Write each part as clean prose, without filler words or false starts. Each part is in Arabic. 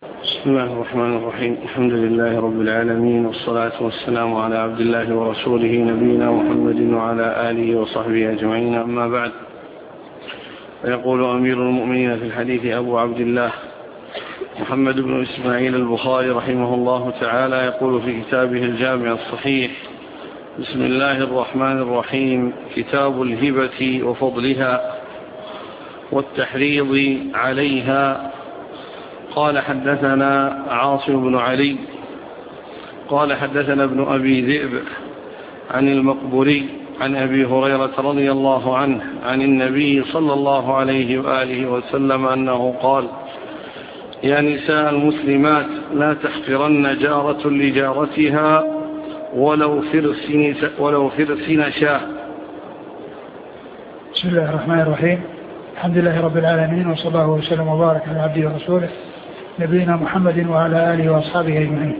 بسم الله الرحمن الرحيم. الحمد لله رب العالمين، والصلاة والسلام على عبد الله ورسوله نبينا محمد وعلى آله وصحبه أجمعين، أما بعد. فيقول أمير المؤمنين في الحديث أبو عبد الله محمد بن إسماعيل البخاري رحمه الله تعالى، يقول في كتابه الجامع الصحيح: بسم الله الرحمن الرحيم. كتاب الهبة وفضلها والتحريض عليها. قال حدثنا عاصم بن علي قال حدثنا ابن أبي ذئب عن المقبري عن أبي هريرة رضي الله عنه عن النبي صلى الله عليه وآله وسلم أنه قال: يا نساء المسلمات لا تحقرن جارة لجارتها ولو فرسن شاه. بسم الله الرحمن الرحيم. الحمد لله رب العالمين، وصلى الله وسلم وبارك على عبده ورسوله نبينا محمد وعلى آله وأصحابه أجمعين.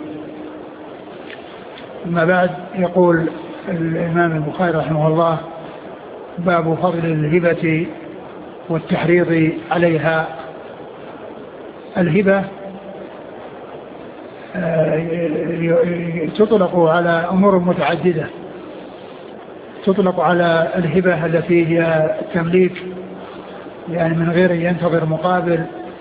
أما بعد، يقول الإمام البخاري رحمه الله: باب فضل الهبة والتحريض عليها. الهبة تطلق على أمور متعددة. تطلق على الهبة التي هي التمليك، يعني من غير أن ينتظر مقابل،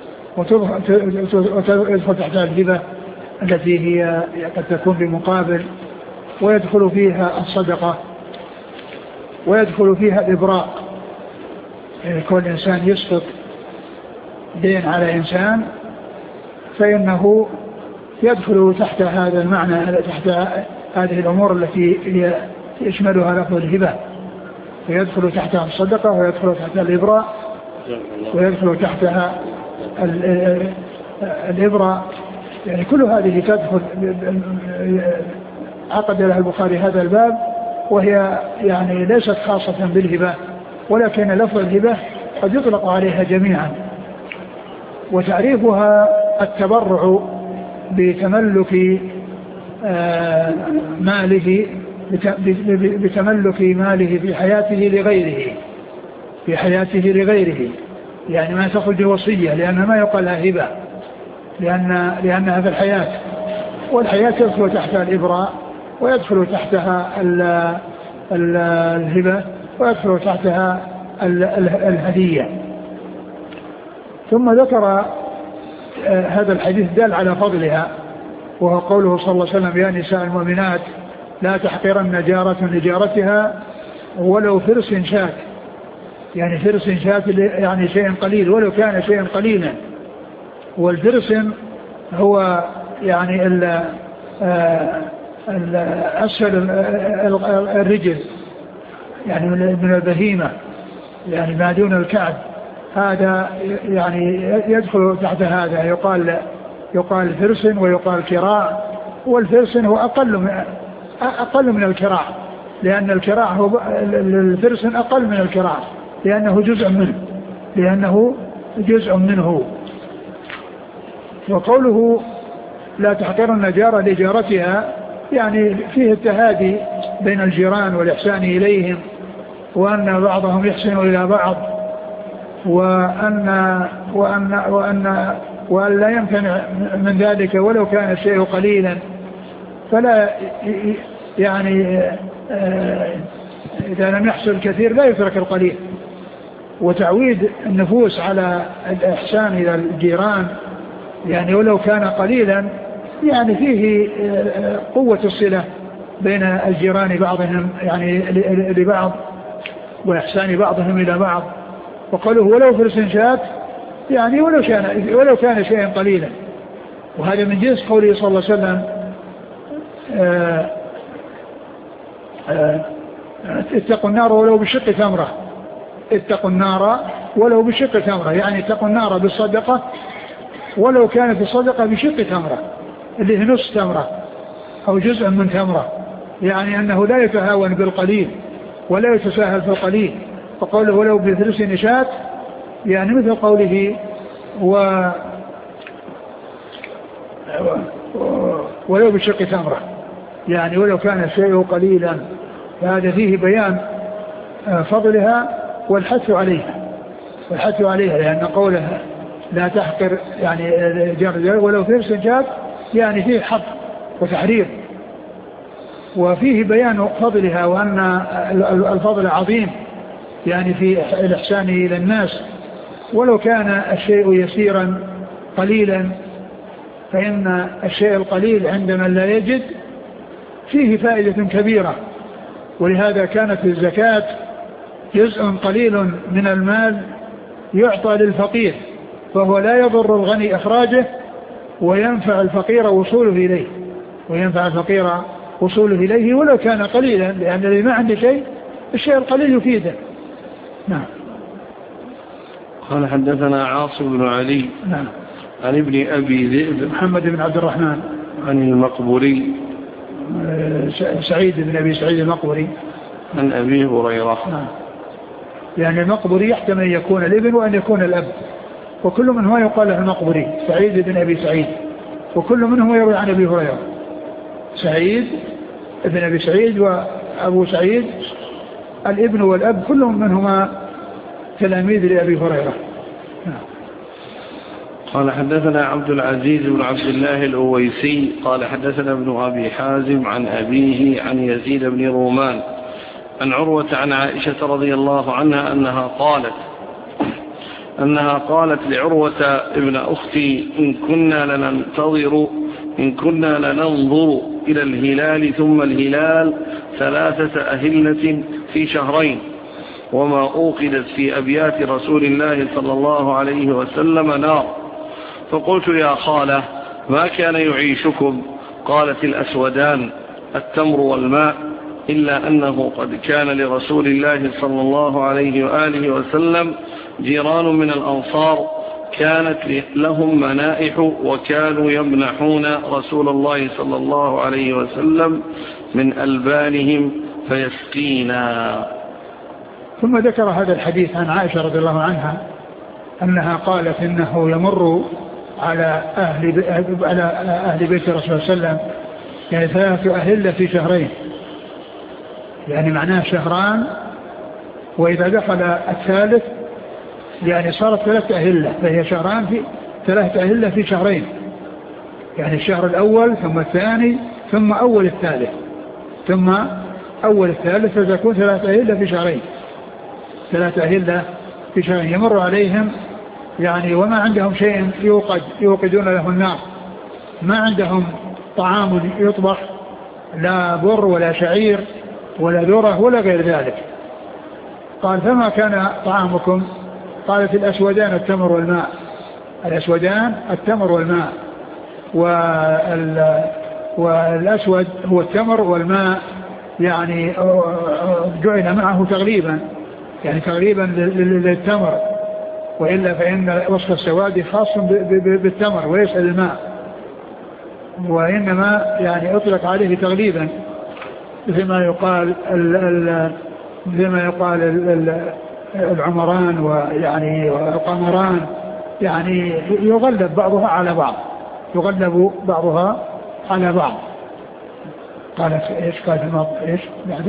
ويدخل تحت الهبة التي هي قد تكون بمقابل، ويدخل فيها الصدقة، ويدخل فيها الإبراء، يعني كل إنسان يسقط دين على إنسان فإنه يدخل تحت هذا المعنى، تحت هذه الأمور التي يشملها لفظ الهبة، فيدخل تحتها الصدقة، ويدخل تحتها الإبراء، ويدخل تحتها الإبراء، يعني كل هذه تدخل. عقد لها البخاري هذا الباب، وهي يعني ليست خاصة بالهبة، ولكن لفظ الهبة قد يطلق عليها جميعا. وتعريفها التبرع بتملك ماله، بتملك ماله في حياته لغيره، يعني ما تخرج وصية، لأن ما يقال لها هبة لأنها في الحياة، والحياة يدخل تحتها الإبراء، ويدخل تحتها الهبة، ويدخل تحتها الهدية. ثم ذكر هذا الحديث دال على فضلها، وهو قوله صلى الله عليه وسلم: يا نساء المؤمنات لا تحقرن جارة لجارتها ولو فرس شاة. يعني فرس شاة يعني شيء قليل، ولو كان شيئا قليلا. والفرس هو يعني أسفل الرجل، يعني من البهيمة، يعني ما دون الكعب، هذا يعني يدخل تحت هذا. يقال فرس ويقال كراع، والفرس هو أقل من الكراع، لأن الكراع هو الفرس أقل من الكراع، لأنه جزء منه. وقوله لا تحقرن جارة لجارتها، يعني فيه التهادي بين الجيران والإحسان إليهم، وأن بعضهم يحسن إلى بعض، وأن لا يمتنع من ذلك ولو كان الشيء قليلا، فلا يعني إذا لم يحصل الكثير لا يترك القليل. وتعويد النفوس على الإحسان إلى الجيران، يعني ولو كان قليلا، يعني فيه قوة الصلة بين الجيران بعضهم يعني لبعض، وإحسان بعضهم إلى بعض. وقالوا ولو فرس شاة، يعني ولو كان شيئا قليلا. وهذا من جنس قوله صلى الله عليه وسلم: اتقوا النار ولو بشق تمرة. اتقوا النار ولو بشق تمرة، يعني اتقوا النار بالصدقة ولو كانت الصدقة بشق تمرة، اللي هي نصف تمرة أو جزء من تمرة، يعني أنه لا يتهاون بالقليل ولا يتساهل في القليل. فقوله ولو بثلث نشاة، يعني مثل قوله ولو بشق تمرة، يعني ولو كان الشيء قليلا. فهذا فيه بيان فضلها والحث عليها، لأن قوله لا تحقر يعني جار ولو فرس جاب، يعني فيه حق وتحرير، وفيه بيان فضلها وأن الفضل عظيم يعني في الإحسان إلى الناس، ولو كان الشيء يسيرا قليلا، فإن الشيء القليل عندما لا يجد فيه فائدة كبيرة. ولهذا كانت الزكاة جزء قليل من المال يعطى للفقير، فهو لا يضر الغني إخراجه، وينفع الفقير وصوله إليه ولو كان قليلا، لأن الذي ما عنده شيء الشيء القليل يفيده. نعم. قال حدثنا عاصم بن علي نعم. عن ابن أبي ذئب محمد بن عبد الرحمن عن المقبوري سعيد بن أبي سعيد المقبوري عن أبي هريرة. نعم. يعني المقبوري يحتمل أن يكون الابن وأن يكون الأب، وكل منهما يقال له المقبوري، سعيد بن أبي سعيد، وكل منهم يروي عن أبي هريرة. سعيد بن أبي سعيد وأبو سعيد الابن والأب كلهم منهما تلاميذ لأبي هريرة. قال حدثنا عبد العزيز بن عبد الله الأويسي قال حدثنا ابن أبي حازم عن أبيه عن يزيد بن رومان عن عروة عن عائشة رضي الله عنها أنها قالت لعروة ابن أختي إن كنا لننظر إلى الهلال ثم الهلال 3 أهلة في شهرين وما أوقدت في أبيات رسول الله صلى الله عليه وسلم نار، فقلت يا خالة ما كان يعيشكم؟ قالت الأسودان التمر والماء، إلا أنه قد كان لرسول الله صلى الله عليه وآله وسلم جيران من الأنصار كانت لهم منائح وكانوا يمنحون رسول الله صلى الله عليه وسلم من ألبانهم فيسقينا. ثم ذكر هذا الحديث عن عائشة رضي الله عنها أنها قالت إنه يمر على أهل بيت الرسول صلى الله عليه وسلم يعني 3 أهلة في شهرين، يعني معناه شهران، وإذا دخل الثالث يعني صارت 3 أهلة، فهي شهران في 3 أهلة في شهرين، يعني الشهر الأول ثم الثاني ثم أول الثالث فتكون 3 أهلة في شهرين، 3 أهلة في شهرين يمر عليهم يعني وما عندهم شيء يوقدون له النار، ما عندهم طعام يطبخ، لا بر ولا شعير ولا ذرة ولا غير ذلك. قال فما كان طعامكم؟ قالت الأسودان التمر والماء. الأسودان التمر والماء، والأسود هو التمر والماء يعني جعل معه تغليبا، يعني تغليبا للتمر، وإلا فإن وصف السواد خاص بالتمر وليس الماء، وإنما يعني أطلق عليه تغليبا مثل ما يقال العمران ويعني القمران، يعني يغلب بعضها على بعض. قالت ايش؟ قالت ايش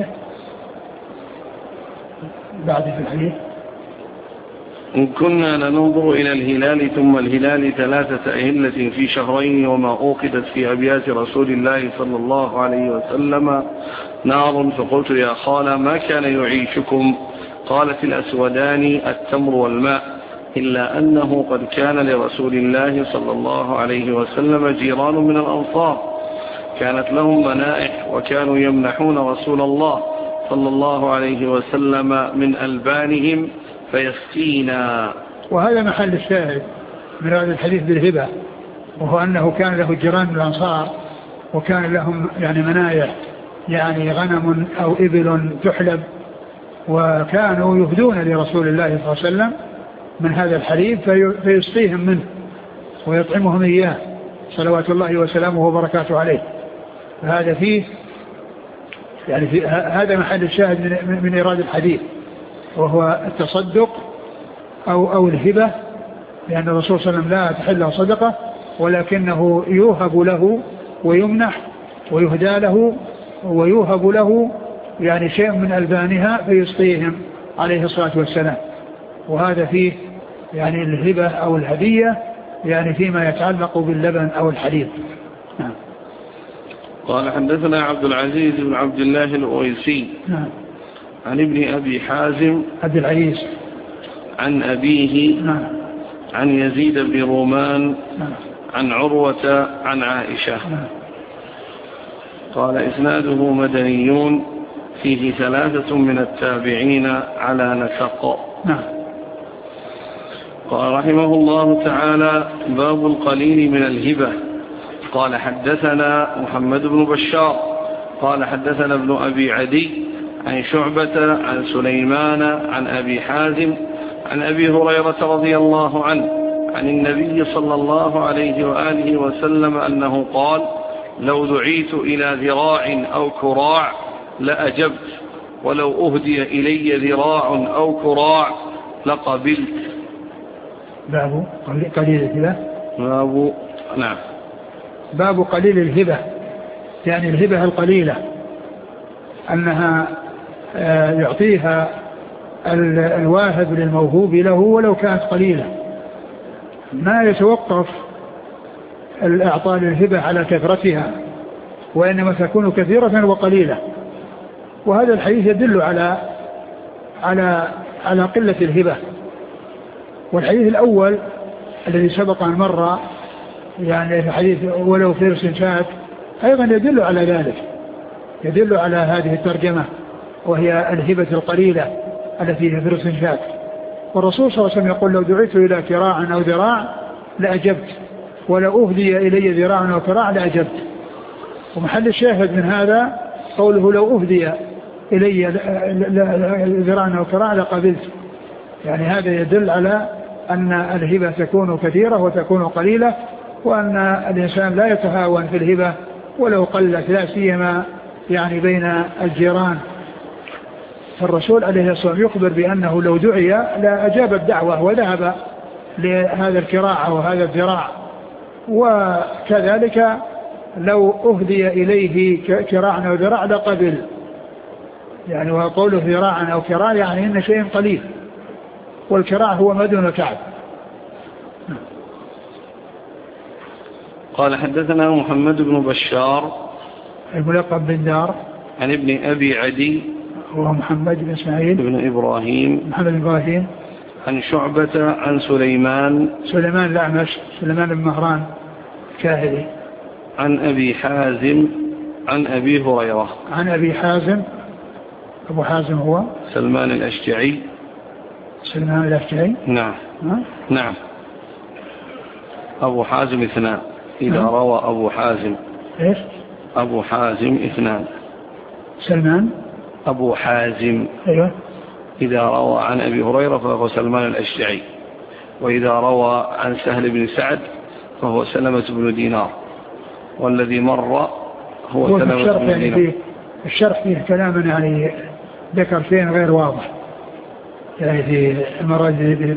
بعد في الحديث إن كنا لننظر إلى الهلال ثم الهلال 3 أهلة في شهرين وما أوقدت في أبيات رسول الله صلى الله عليه وسلم نار، فقلت يا خالة ما كان يعيشكم؟ قالت الأسودان التمر والماء، إلا أنه قد كان لرسول الله صلى الله عليه وسلم جيران من الأنصار كانت لهم منائح وكانوا يمنحون رسول الله صلى الله عليه وسلم من ألبانهم فيسقينا. وهذا محل الشاهد من هذا الحديث بالهبة، وهو أنه كان له جيران من الأنصار وكان لهم يعني منايح، يعني غنم أو إبل تحلب، وكانوا يهدون لرسول الله صلى الله عليه وسلم من هذا الحليب فيسقيهم منه ويطعمهم إياه صلوات الله وسلامه وبركاته عليه. هذا فيه يعني هذا محل الشاهد من إيراد الحديث، وهو التصدق أو الهبة، لأن الرسول صلى الله عليه وسلم لا تحل له صدقة، ولكنه يوهب له ويمنح ويهدى له ويوهب له يعني شيء من ألبانها فيسقيهم عليه الصلاة والسلام. وهذا فيه يعني الهبة أو الهدية يعني فيما يتعلق باللبن أو الحليب. نعم. قال حدثنا عبد العزيز بن عبد الله الأويسي نعم. عن ابن أبي حازم عبد العزيز عن أبيه نعم. عن يزيد بن رومان نعم. عن عروة عن عائشة. نعم. قال إسناده مدنيون فيه 3 من التابعين على نسق. نعم. قال رحمه الله تعالى باب القليل من الهبة. قال حدثنا محمد بن بشار قال حدثنا ابن أبي عدي عن شعبة عن سليمان عن أبي حازم عن أبي هريرة رضي الله عنه عن النبي صلى الله عليه وآله وسلم أنه قال لو دعيت إلى ذراع أو كراع لأجبت ولو أهدي إلي ذراع أو كراع لقبلت. باب قليل الهبة. نعم. باب قليل الهبة يعني الهبة القليلة أنها يعطيها الواهب للموهوب له ولو كانت قليلة، ما يتوقف الإعطاء للهبة على كثرتها وإنما تكون كثيرة وقليلة. وهذا الحديث يدل على قلة الهبة. والحديث الأول الذي سبق أن مر يعني في حديث ولو فرس شات أيضا يدل على ذلك، يدل على هذه الترجمة وهي الهبة القليلة التي هي فرس شات. والرسول صلى الله عليه وسلم يقول لو دعيت إلى كراع أو ذراع لأجبت ولو أهدي إلي ذراع أو كراع لأجبت. ومحل الشاهد من هذا قوله لو أهدي إلي ذراع أو كراع لقبلت، يعني هذا يدل على أن الهبة تكون كثيرة وتكون قليلة، وأن الإنسان لا يتهاون في الهبة ولو قلت، لا سيما يعني بين الجيران. فالرسول عليه الصلاة والسلام يخبر بأنه لو دعي لا أجاب الدعوة وذهب لهذا الكراع أو هذا الذراع. وكذلك لو أهدي إليه كراع أو ذراع لقبل، يعني وقوله ذراع أو كراع يعني إن شيء قليل، والكراع هو ما دون الكعب. قال حدثنا محمد بن بشار الملقب بن دار عن ابن أبي عدي هو محمد بن إسماعيل بن إبراهيم محمد بن إبراهيم عن شعبة عن سليمان الأعمش سليمان بن مهران كاهلي عن أبي حازم عن أبي هريرة عن أبي حازم. أبو حازم هو سلمان الأشجعي. سلمان الأشجعي نعم. نعم. أبو حازم 2 إذا روى أبو حازم. إيش؟ أبو حازم 2. سلمان أبو حازم. أيوة. إذا روى عن أبي هريرة فهو سلمان الأشجعي، وإذا روى عن سهل بن سعد فهو سلمة بن دينار، والذي مر هو سلمة بن دينار. يعني الشرح فيه كلاما يعني ذكر فيه غير واضح، يعني في المراد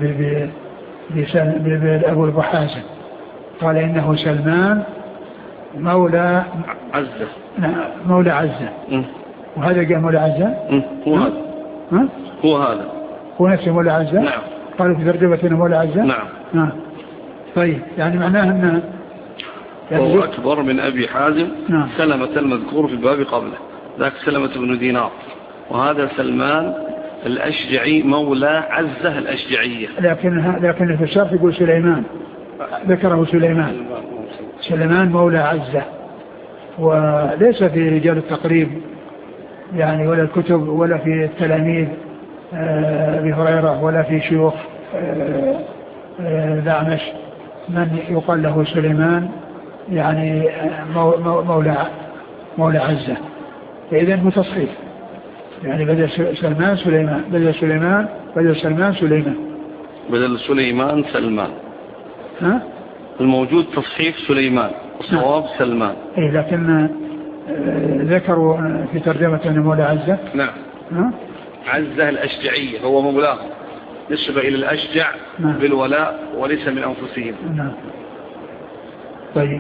بأبو حازم قال إنه سلمان مولى عزة. مولى عزة. وهذا قال مولى عزة. هو هذا. هو هذا. هو نفسه مولى عزة. نعم. قالوا في ترجمة إنه مولى عزة. نعم. طيب يعني معناه أنه يعني هو أكبر من أبي حازم. نعم. سلمة المذكور في الباب قبله، ذاك سلمة بن دينار، وهذا سلمان الأشجعي مولى عزة الأشجعية. لكن في الشرح يقول سليمان، ذكره سليمان مولى عزة، وليس في رجال التقريب يعني ولا الكتب ولا في التلاميذ أبي هريرة ولا في شيوخ الأعمش من يقال له سليمان يعني مولى عزة. فإذا هو تصحيف، يعني بدل سلمان سليمان، بدل سليمان بدل سلمان سليمان، بدل سليمان سلمان. الموجود تصحيف سليمان، الصواب سلمان. إيه لكن ذكروا في ترجمة أنه مولى عزة. نعم. عزة الأشجعية هو مولاه، نسبة إلى الأشجع بالولاء وليس من أنفسهم. نعم. طيب.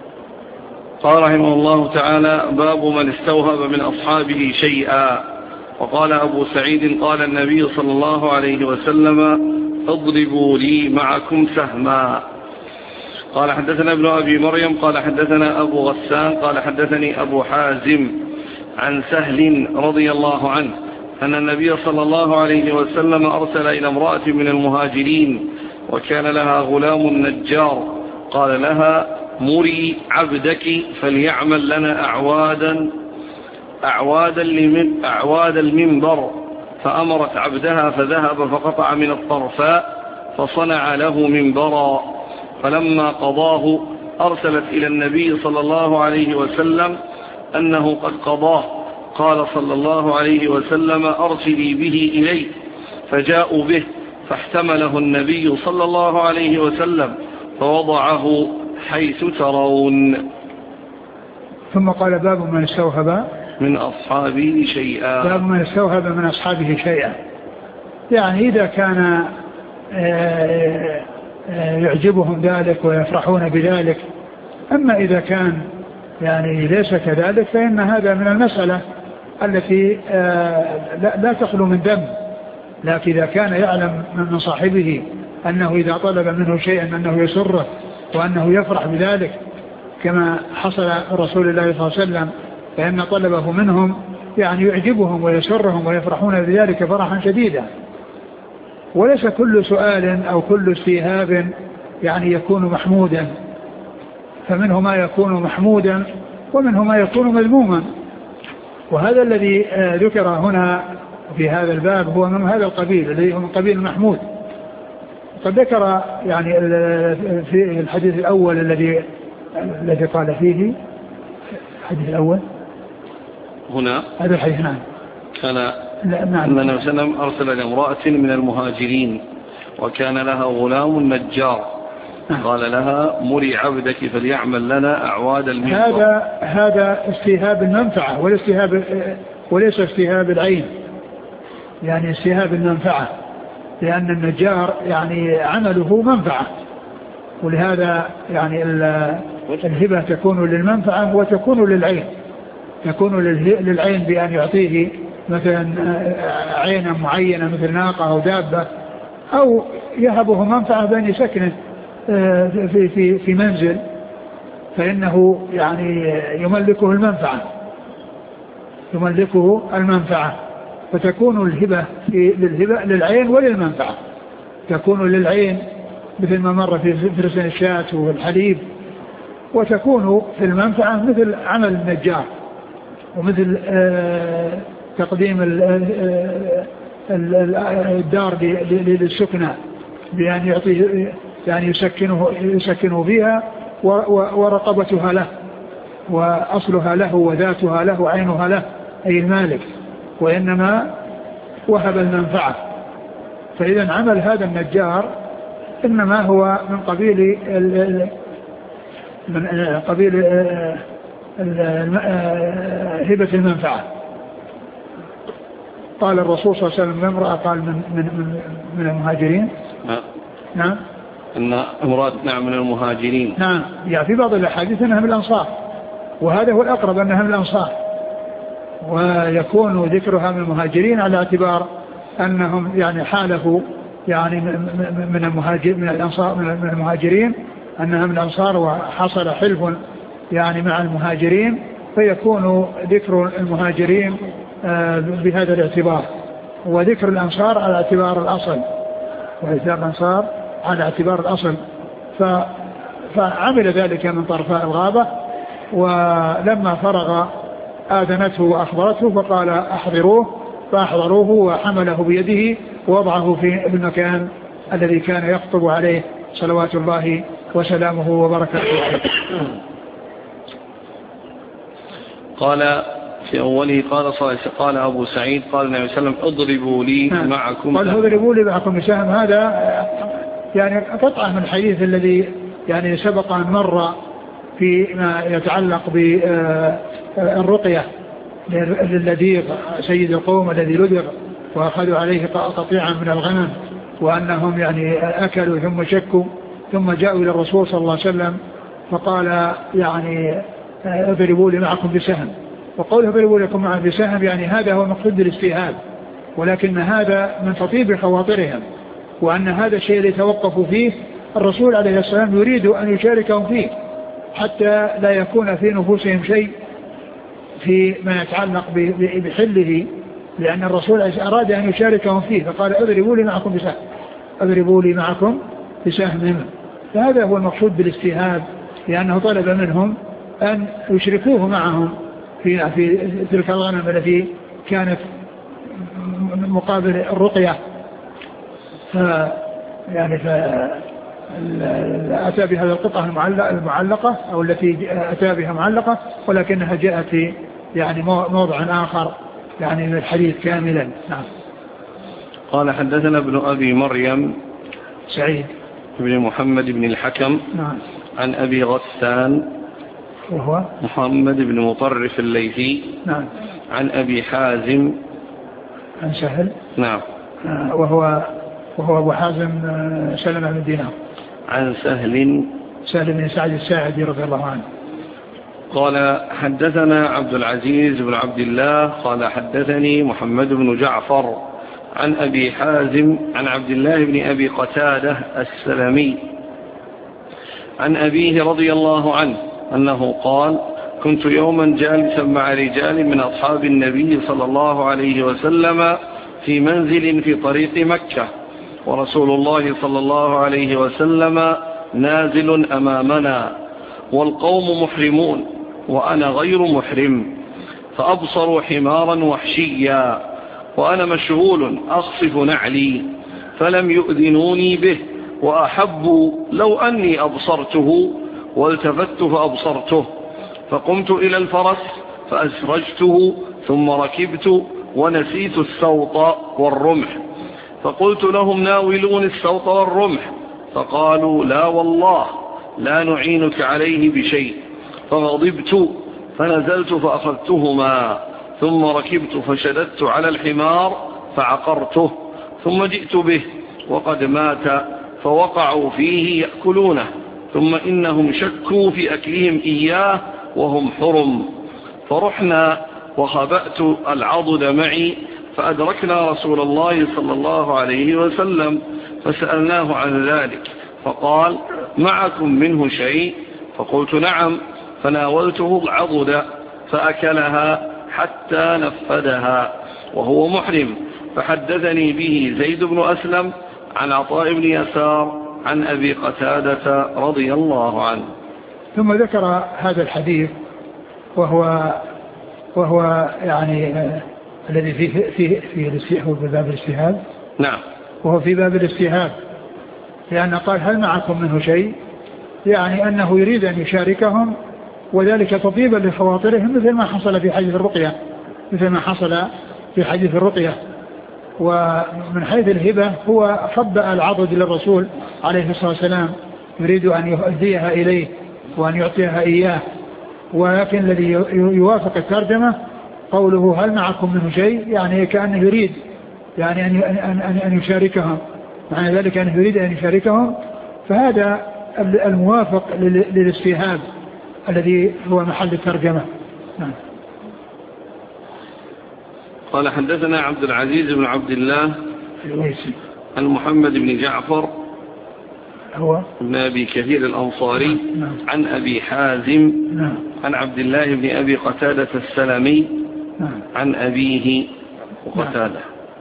قال رحمه الله تعالى باب من استوهب من أصحابه شيئا. وقال أبو سعيد قال النبي صلى الله عليه وسلم اضربوا لي معكم سهما. قال حدثنا ابن أبي مريم قال حدثنا أبو غسان قال حدثني أبو حازم عن سهل رضي الله عنه أن النبي صلى الله عليه وسلم أرسل إلى امرأة من المهاجرين وكان لها غلام نجار قال لها مري عبدك فليعمل لنا أعواد المنبر، فأمرت عبدها فذهب فقطع من الطرفاء فصنع له منبرا، فلما قضاه أرسلت إلى النبي صلى الله عليه وسلم أنه قد قضاه، قال صلى الله عليه وسلم أرسلي به إلي، فجاءوا به فاحتمله النبي صلى الله عليه وسلم فوضعه حيث ترون. ثم قال باب من استوهب من أصحابه شيئا. باب من استوهب من أصحابه شيئا، يعني إذا كان يعجبهم ذلك ويفرحون بذلك. أما إذا كان يعني ليس كذلك فإن هذا من المسألة التي لا تخلو من ذنب. لكن إذا كان يعلم من صاحبه أنه إذا طلب منه شيئا أنه يسره وأنه يفرح بذلك كما حصل رسول الله صلى الله عليه وسلم، فإن طلبه منهم يعني يعجبهم ويسرهم ويفرحون بذلك فرحا شديدا. وليس كل سؤال أو كل استيهاب يعني يكون محمودا، فمنه ما يكون محمودا ومنه ما يكون مذموما. وهذا الذي ذكر هنا في هذا الباب هو من هذا القبيل الذي هو من قبيل المحمود. قد ذكر يعني في الحديث الأول الذي قال فيه الحديث الأول هنا هذا الحديث نعم كان أن النبي صلى الله عليه وسلم أرسل لامرأة من المهاجرين وكان لها غلام نجار قال لها مري عبدك فليعمل لنا أعواد المنبر. هذا استيهاب المنفعة وليس استيهاب العين، يعني استيهاب المنفعة، لأن النجار يعني عمله منفعة، ولهذا يعني الهبة تكون للمنفعة وتكون للعين. تكون للعين بأن يعطيه مثلا عينة معينة مثل ناقة أو دابة، أو يهبه منفعة بأن يسكنه في منزل، فإنه يعني يملكه المنفعة، فتكون الهبة للعين وللمنفعة. تكون للعين مثل ما مر في فرسان الشاة والحليب، وتكون في المنفعة مثل عمل النجار ومثل تقديم الدار للسكنة بأن يعطيه يعني يسكنه فيها ورقبتها له وأصلها له وذاتها له وعينها له أي المالك، وإنما وهب المنفعة. فإذا عمل هذا النجار إنما هو من قبيل هبة المنفعة. قال الرسول صلى الله عليه وسلم امرأة قال من المهاجرين نعم إن امرأة نعم من المهاجرين نعم، يعني في بعض الأحاديث أنها من الأنصار، وهذا هو الأقرب أنها من الأنصار، ويكون ذكرها من المهاجرين على اعتبار أنهم يعني حالفوا يعني من المهاجرين أنها من الأنصار وحصل حلف يعني مع المهاجرين، فيكون ذكر المهاجرين بهذا الاعتبار، وذكر الأنصار على اعتبار الأصل، وذكر الأنصار على اعتبار الأصل. فعمل ذلك من طرفاء الغابة، ولما فرغ آذنته وأخبرته فقال أحضروه، فأحضروه وحمله بيده ووضعه في المكان الذي كان يخطب عليه صلوات الله وسلامه وبركاته عليه. قال في أوله قال أبو سعيد قال النبي صلى الله عليه وسلم اضربوا لي معكم قال اضربوا لي معكم بسهم. هذا يعني قطعة من الحديث الذي يعني سبق أن مر فيما يتعلق بالرقية للذيغ سيد القوم الذي لدغ وأخذوا عليه قطيعا من الغنم، وأنهم يعني أكلوا ثم شكوا ثم جاءوا إلى الرسول صلى الله عليه وسلم فقال يعني اضربوا لي معكم بسهم. وقوله اضربوا لكم معهم بسهم يعني هذا هو مقصود بالاستيهاب، ولكن هذا من تطيب خواطرهم، وأن هذا الشيء اللي توقفوا فيه الرسول عليه السلام يريد أن يشاركهم فيه حتى لا يكون في نفوسهم شيء في ما يتعلق بحله، لأن الرسول أراد أن يشاركهم فيه فقال اضربوا لي معكم بسهم، اضربوا لي معكم بسهم. فهذا هو المقصود بالاستيهاب، لأنه طلب منهم أن يشركوه معهم في تلك الغنم التي كانت مقابل الرقية. يعني أتى بهذه القطعة المعلقة أو التي أتى بها معلقة، ولكنها جاءت في يعني موضع آخر يعني من الحديث كاملا. نعم. قال حدثنا ابن أبي مريم سعيد بن محمد بن الحكم. نعم. عن أبي غسان وهو محمد بن مطرف الليثي. نعم. عن أبي حازم عن سهل. نعم. وهو أبو حازم سلمة بن دينار. عن سهل بن سعد الساعدي رضي الله عنه. قال حدثنا عبد العزيز بن عبد الله قال حدثني محمد بن جعفر عن أبي حازم عن عبد الله بن أبي قتادة السلمي عن أبيه رضي الله عنه أنه قال كنت يوما جالسا مع رجال من أصحاب النبي صلى الله عليه وسلم في منزل في طريق مكة، ورسول الله صلى الله عليه وسلم نازل أمامنا والقوم محرمون وأنا غير محرم، فأبصروا حمارا وحشيا وأنا مشغول أخصف نعلي، فلم يؤذنوني به، وأحبوا لو أني أبصرته، والتفت فأبصرته، فقمت إلى الفرس فأسرجته ثم ركبت ونسيت السوط والرمح، فقلت لهم ناولون السوط والرمح، فقالوا لا والله لا نعينك عليه بشيء، فغضبت فنزلت فأخذتهما، ثم ركبت فشددت على الحمار فعقرته، ثم جئت به وقد مات، فوقعوا فيه يأكلونه، ثم إنهم شكوا في أكلهم إياه وهم حرم، فرحنا وخبأت العضد معي، فأدركنا رسول الله صلى الله عليه وسلم فسألناه عن ذلك، فقال معكم منه شيء؟ فقلت نعم، فناولته العضد فأكلها حتى نفدها وهو محرم، فحدثني به زيد بن أسلم عن عطاء بن يسار عن أبي قتادة رضي الله عنه. ثم ذكر هذا الحديث وهو يعني الذي هو في باب الاستيهاب. نعم. وهو في باب الاستيهاب، لأن قال هل معكم منه شيء، يعني أنه يريد أن يشاركهم، وذلك تطيبا لخواطرهم، مثل ما حصل في حديث الرقية. ومن حيث الهبة هو خبأ العضد للرسول عليه الصلاة والسلام، يريد أن يؤديها إليه وأن يعطيها إياه، ولكن الذي يوافق الترجمة قوله هل معكم منه شيء، يعني كأنه يريد يعني أن يشاركهم، معنى ذلك أنه يريد أن يشاركهم، فهذا الموافق للاستيهاب الذي هو محل الترجمة. نعم. قال حدثنا عبد العزيز بن عبد الله عن محمد بن جعفر هو ابن أبي كثير الأنصاري. نعم. عن أبي حازم. نعم. عن عبد الله بن أبي قتادة السلمي. نعم. عن أبيه وقتادة. نعم.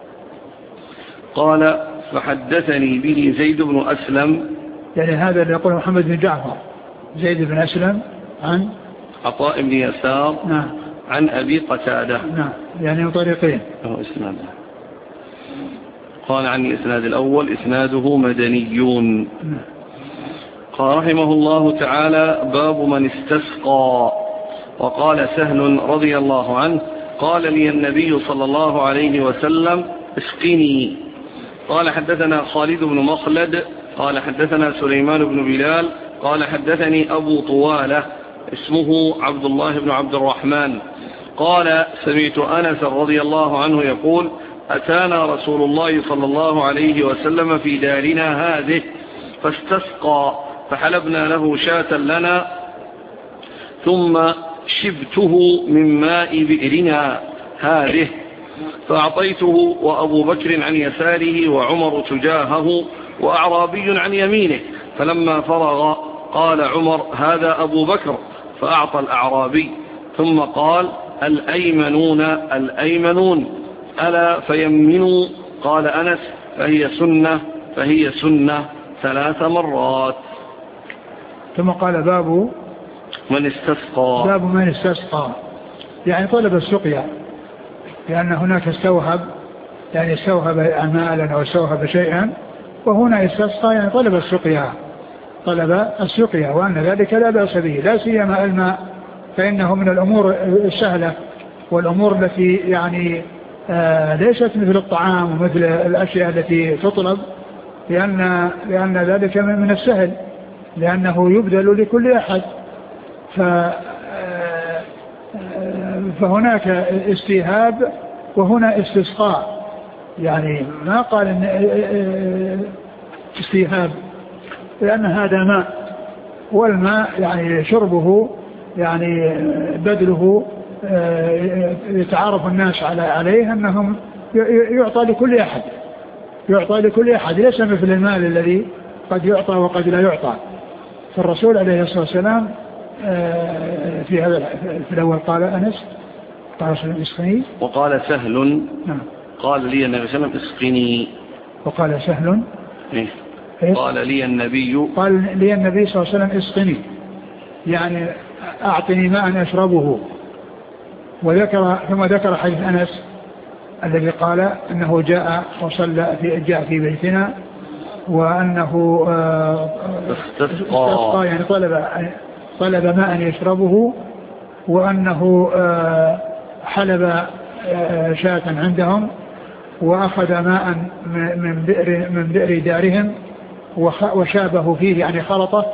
قال فحدثني به زيد بن أسلم، يعني هذا اللي يقول محمد بن جعفر، زيد بن أسلم عن عطاء بن يسار. نعم. عن أبي قتادة. نعم، يعني طريقين. قال عن الإسناد الأول إسناده مدنيون. قال رحمه الله تعالى باب من استسقى. وقال سهل رضي الله عنه قال لي النبي صلى الله عليه وسلم اسقني. قال حدثنا خالد بن مخلد قال حدثنا سليمان بن بلال قال حدثني أبو طوالة اسمه عبد الله بن عبد الرحمن قال سمعت أنس رضي الله عنه يقول أتانا رسول الله صلى الله عليه وسلم في دارنا هذه فاستسقى، فحلبنا له شاة لنا ثم شبته من ماء بئرنا هذه، فأعطيته وأبو بكر عن يساره وعمر تجاهه وأعرابي عن يمينه، فلما فرغ قال عمر هذا أبو بكر، فأعطى الأعرابي، ثم قال الأيمنون الأيمنون ألا فيمنوا. قال أنس فهي سنة 3 مرات. ثم قال باب من استسقى. باب من استسقى يعني طلب السقيا، لأن هناك استوهب يعني استوهب أعمالا أو استوهب شيئا، وهنا استسقى يعني طلب السقيا، طلب السقيا، وأن ذلك لا بأس به، لا سيما الماء فإنه من الأمور السهلة والأمور التي يعني ليست مثل الطعام ومثل الأشياء التي تطلب، لأن ذلك من السهل، لأنه يبذل لكل أحد. فهناك استيهاب وهنا استسقاء، يعني ما قال إن استيهاب، لأن هذا ماء، والماء يعني شربه يعني بذله يتعارف الناس عليه أنهم يعطى لكل أحد، يعطى لكل أحد، ليس مثل المال الذي قد يعطى وقد لا يعطى. فالرسول عليه الصلاة والسلام في هذا في الأول قال أنس قال اسقني، وقال سهل نعم. قال لي النبي صلى الله عليه وسلم اسقني، وقال سهل قال لي النبي صلى الله عليه وسلم اسقني، يعني أعطني ماء أشربه. ثم ذكر حديث أنس الذي قال أنه جاء في بيتنا، وأنه استسقى يعني طلب ماء يشربه، وأنه حلب شاة عندهم وأخذ ماء من بئر دارهم وشابه فيه يعني خلطه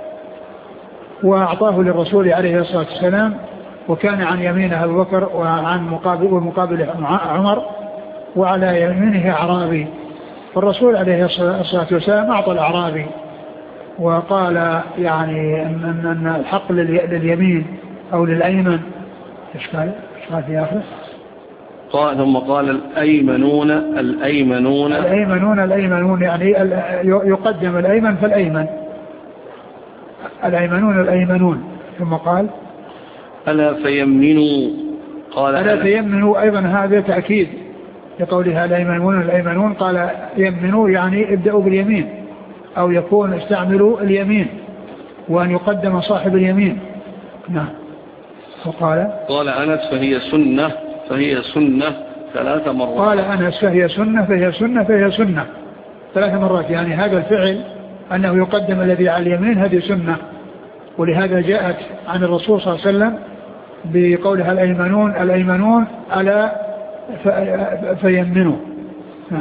وأعطاه للرسول عليه الصلاة والسلام، وكان عن يمينه أبو بكر وعن مقابل عمر، وعلى يمينه أعرابي. فالرسول عليه الصلاة والسلام أعطى الأعرابي وقال يعني أن الحق لليمين أو للأيمن. إيش قال في آخره؟ ثم قال الأيمنون الأيمنون الأيمنون الأيمنون، يعني يقدم الأيمن فالأيمن، الأيمنون الأيمنون. ثم قال ألا فيمنوا، قال ألا فيمنوا، أيضا هذا تأكيد لقولها الأيمنون الأيمنون. قال يمنوا يعني ابدأوا باليمين، أو يكون استعملوا اليمين، وأن يقدم صاحب اليمين. نعم. قال أنس فهي سنة 3 مرات. قال أنس فهي سنة 3 مرات، يعني هذا الفعل أنه يقدم الذي على اليمين هذه سنة، ولهذا جاءت عن الرسول صلى الله عليه وسلم بقولها الأيمنون ألا فيمنوا. نعم.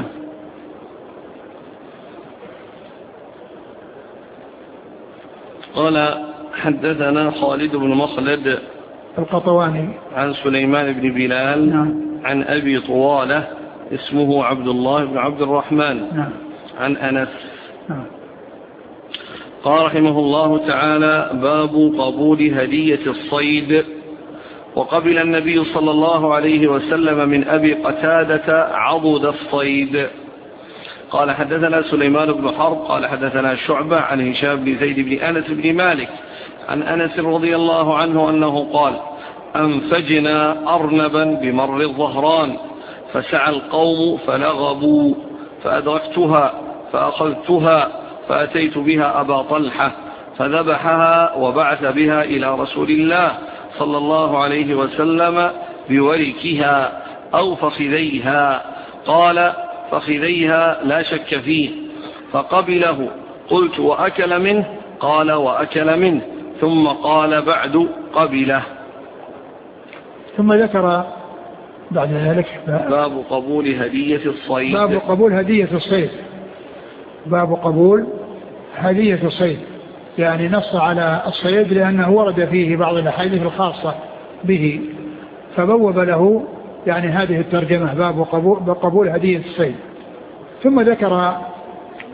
قال حدثنا خالد بن مخلد القطواني عن سليمان بن بلال، نعم. عن أبي طوالة اسمه عبد الله بن عبد الرحمن، نعم. عن أنس. نعم. قال رحمه الله تعالى باب قبول هدية الصيد. وقبل النبي صلى الله عليه وسلم من أبي قتادة عضد الصيد. قال حدثنا سليمان بن حرب قال حدثنا شعبة عن هشام بن زيد بن أنس بن مالك عن أنس رضي الله عنه أنه قال أنفجنا أرنبا بمر الظهران فسعى القوم فلغبوا فأدركتها فأخذتها فأتيت بها أبا طلحة فذبحها وبعث بها إلى رسول الله صلى الله عليه وسلم بوركها أو فخذيها. قال فخذيها لا شك فيه، فقبله. قلت وأكل منه؟ قال وأكل منه. ثم قال بعد قبله. ثم ذكر بعد ذلك باب قبول هدية الصيد. باب قبول هدية الصيد. باب قبول هدية الصيد، يعني نص على الصيد لأنه ورد فيه بعض الأحاديث الخاصة به، فبوب له يعني هذه الترجمة باب قبول هدية الصيد. ثم ذكر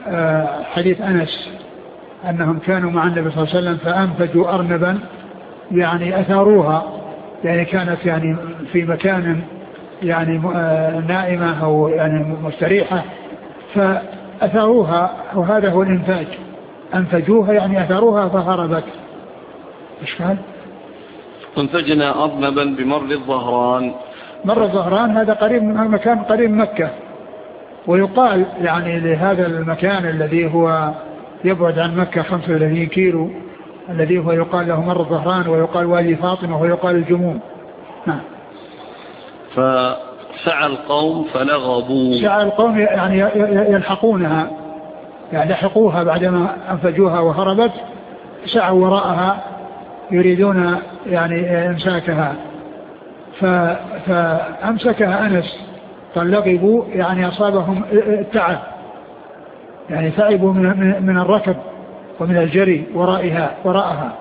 حديث أنس أنهم كانوا مع النبي صلى الله عليه وسلم فأنفجوا أرنبا يعني أثاروها، يعني كانت يعني في مكان يعني نائمة أو يعني مستريحة فأثاروها، وهذا هو الإنفاج، أنفجوها يعني أثاروها فهربت. إيش قال؟ انفجنا أرنبا بمر الظهران. مر الظهران هذا قريب من مكان قريب مكة، ويقال يعني لهذا المكان الذي هو يبعد عن مكة 35 كيلو الذي هو يقال له مر الظهران، ويقال وادي فاطمة، ويقال الجموم. نعم. فسعى القوم فلغبوا. سعى القوم يعني يلحقونها، يعني لحقوها بعدما أنفجوها وهربت، سعوا وراءها يريدون يعني إمساكها، فأمسكها أنس، فلغبوا يعني أصابهم التعب، يعني تعبوا من الركض ومن الجري وراءها.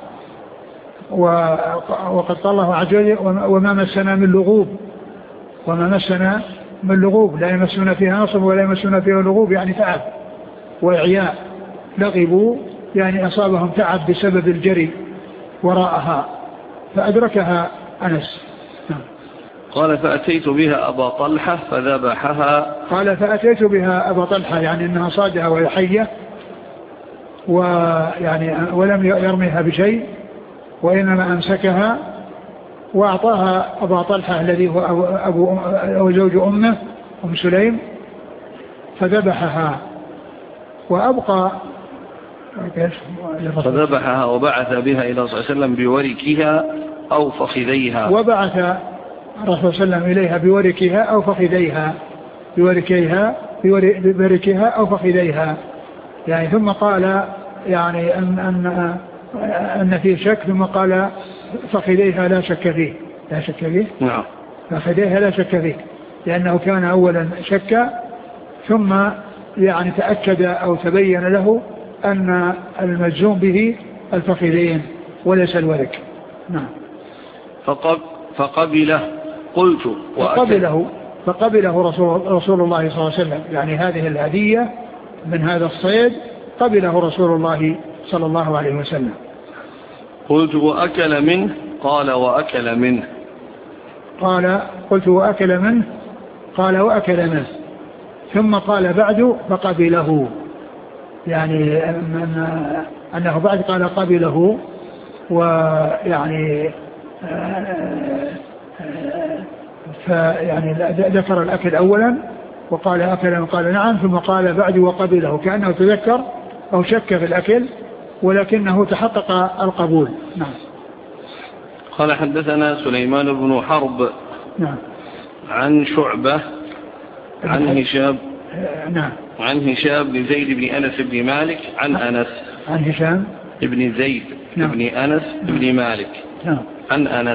وقد قال الله عز وجل وما مسنا من لغوب، وما مسنا من لغوب، لا يمسنا فيها نصب ولا يمسنا فيها لغوب، يعني تعب وإعياء. لغبوا يعني أصابهم تعب بسبب الجري وراءها، فأدركها أنس. قال فأتيت بها أبا طلحة فذبحها. قال فأتيت بها أبا طلحة يعني أنها صادها وهي حية، ويعني ولم يرميها بشيء، وإنما أمسكها وأعطاها أبا طلحة الذي هو أو زوج أمه أم سليم، فذبحها وأبقى فذبحها وبعث بها إلى صلى الله عليه وسلم بوركها أو فخذيها. وبعث الرسول صلى الله عليه وسلم إليها بوركها أو فخذيها، بوركها أو فخذيها، يعني ثم قال يعني أن فيه شك، ثم قال فخذيها لا شك فيه. نعم. فخذيها لا شك فيه، لأنه كان أولا شك، ثم يعني تأكد أو تبين له أن المجزوم به الفخذين وليس الورك. نعم. فقبله. قلت فقبله رسول الله صلى الله عليه وسلم، يعني هذه الهدية من هذا الصيد قبله رسول الله صلى الله عليه وسلم. قلت وأكل منه؟ قال وأكل منه. قلت وأكل منه؟ قال وأكل منه. ثم قال بعد فقبله، يعني أنه بعد قال قبله، ويعني فيعني ذكر الأكل أولا وقال أكل وقال نعم، ثم قال بعد وقبله، كأنه تذكر أو شك في الأكل ولكنه تحقق القبول. نعم. قال حدثنا سليمان بن حرب. نعم. عن شعبة عن هشام. نعم. عن هشام بن زيد بن أنس بن مالك عن أنس. عن هشام بن زيد بن أنس بن مالك عن أنس.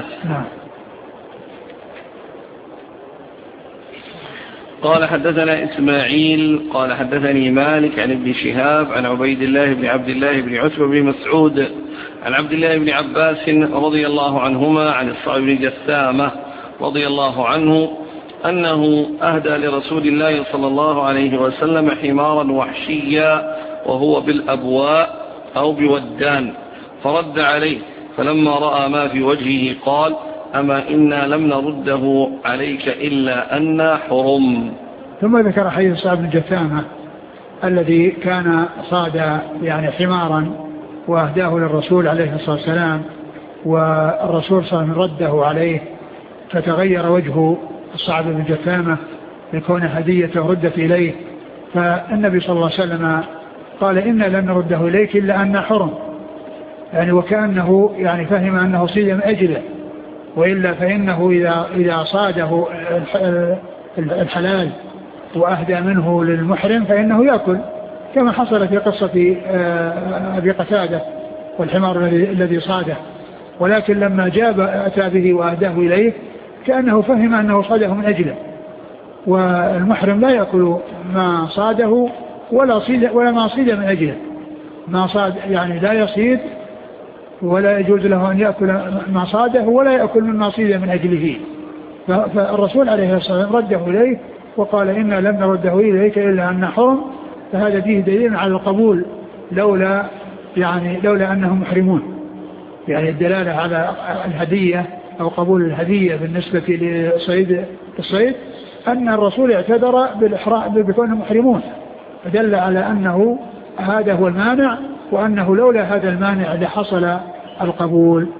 قال حدثنا إسماعيل قال حدثني مالك عن ابن شهاب عن عبيد الله بن عبد الله بن عتبة بن مسعود عن عبد الله بن عباس رضي الله عنهما عن الصعب بن جثامة رضي الله عنه أنه أهدى لرسول الله صلى الله عليه وسلم حمارا وحشيا وهو بالأبواء أو بودان، فرد عليه، فلما رأى ما في وجهه قال أما إنا لم نرده عليك إلا أن حرم. ثم ذكر حديث الصعب بن جثامة الذي كان صاد يعني حمارا وأهداه للرسول عليه الصلاة والسلام، والرسول صلى الله عليه وسلم رده عليه، فتغير وجه الصعب بن جثامة لكون هديته ردت إليه، فالنبي صلى الله عليه وسلم قال إنا لن نرده إليك إلا أن حرم، يعني وكأنه يعني فهم أنه صيد من أجله، وإلا فإنه إذا صاده الحلال وأهدى منه للمحرم فإنه يأكل، كما حصل في قصة أبي قتادة والحمار الذي صاده، ولكن لما أتى به وأهداه إليه كأنه فهم أنه صاده من أجله، والمحرم لا يأكل ما صاده ولا ما صيد من أجله، ما صاد يعني لا يصيد ولا يجوز له أن يأكل ما صاده ولا يأكل مما صيد من أجله. فالرسول عليه الصلاة والسلام رده إليه وقال إنا لم نرده إليك إلا أن حرم، فهذا فيه دليل على القبول لولا أنهم محرمون، يعني الدلالة على الهدية أو قبول الهدية بالنسبة لصيد الصيد أن الرسول اعتذر بالإحرام بكونهم محرمون، فدل على أنه هذا هو المانع، وأنه لولا هذا المانع لحصل القبول.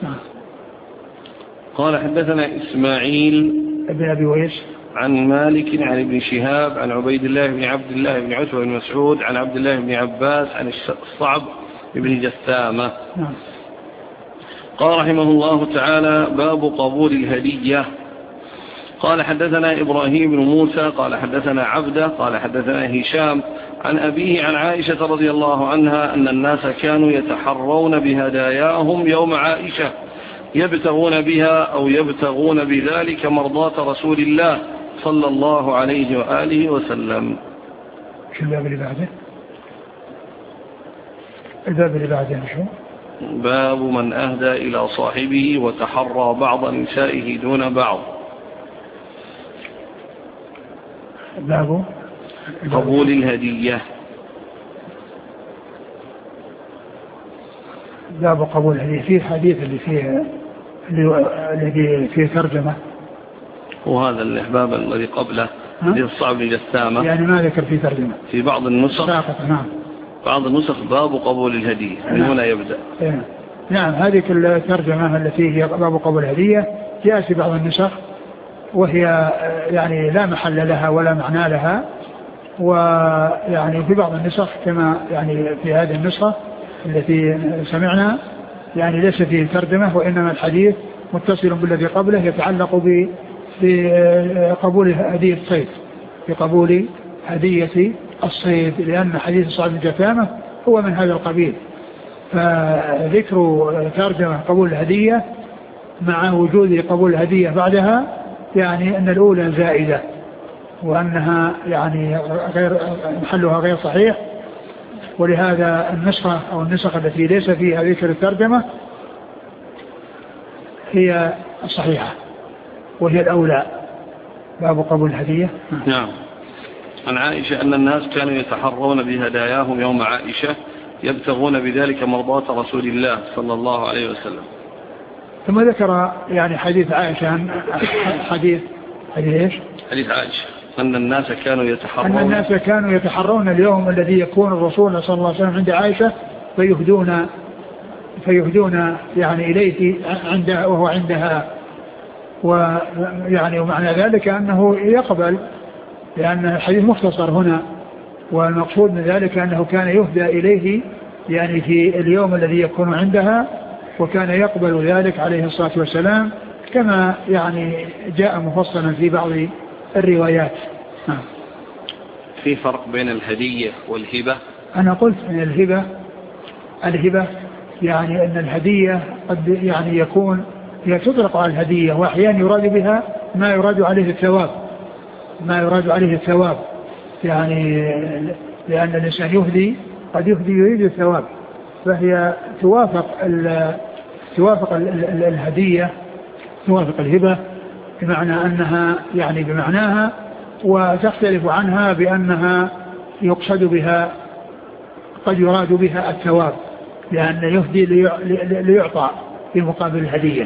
قال حدثنا إسماعيل ابن أبي ويس عن مالك عن ابن شهاب عن عبيد الله بن عبد الله بن عتبة بن مسعود عن عبد الله بن عباس عن الصعب بن جثامة. قال رحمه الله تعالى: باب قبول الهدية. قال حدثنا إبراهيم بن موسى قال حدثنا عبده قال حدثنا هشام عن أبيه عن عائشة رضي الله عنها أن الناس كانوا يتحرون بهداياهم يوم عائشة يبتغون بها أو يبتغون بذلك مرضاة رسول الله صلى الله عليه وآله وسلم. شو الباب اللي بعده؟ الباب اللي بعده شو؟ باب من أهدى إلى صاحبه وتحرى بعض نسائه دون بعض. باب قبول الهدية. باب قبول الهدية. في حديث الذي فيه ترجمة، وهذا الباب الذي قبله للصعب للجثامة يعني ما ذكر فيه ترجمة في بعض النسخ. نعم. بعض النسخ باب قبول الهدية من هنا يبدأ. نعم، هذه الترجمة التي هي باب قبول الهدية جاءت في بعض النسخ، وهي يعني لا محل لها ولا معنى لها، ويعني في بعض النسخ كما يعني في هذه النسخة التي سمعنا يعني ليس فيه ترجمة، وإنما الحديث متصل بالذي قبله يتعلق بقبول هدية الصيد، بقبول هدية الصيد، لأن حديث صعب الجثامة هو من هذا القبيل. فذكر ترجمة قبول الهدية مع وجود قبول الهدية بعدها يعني أن الأولى زائدة، وأنها يعني غير محلها غير صحيح، ولهذا النسخة أو النسخة التي ليس فيها ذكر الترجمة هي الصحيحة وهي الأولى. باب قبول الهدية. نعم. عن عائشة أن الناس كانوا يتحرون بهداياهم يوم عائشة يبتغون بذلك مرضاة رسول الله صلى الله عليه وسلم. ثم ذكر يعني حديث عائشة، حديث إيش؟ حديث عائشة أن الناس كانوا يتحرون اليوم الذي يكون الرسول صلى الله عليه وسلم عند عائشة فيهدون يعني إليه وهو عندها، ويعني ومعنى ذلك أنه يقبل، لأن الحديث مختصر هنا، والمقصود من ذلك أنه كان يهدى إليه يعني في اليوم الذي يكون عندها، وكان يقبل ذلك عليه الصلاة والسلام كما يعني جاء مفصلا في بعض الروايات. في فرق بين الهدية والهبة. أنا قلت أن الهبة يعني أن الهدية قد يعني يكون هي تطلق على الهدية، وأحيانا يراد بها ما يراد عليه الثواب، يعني لأن الإنسان يهدي قد يهدي يريد الثواب، فهي توافق الهدية، توافق الهبة بمعنى أنها يعني بمعناها، وتختلف عنها بأنها يقصد بها قد يراد بها الثواب، لأن يهدي ليعطى في مقابل الهدية.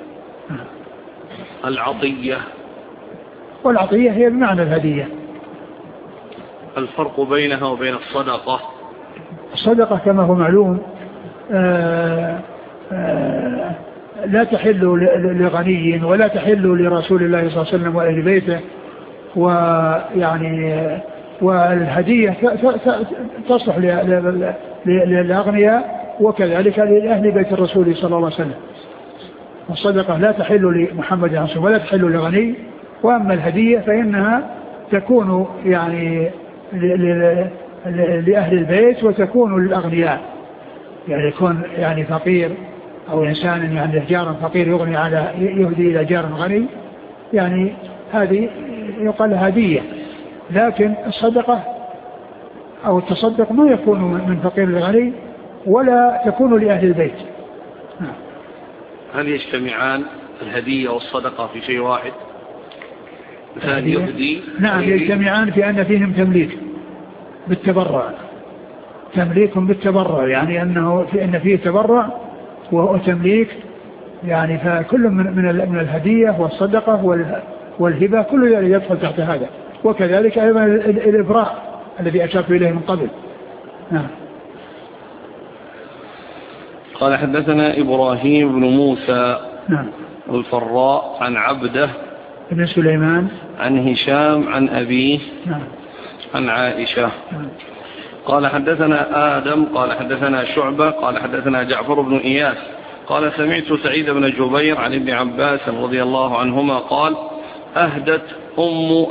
العطية. والعطية هي بمعنى الهدية. الفرق بينها وبين الصدقة. الصدقة كما هو معلوم لا تحل لغني ولا تحل لرسول الله صلى الله عليه وسلم وأهل بيته، ويعني والهدية تصلح للأغنياء وكذلك لأهل بيت الرسول صلى الله عليه وسلم. والصدقة لا تحل لمحمد عصر ولا تحل لغني، وأما الهدية فإنها تكون يعني لأهل البيت وتكون للأغنياء، يعني يكون يعني فقير أو إنسان يعني جار فقير يغني على يهدي إلى جار غني، يعني هذه يقال هدية. لكن الصدقة أو التصدق ما يكون من فقير لغني ولا تكون لأهل البيت. هل يجتمعان الهدية والصدقة في شيء واحد؟ مثال يهدي. نعم يجتمعان في أن فيهم تمليك بالتبرع، تمليك بالتبرع، يعني أن فيه تبرع وتمليك، يعني فكل من الهدية والصدقة والهبة كل ذلك يدخل تحت هذا. وكذلك أيضا الإبراء الذي أشرت إليه من قبل. نعم. قال حدثنا إبراهيم بن موسى نعم الفراء عن عبده بن سليمان عن هشام عن أبيه نعم عن عائشة. نعم. قال حدثنا آدم قال حدثنا شعبة قال حدثنا جعفر بن إياس قال سمعت سعيد بن جبير عن ابن عباس رضي الله عنهما قال أهدت أم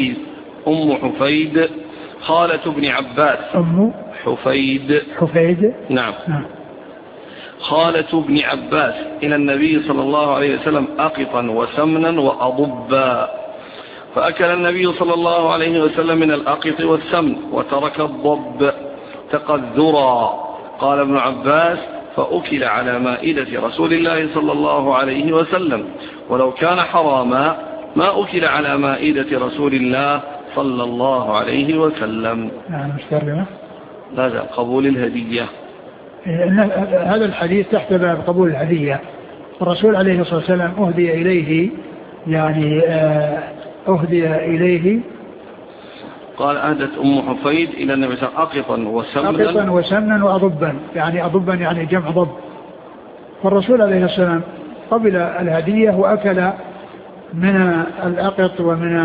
حفيد خالة ابن عباس. أم حفيد نعم خالة ابن عباس إلى النبي صلى الله عليه وسلم أقطا وسمنا وأضبا، فأكل النبي صلى الله عليه وسلم من الأقط والسمن وترك الضب تقذرا. قال ابن عباس فأكل على مائدة رسول الله صلى الله عليه وسلم، ولو كان حراما ما أكل على مائدة رسول الله صلى الله عليه وسلم. هذا قبول الهدية. هذا الحديث تحت باب قبول الهدية. الرسول عليه الصلاة والسلام أهدي إليه، يعني أهدي إليه. قال أهدت أم حفيد إلى النبي صلى الله عليه وسلم أقطا وسمنا وأضبا، يعني أضبا يعني جمع ضب. فالرسول عليه السلام قبل الهدية وأكل من الأقط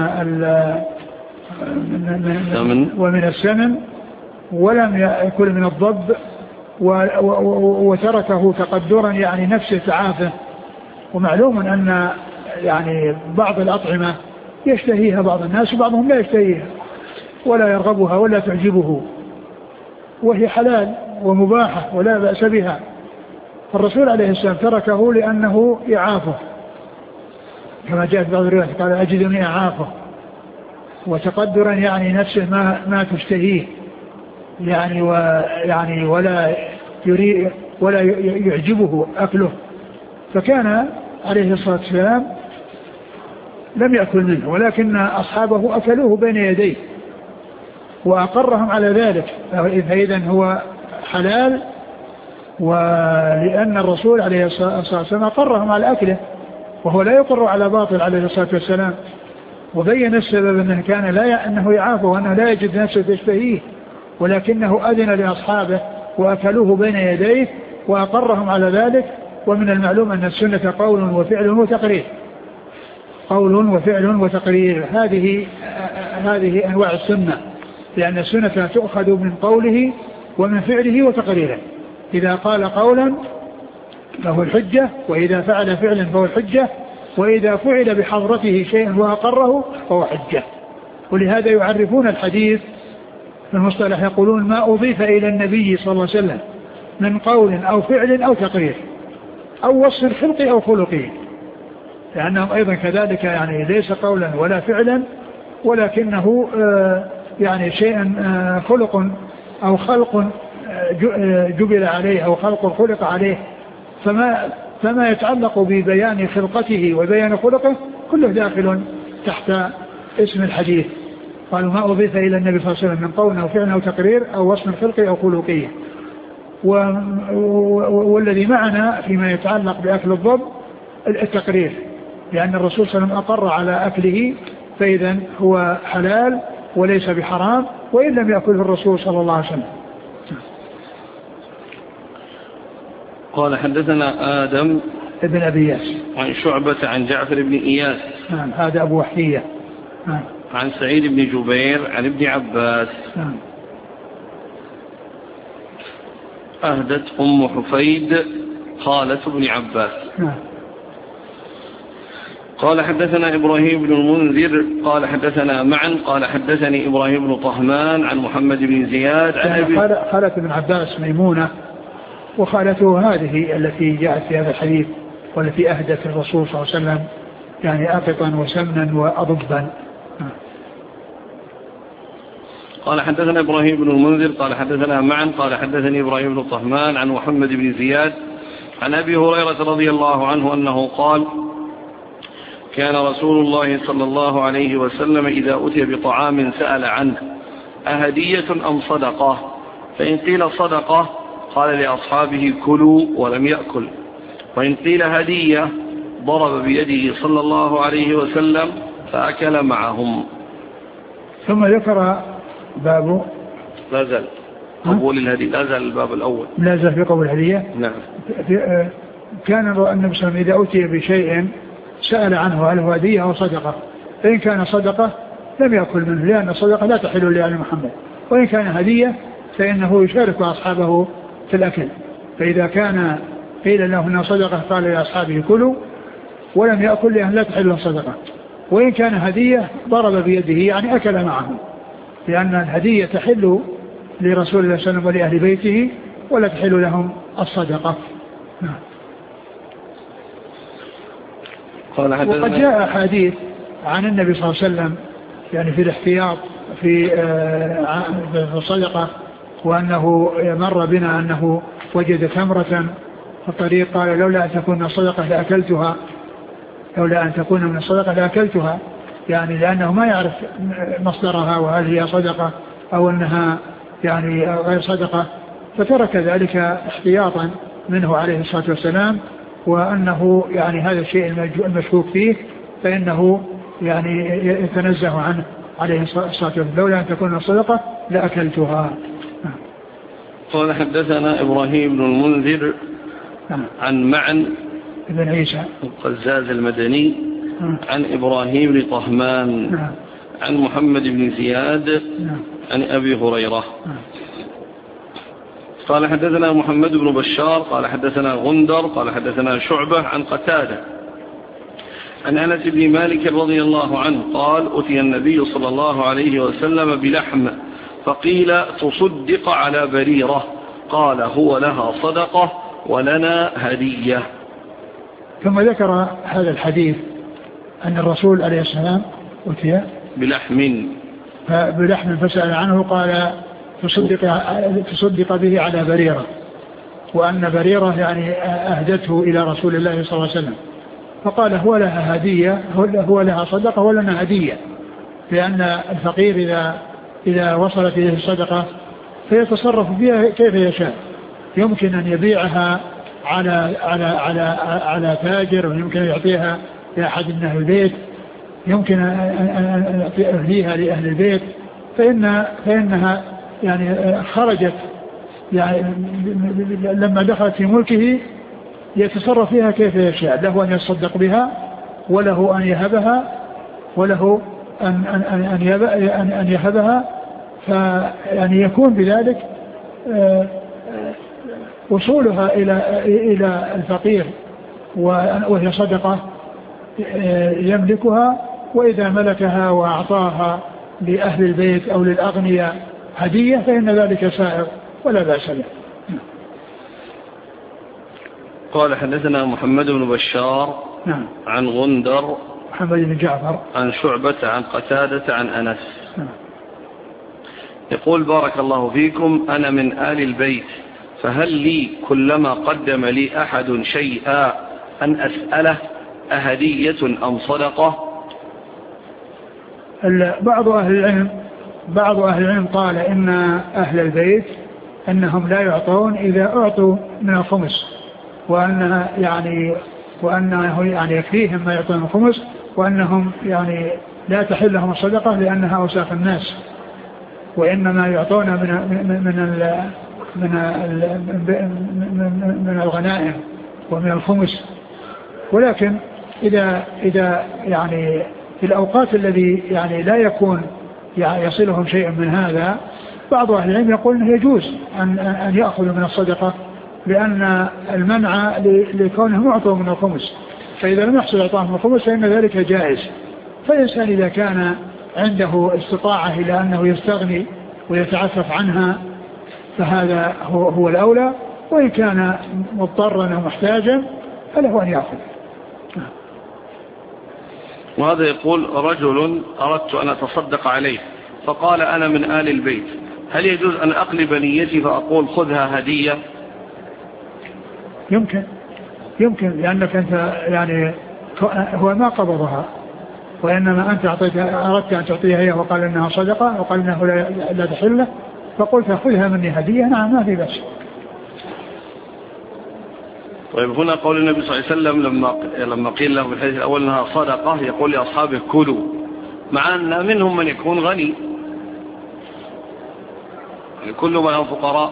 ومن السمن، ولم يأكل من الضب، وتركه تقدرا، يعني نفسه تعافه. ومعلوم أن يعني بعض الأطعمة يشتهيها بعض الناس وبعضهم لا يشتهيها ولا يرغبها ولا تعجبه، وهي حلال ومباحة ولا بأس بها. فالرسول عليه السلام تركه لأنه يعافه، كما جاء في بعض الروايات قال أجدني أعافه، وتقدرا يعني نفسه ما تشتهيه، يعني ولا يريد ولا يعجبه أكله. فكان عليه الصلاة والسلام لم يأكل منه، ولكن أصحابه أكلوه بين يديه وأقرهم على ذلك، فإذا هو حلال، ولأن الرسول عليه الصلاة والسلام أقرهم على أكله، وهو لا يقر على باطل عليه الصلاة والسلام. وبين السبب أنه يعافه وأنه لا يجد نفسه تشتهيه، ولكنه أذن لأصحابه وأكلوه بين يديه وأقرهم على ذلك. ومن المعلوم أن السنة قول وفعل وتقرير، قول وفعل وتقرير، هذه أنواع السنة، لأن السنة تؤخذ من قوله ومن فعله وتقريره. إذا قال قولا فهو الحجة، وإذا فعل فعلا فهو الحجة، وإذا فعل بحضرته شيء وأقره فهو حجة. ولهذا يعرفون الحديث في المصطلح يقولون ما أضيف إلى النبي صلى الله عليه وسلم من قول أو فعل أو تقرير أو وصف خلقي أو خلقي، لأنهم أيضا كذلك يعني ليس قولا ولا فعلا، ولكنه يعني شيء خلق أو خلق جبل عليه أو خلق خلق عليه. فما يتعلق ببيان خلقته وبيان خلقه كله داخل تحت اسم الحديث. قالوا ما أضيف إلى النبي صلى الله عليه وسلم من قول أو فعل أو تقرير أو وصف خلقي أو خلقي. والذي معنا فيما يتعلق بأكل الضب التقرير، لأن الرسول صلى الله عليه وسلم أقر على أكله، فإذا هو حلال وليس بحرام، وإن لم يأكله الرسول صلى الله عليه وسلم. قال حدثنا آدم ابن أبي إياس عن شعبة عن جعفر بن إياس هذا أبو وحية عن سعيد بن جبير عن ابن عباس أهدت أم حفيد خالة ابن عباس. قال حدثنا إبراهيم بن المنذر قال حدثنا معا قال حدثني إبراهيم بن طهمان عن محمد بن زياد عن أبي خالة ابن عباس ميمونة، وخالته هذه التي جاءت في هذا الحديث والتي أهدت الرسول صلى الله عليه وسلم يعني أقطا وسمنا وأضبا. قال حدثنا إبراهيم بن المنذر قال حدثنا معا قال حدثني إبراهيم بن طهمان عن محمد بن زياد عن أبي هريرة رضي الله عنه أنه قال كان رسول الله صلى الله عليه وسلم إذا أتي بطعام سأل عنه أهدية أم صدقة؟ فإن قيل صدقة قال لأصحابه كلوا ولم يأكل. وإن قيل هدية ضرب بيده صلى الله عليه وسلم فأكل معهم. ثم ذكر باب لا زال قبول الهدية، لا زال الباب الأول لا زال في قبول الهدية. نعم. كان النبي صلى الله عليه وسلم إذا أتي بشيء سأل عنه هل هو هدية أو صدقة، فإن كان صدقة لم يأكل منه لأن الصدقة لا تحل لآل محمد، وإن كان هدية فإنه يشارك أصحابه في الأكل. فإذا كان قيل له أنه صدقة قال لأصحابه كلوا ولم يأكل لأن لا تحل الصدقة. وإن كان هدية ضرب بيده يعني أكل معهم، لأن الهدية تحل لرسول الله صلى الله عليه وسلم ولأهل بيته ولا تحل لهم الصدقة. وقد جاء حديث عن النبي صلى الله عليه وسلم يعني في الاحتياط في الصدقة، وأنه مر بنا أنه وجد تمرة في الطريق قال لولا أن تكون صدقة لأكلتها، لولا أن تكون من الصدقة لأكلتها، يعني لأنه ما يعرف مصدرها وهل هي صدقة أو أنها يعني غير صدقة، فترك ذلك احتياطا منه عليه الصلاة والسلام، وأنه يعني هذا الشيء المشكوك فيه فإنه يعني يتنزه عنه عليه الصلاة والسلام، لولا أن تكون الصدقة لأكلتها. قال حدثنا إبراهيم بن المنذر عن معن بن عيسى القزاز المدني عن إبراهيم بن طهمان عن محمد بن زياد عن أبي هريرة قال حدثنا محمد بن بشار قال حدثنا غندر قال حدثنا شعبة عن قتادة عن أنس بن مالك رضي الله عنه قال أتي النبي صلى الله عليه وسلم بلحم فقيل تصدق على بريرة قال هو لها صدقة ولنا هدية. ثم ذكر هذا الحديث أن الرسول عليه السلام أتي بلحم فسأل عنه قال تصدق به على بريرة، وأن بريرة يعني أهدته إلى رسول الله صلى الله عليه وسلم، فقال هو لها هدية، هو لها صدقة ولنا هدية، لأن الفقير إذا وصلت إليه الصدقة فيتصرف فيها كيف يشاء، يمكن أن يبيعها على تاجر، ويمكن أن يعطيها لأحد من أهل البيت، يمكن أن يهديها لأهل البيت، فإنها يعني خرجت يعني لما دخلت في ملكه يتصرف فيها كيف يشاء، له أن يصدق بها وله أن يهبها وله أن يهبها، فيعني يكون بذلك وصولها إلى الفقير وهي صدقة يملكها، وإذا ملكها وأعطاها لأهل البيت أو للأغنياء هدية فإن ذلك سائر ولا بأس له. قال حدثنا محمد بن بشار عن غندر محمد بن جعفر عن شعبة عن قتادة عن أنس يقول بارك الله فيكم أنا من آل البيت فهل لي كلما قدم لي أحد شيئا أن أسأله أهدية أم صدقة؟ بعض أهل العلم قال إن أهل البيت أنهم لا يعطون إذا أعطوا من الخمس، وأنه يعني يكفيهم ما يعطون الخمس، وأنهم يعني لا تحل لهم الصدقة لأنها أوساخ الناس، وإنما يعطون من الغنائم ومن الخمس. ولكن إذا يعني في الأوقات الذي يعني لا يكون يعني يصلهم شيء من هذا، بعض أهل العلم يقول أنه يجوز أن يأخذوا من الصدقة، لأن المنع لكونهم يعطوا من الخمس، فإذا لم يحصل إعطاهم من الخمس فإن ذلك جائز. فالإنسان إذا كان عنده استطاعة إلى أنه يستغني ويتعفف عنها فهذا هو الأولى، وإن كان مضطرا ومحتاجا فله أن يأخذ. وهذا يقول رجل أردت أن أتصدق عليه فقال أنا من آل البيت، هل يجوز أن أقلب نيتي فأقول خذها هدية؟ يمكن لأنك أنت يعني هو ما قبضها، وإنما أنت أردت أن تعطيها هي وقال إنها صدقة وقال إنه لا تحله، فقلت خذها مني هدية، نعم ما في بس. طيب هنا قول النبي صلى الله عليه وسلم لما قيل له في الحديث الأول أنها صدقة يقول لأصحابه كلوا، مع أن منهم من يكون غني، كل من هم فقراء.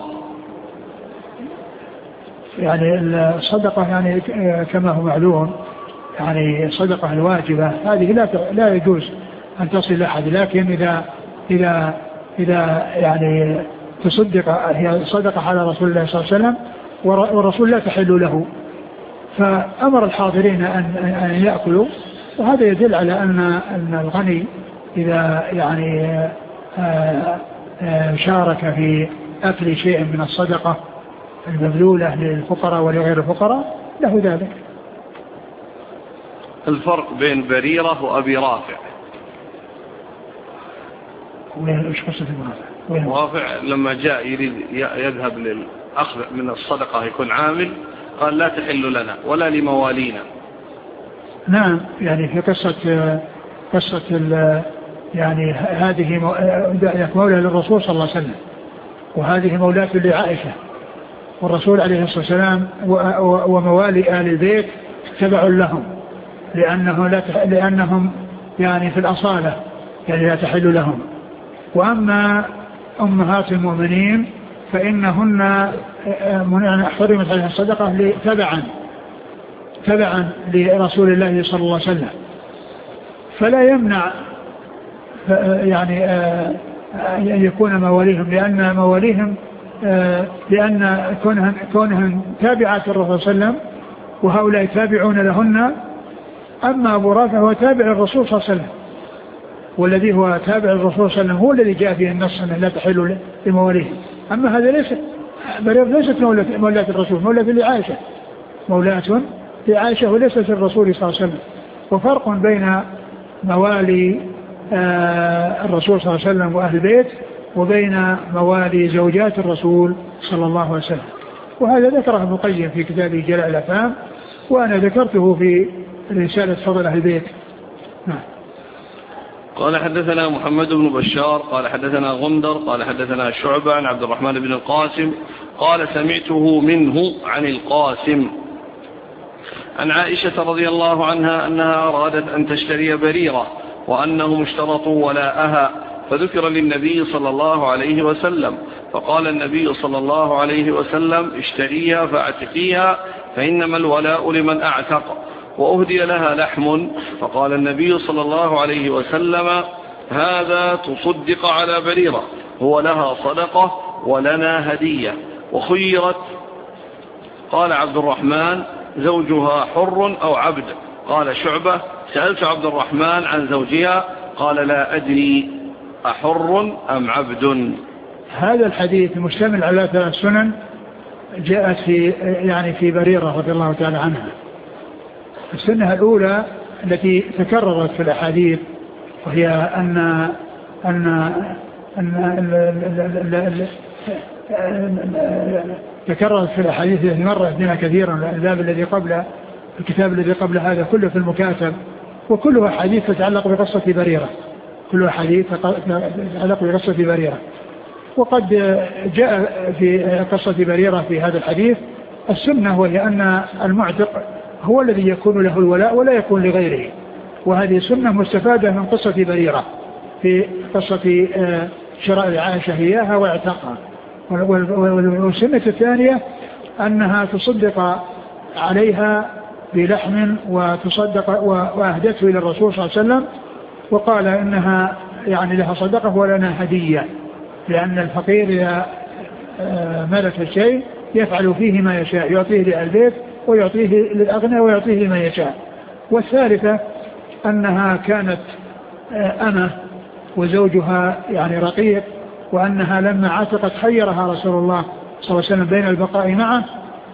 يعني الصدقة يعني كما هو معلوم يعني الصدقة الواجبة هذه لا يجوز أن تصل لأحد، لكن إذا يعني تصدق هي صدقة على رسول الله صلى الله عليه وسلم والرسول لا تحل له، فأمر الحاضرين أن يأكلوا، وهذا يدل على أن الغني إذا يعني شارك في أكل شيء من الصدقة المبذولة للفقراء ولغير الفقراء له ذلك. الفرق بين بريرة وأبي رافع؟ وإيش قصة ابن رافع لما جاء يريد يذهب للأخذ من الصدقة يكون عامل قال لا تحل لنا ولا لموالينا. نعم، يعني في قصة يعني هذه مولى للرسول صلى الله عليه وسلم، وهذه مولاة لعائشة، والرسول عليه الصلاة والسلام وموالي آل البيت تبع لهم لأنهم يعني في الأصالة يعني لا تحل لهم. وأما أمهات المؤمنين فإنهن حرمت عليها الصدقة تبعا لرسول الله صلى الله عليه وسلم، فلا يمنع يعني أن يكون مواليهم، لأن مواليهم لأن كونهم تابعات الرسول صلى الله عليه وسلم وهؤلاء تابعون لهن. أما أبو رافع هو تابع الرسول صلى الله عليه وسلم، والذي هو تابع الرسول صلى الله عليه وسلم هو الذي جاء فيه النص أنه لا تحل لمواليهم. أما هذا ليست مولاة الرسول، مولاة لعائشة وليست الرسول صلى الله عليه وسلم. وفرق بين موالي الرسول صلى الله عليه وسلم وأهل البيت وبين موالي زوجات الرسول صلى الله عليه وسلم، وهذا ذكره ابن القيم في كتابه جلاء الأفهام، وأنا ذكرته في رسالة فضل أهل البيت. نعم. قال حدثنا محمد بن بشار قال حدثنا غندر قال حدثنا شعبة عن عبد الرحمن بن القاسم قال سمعته منه عن القاسم عن عائشة رضي الله عنها أنها أرادت أن تشتري بريرة وأنهم اشترطوا ولاءها، فذكر للنبي صلى الله عليه وسلم، فقال النبي صلى الله عليه وسلم اشتريها فاعتقيها فإنما الولاء لمن أعتق، وأهدي لها لحم، فقال النبي صلى الله عليه وسلم هذا تصدق على بريرة، هو لها صدقة ولنا هدية. وخيرت قال عبد الرحمن زوجها حر أو عبد؟ قال شعبة سألت عبد الرحمن عن زوجها قال لا أدري أحر أم عبد. هذا الحديث مشتمل على 3 سنن جاءت في بريرة رضي الله تعالى عنها. السنة الأولى التي تكررت في الأحاديث وهي أن تكررت في الأحاديث التي مرت بنا كثيرا. الكتاب الذي قبل هذا كله في المكاتب، وكلها حديث تتعلق بقصة بريرة، وقد جاء في قصة بريرة في هذا الحديث السنة، وهي أن المعتق هو الذي يكون له الولاء ولا يكون لغيره، وهذه سنة مستفادة من قصة بريرة في قصة شراء عائشة إياها واعتقها. والسنة الثانية أنها تصدق عليها بلحم وتصدق وأهدته إلى الرسول صلى الله عليه وسلم، وقال إنها يعني لها صدقة ولنا هدية، لأن الفقير إذا ملك الشيء يفعل فيه ما يشاء، يعطيه للبيت ويعطيه للأغنياء ويعطيه لما يشاء. والثالثة أنها كانت أمة وزوجها يعني رقيق، وأنها لما عتقت خيرها رسول الله صلى الله عليه وسلم بين البقاء معه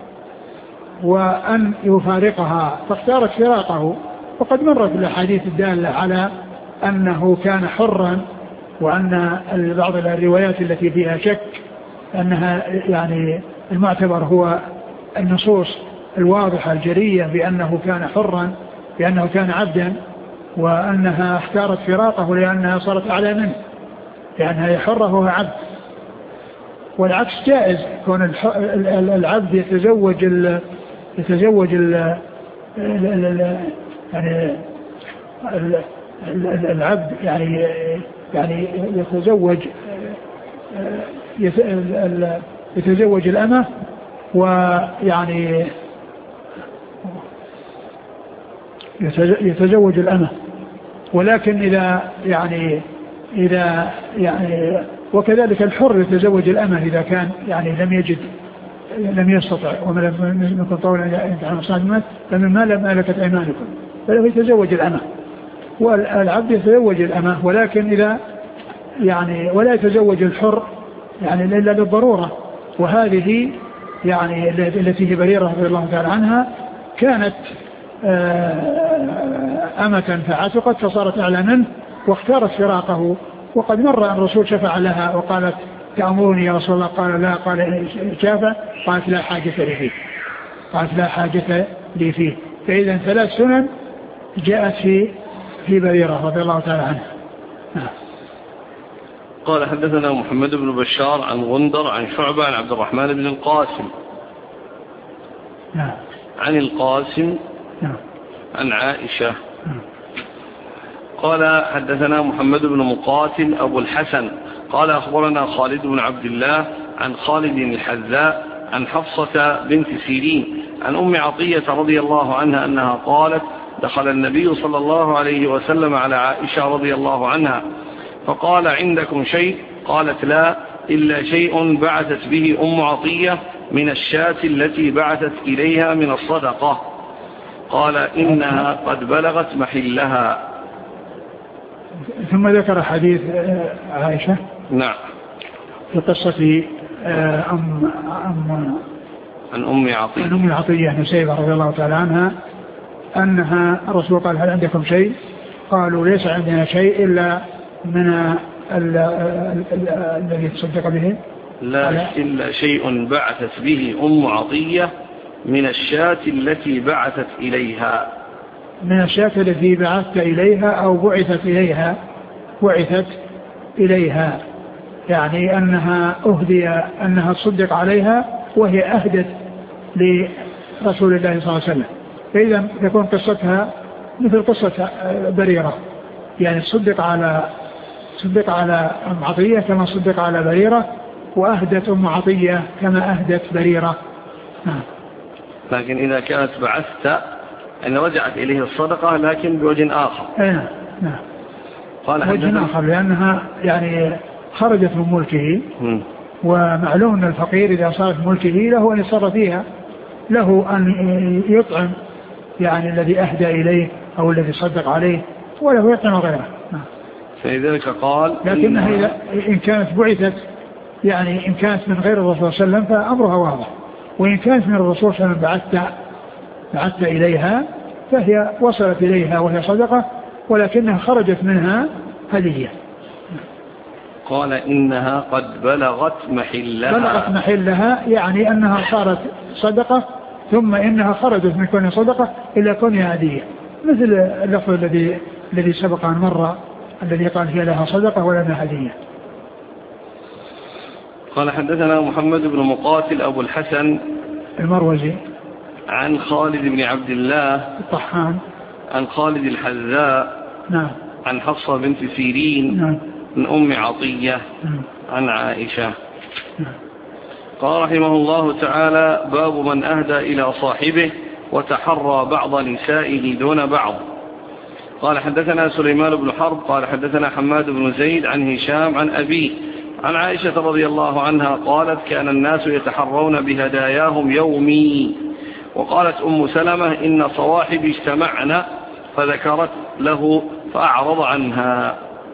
وأن يفارقها، فاختارت فراقه. وقد مرت الأحاديث الدالة على أنه كان حرا، وأن بعض الروايات التي فيها شك أنها يعني المعتبر هو النصوص الواضحة الجرية بأنه كان حرا، بأنه كان عبدا، وأنها اختارت فراقه لأنها صارت أعلى منه، لأنها حرة وهو عبد. والعكس جائز، كون العبد يتزوج يتزوج يعني العبد يعني يتزوج الأمة، ويعني يتزوج الأمة، ولكن إذا وكذلك الحر يتزوج الأمة إذا كان يعني لم يستطع ولم يكن طولا يمتحن صادمات فمما لم ملكت أيمانكم، فله يتزوج الأمة، والعبد يتزوج الأمة، ولكن إذا يعني ولا يتزوج الحر يعني إلا للضرورة. وهذه يعني التي هي بريرة رضي الله تعالى عنها كانت أمة فعتقت فصارت أعلى منه واختارت فراقه، وقد مر أن الرسول شفع لها وقالت تأمرني يا رسول الله؟ قال لا، قال شافع، قالت لا حاجة لي فيه، قالت لا حاجة لي فيه. فإذا 3 سنن جاءت في بريرة رضي الله تعالى عنها. قال حدثنا محمد بن بشار عن غندر عن شعبة عن عبد الرحمن بن القاسم عن القاسم عن عائشة قال حدثنا محمد بن مقاتل أبو الحسن قال أخبرنا خالد بن عبد الله عن خالد الحذاء عن حفصة بنت سيرين عن أم عطية رضي الله عنها أنها قالت دخل النبي صلى الله عليه وسلم على عائشة رضي الله عنها فقال عندكم شيء؟ قالت لا إلا شيء بعثت به أم عطية من الشاة التي بعثت إليها من الصدقة. قال إنها قد بلغت محلها. ثم ذكر حديث عائشة نعم في قصة عن أم عطية نسيبة رضي الله تعالى عنها أنها الرسول قال هل عندكم شيء؟ قالوا ليس عندنا شيء إلا من الذي تصدق به، لا إلا شيء بعثت به أم عطية من الشاة التي بعثت إليها، من الشاة التي بعثت إليها أو بعثت إليها، يعني أنها أنها تصدق عليها وهي أهدت لرسول الله صلى الله عليه وسلم. فإذا تكون قصتها مثل قصة بريرة، يعني صدق على أم عطية كما صدق على بريرة، وأهدت أم عطية كما أهدت بريرة. لكن إذا كانت بعثت أن رجعت إليه الصدقة لكن بوجه آخر. نعم بوجه آخر، لأنها يعني خرجت من ملكه، ومعلوم أن الفقير إذا صارت ملكه له أن يصرف فيها، له أن يطعم يعني الذي أهدى إليه أو الذي صدق عليه، وله يطعم غيره. فلذلك قال لكنها إن كانت بعثت، يعني إن كانت من غير الرسول صلى الله عليه وسلم فأمرها واضح، وإن كانت من الرسول صلى الله عليه وسلم بعثت إليها فهي وصلت إليها وهي صدقة، ولكنها خرجت منها هدية. قال إنها قد بلغت محلها، يعني أنها صارت صدقة ثم إنها خرجت من كونها صدقة إلى كونها هدية، مثل اللفظ الذي سبق عن مرة الذي قال هي لها صدقة ولنا هدية. قال حدثنا محمد بن مقاتل أبو الحسن المروزي عن خالد بن عبد الله الطحان عن خالد الحذاء نعم عن حفصة بنت سيرين نعم من أم عطية عن عائشة. قال رحمه الله تعالى باب من أهدى إلى صاحبه وتحرى بعض نسائه دون بعض. قال حدثنا سليمان بن حرب قال حدثنا حماد بن زيد عن هشام عن أبيه عن عائشة رضي الله عنها قالت كان الناس يتحرون بهداياهم يومي. وقالت أم سلمة إن صواحبي اجتمعنا فذكرت له فأعرض عنها.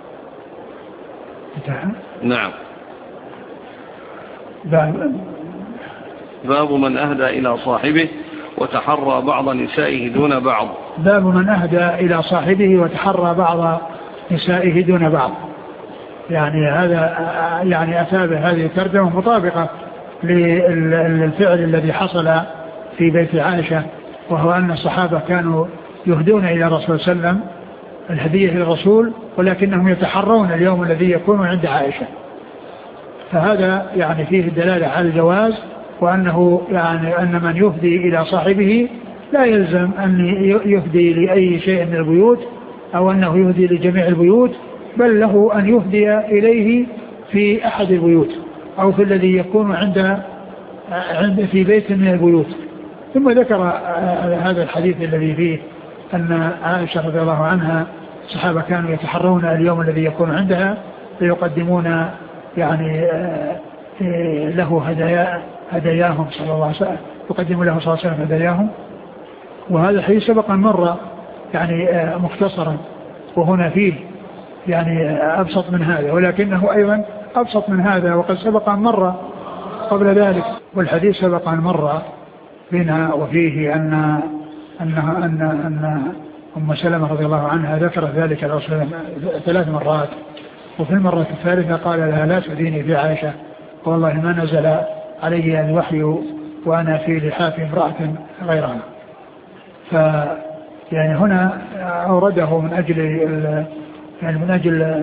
نعم. باب من أهدى إلى صاحبه وتحرى بعض نسائه دون بعض. باب من أهدى إلى صاحبه وتحرى بعض نسائه دون بعض، يعني هذا يعني أثابه هذه الترجمة مطابقة للفعل الذي حصل في بيت عائشة، وهو أن الصحابة كانوا يهدون إلى الرسول صلى الله عليه وسلم الهدية للرسول، ولكنهم يتحرون اليوم الذي يكون عند عائشة. فهذا يعني فيه الدلالة على الجواز وأنه يعني أن من يهدي إلى صاحبه لا يلزم أن يهدي لأي شيء من البيوت أو أنه يهدي لجميع البيوت، بل له أن يهدي إليه في أحد البيوت أو في الذي يكون عند في بيت من البيوت. ثم ذكر هذا الحديث الذي فيه أن عائشة رضي الله عنها الصحابة كانوا يتحرون اليوم الذي يكون عندها فيقدمون يعني له هداياهم صلى الله عليه وسلم، يقدم له صلى الله عليه وسلم هداياهم. وهذا الحديث سبق أن مر يعني مختصرا، وهنا فيه يعني أبسط من هذا، ولكنه أيضا أبسط من هذا وقد سبق أن مر قبل ذلك. والحديث سبق أن مر بنا وفيه أن أم سلمة رضي الله عنها ذكرت ذلك الرسول 3 مرات، وفي المرة الثالثة قال لها لا تؤذيني في عائشة، والله ما نزل علي الوحي وأنا في لحاف امرأة غيرها. يعني هنا أورده من أجل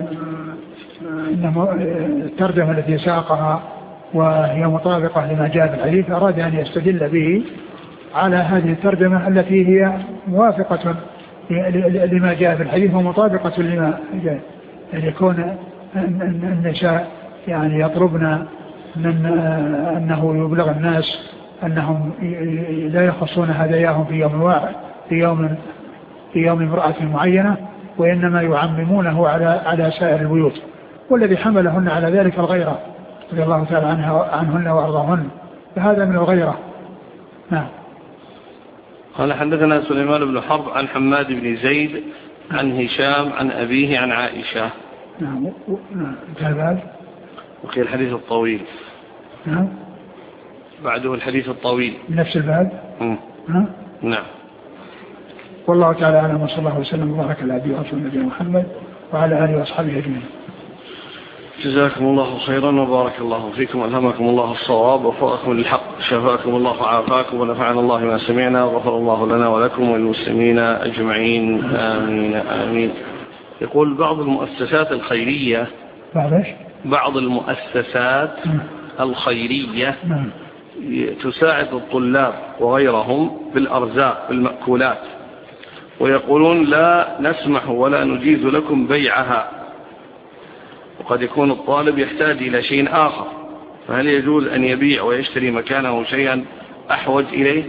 الترجمة التي ساقها وهي مطابقة لما جاء في الحديث، أراد أن يستدل به على هذه الترجمة التي هي موافقة لما جاء في الحديث ومطابقة لما جاء، يعني يكون النساء يعني يطلبن من أنه يبلغ الناس أنهم لا يخصون هداياهم في يوم واحد في يوم امرأة معينة، وإنما يعممونه على سائر البيوت، والذي حملهن على ذلك الغيرة رضي الله تعالى عنهن وأرضاهن، فهذا من الغيرة. نعم. قال حدثنا سليمان بن حرب عن حماد بن زيد عن هشام عن أبيه عن عائشة. نعم. نعم. وقيل الحديث الطويل. نعم. بعده الحديث الطويل نفس الباب. نعم. والله تعالى أعلم، وصلى الله وسلم وبارك على عبده ورسوله نبينا محمد وعلى آله وأصحابه أجمعين. جزاكم الله خيرا وبارك الله فيكم، ألهمكم الله الصواب ووفقكم للحق، شفاكم الله وعافاكم، ونفعنا الله ما سمعنا، وغفر الله لنا ولكم وللمسلمين أجمعين، آمين آمين. يقول بعض المؤسسات الخيرية بعض المؤسسات الخيرية تساعد الطلاب وغيرهم بالأرزاق بالمأكولات، ويقولون لا نسمح ولا نجيز لكم بيعها، وقد يكون الطالب يحتاج إلى شيء آخر، فهل يجوز أن يبيع ويشتري مكانه شيئا أحوج إليه؟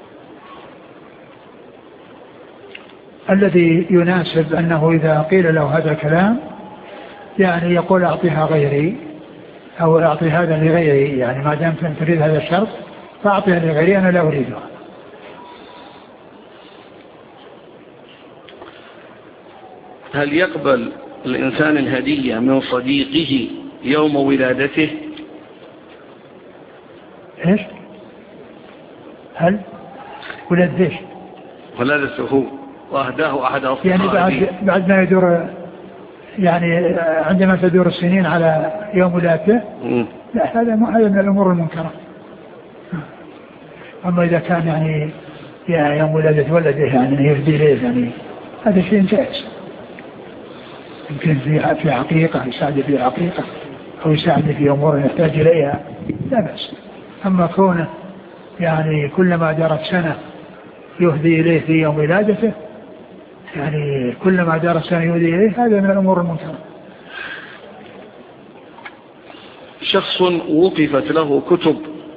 الذي يناسب أنه إذا قيل له هذا الكلام يعني يقول أعطيها غيري أو أعطي هذا لغيري، يعني ما دام تريد هذا الشرط فأعطيها لغيري، أنا لا أريدها. هل يقبل الإنسان الهدية من صديقه يوم ولادته؟ إيش؟ هل ولادته؟ ولادته وأهداه أحد أصدقائه، يعني بعد ما يدور، يعني عندما تدور السنين على يوم ولادته، لا، هذا من الأمور المنكرة. أما إذا كان يعني يوم ولادة ولده يعني يهدي ليه، يعني هذا شيء جائز، يمكن في عقيقة يساعد في عقيقة أو يساعد في أمور يحتاج إليها، لا بأس. أما كونه يعني كلما جرت سنة يهدي إليه في يوم ولادته، يعني كلما جرت سنة يهدي إليه، هذا من الأمور المنكرة. شخص وقفت له كتب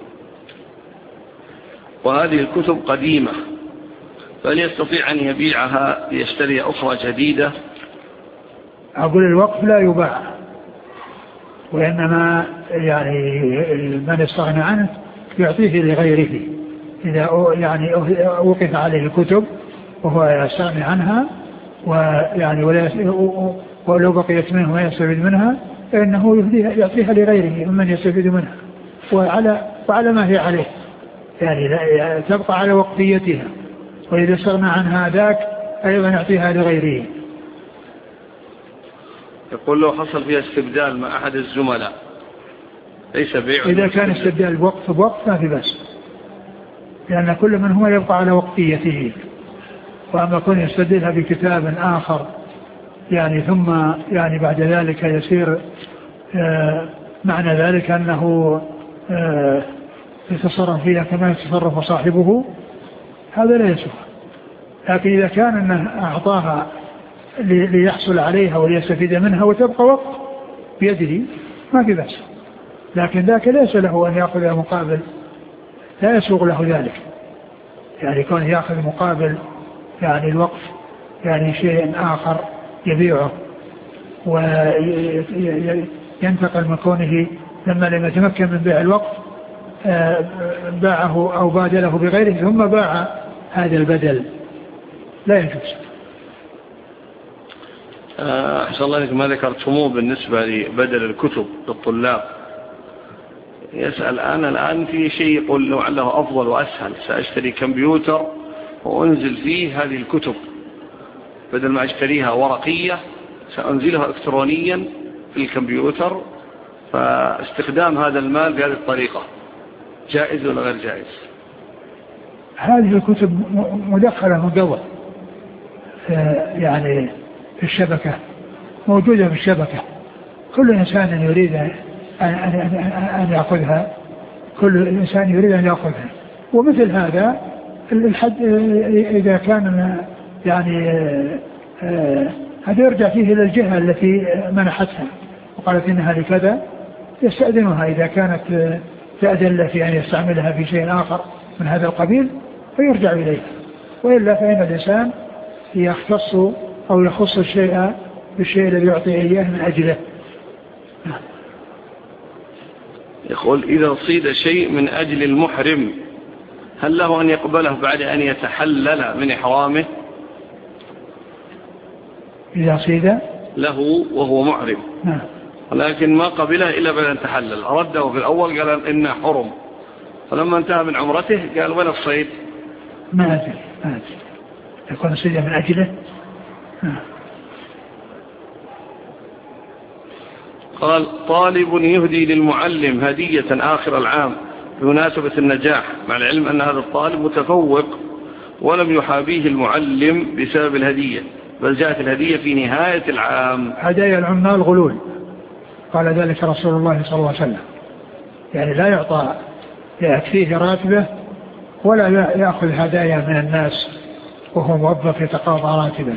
وهذه الكتب قديمة، فهل يستطيع أن يبيعها ليشتري أخرى جديدة؟ أقول الوقف لا يباع، وإنما يعني من استغنى عنه يعطيه لغيره. إذا يعني وقف عليه الكتب وهو يستغني عنها ويعني ولو بقيت منه ما يستفيد منها، فإنه يعطيها لغيره ممن يستفيد منها وعلى ما هي عليه، يعني تبقى على وقفيتها، وإذا استغنى عنها ذاك أيضا يعطيها لغيره. يقول له حصل فيها استبدال مع أحد الزملاء ليس بيع، إذا كان استبدال وقف بوقف ما في بس، لأن كل من هو يبقى على وقفيته. وأما كون يستبدلها بكتاب آخر يعني ثم يعني بعد ذلك يصير معنى ذلك أنه يتصرف فيها كما يتصرف صاحبه هذا لا يسوء. لكن إذا كان أنه أعطاها ليحصل عليها وليستفيد منها وتبقى وقت بيده ما في بأس، لكن ذاك ليس له أن يأخذ مقابل، لا يسوغ له ذلك، يعني يكون يأخذ مقابل يعني الوقف يعني شيء آخر يبيعه وينتقل من كونه لما لم يتمكن من بيع الوقف باعه أو بادله بغيره ثم باع هذا البدل، لا يجوز. أحسن الله لك ما ذكرتموه بالنسبة لبدل الكتب للطلاب. يسأل أنا الآن في شيء يقول لعله أفضل وأسهل، سأشتري كمبيوتر وأنزل فيه هذه الكتب بدل ما أشتريها ورقية سأنزلها إلكترونيا في الكمبيوتر، فاستخدام هذا المال بهذه الطريقة جائز ولا غير جائز؟ هذه الكتب مدخلة من قبل يعني في الشبكة، موجودة في الشبكة، كل إنسان يريد أن يأخذها، كل إنسان يريد أن يأخذها. ومثل هذا الحد إذا كان يعني هذا يرجع فيه إلى الجهة التي منحتها وقالت إنها لكذا، يستأذنها إذا كانت تأذن في أن يستعملها في شيء آخر من هذا القبيل فيرجع إليها، وإلا فإن الإنسان يختص أو يخص الشيء بالشيء الذي يعطي إياه من أجله. يقول إذا صيد شيء من أجل المحرم هل له أن يقبله بعد أن يتحلل من إحرامه؟ إذا صيد له وهو محرم ولكن ما قبله إلا بعد أن تحلل، رده في الأول قال إنه حرم، فلما انتهى من عمرته قال وين الصيد؟ ما أدري يكون صيد من أجله. قال طالب يهدي للمعلم هدية آخر العام بمناسبة النجاح، مع العلم أن هذا الطالب متفوق ولم يحابيه المعلم بسبب الهدية، بل جاءت الهدية في نهاية العام. هدايا العمال غلول، قال ذلك رسول الله صلى الله عليه وسلم، يعني لا يعطى يكفيه راتبه ولا يأخذ هدايا من الناس وهو موظف يتقاضى راتبا.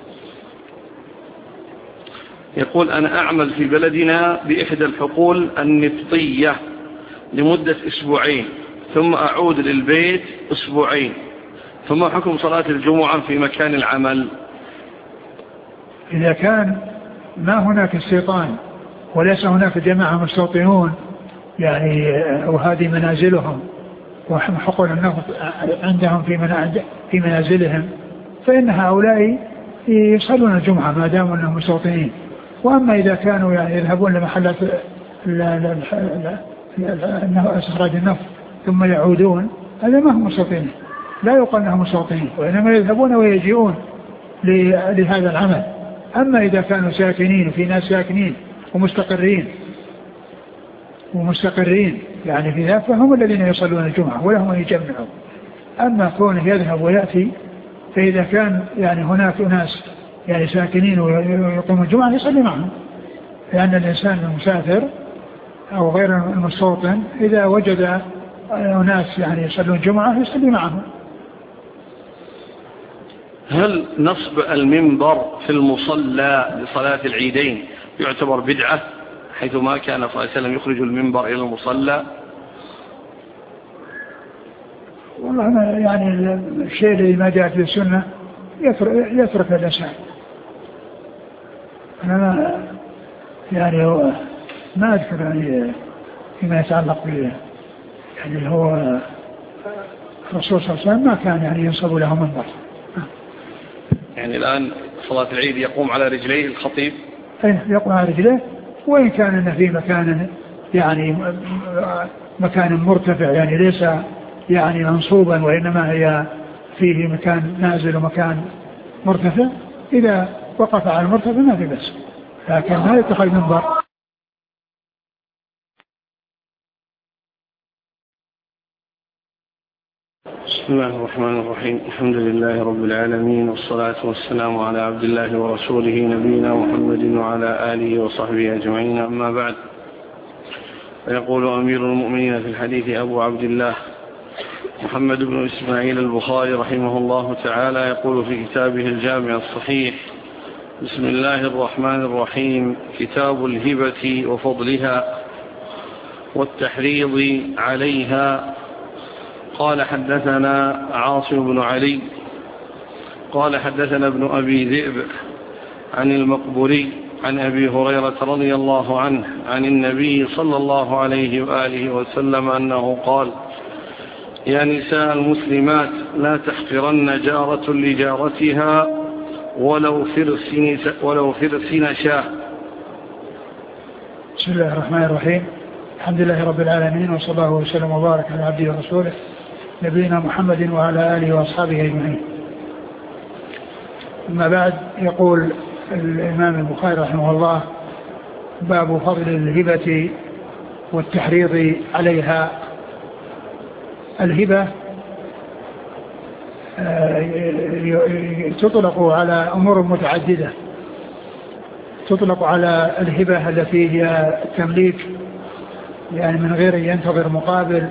يقول أنا أعمل في بلدنا بإحدى الحقول النفطية لمدة أسبوعين ثم أعود للبيت أسبوعين، ثم حكم صلاة الجمعة في مكان العمل؟ إذا كان ما هناك استيطان وليس هناك جماعة مستوطنون يعني وهذه منازلهم وحقول النفط عندهم في منازلهم، فإن هؤلاء يصلون الجمعة ما داموا أنهم مستوطنين. وأما إذا كانوا يعني يذهبون لمحلات استخراج النفط ثم يعودون، هذا ما هم مستوطنين، لا يقال أنهم مستوطنين، وإنما يذهبون ويجيئون لهذا العمل. أما إذا كانوا ساكنين وفي ناس ساكنين ومستقرين يعني في ذلك فهم الذين يصلون الجمعة ولهم أن يجمعوا. أما كونه يذهب ويأتي، فإذا كان يعني هناك ناس يعني ساكنين ويقوموا الجمعة يصلي معهم، لأن الإنسان المسافر أو غير المستوطن إذا وجد ناس يعني يصلون الجمعة يصلي معهم. هل نصب المنبر في المصلى لصلاة العيدين يعتبر بدعة حيث ما كان صلى الله عليه وسلم يخرج المنبر إلى المصلى؟ والله يعني الشيء الذي ما جاءت بالسنة يترك الإنسان. أنا يعني ما أذكر يعني فيما يتعلق به يعني هو الرسول صلى الله عليه وسلم ما كان يعني ينصب له منبر. يعني الآن صلاة العيد يقوم على رجليه الخطيب؟ يقوم على رجليه، وإن كان في مكان يعني مكان مرتفع يعني ليس يعني منصوبا وإنما هي فيه مكان نازل ومكان مرتفع، إذا وقف على المرتفع ما في بس، لكن ما يتخذ منبر. بسم الله الرحمن الرحيم، الحمد لله رب العالمين، والصلاة والسلام على عبد الله ورسوله نبينا محمد وعلى آله وصحبه أجمعين، أما بعد. فيقول أمير المؤمنين في الحديث أبو عبد الله محمد بن إسماعيل البخاري رحمه الله تعالى، يقول في كتابه الجامع الصحيح: بسم الله الرحمن الرحيم. كتاب الهبة وفضلها والتحريض عليها. قال حدثنا عاصم بن علي قال حدثنا ابن أبي ذئب عن المقبري عن أبي هريرة رضي الله عنه عن النبي صلى الله عليه وآله وسلم أنه قال: يا نساء المسلمات لا تحقرن جارة لجارتها ولو فرسن شاه. بسم الله الرحمن الرحيم. الحمد لله رب العالمين، وصلى الله وسلم وبارك على عبده ورسوله نبينا محمد وعلى آله وأصحابه أجمعين. أما بعد، يقول الإمام البخاري رحمه الله: باب فضل الهبة والتحريض عليها. الهبة تطلق على أمور متعددة. تطلق على الهبة التي هي التمليك، يعني من غير أن ينتظر مقابل،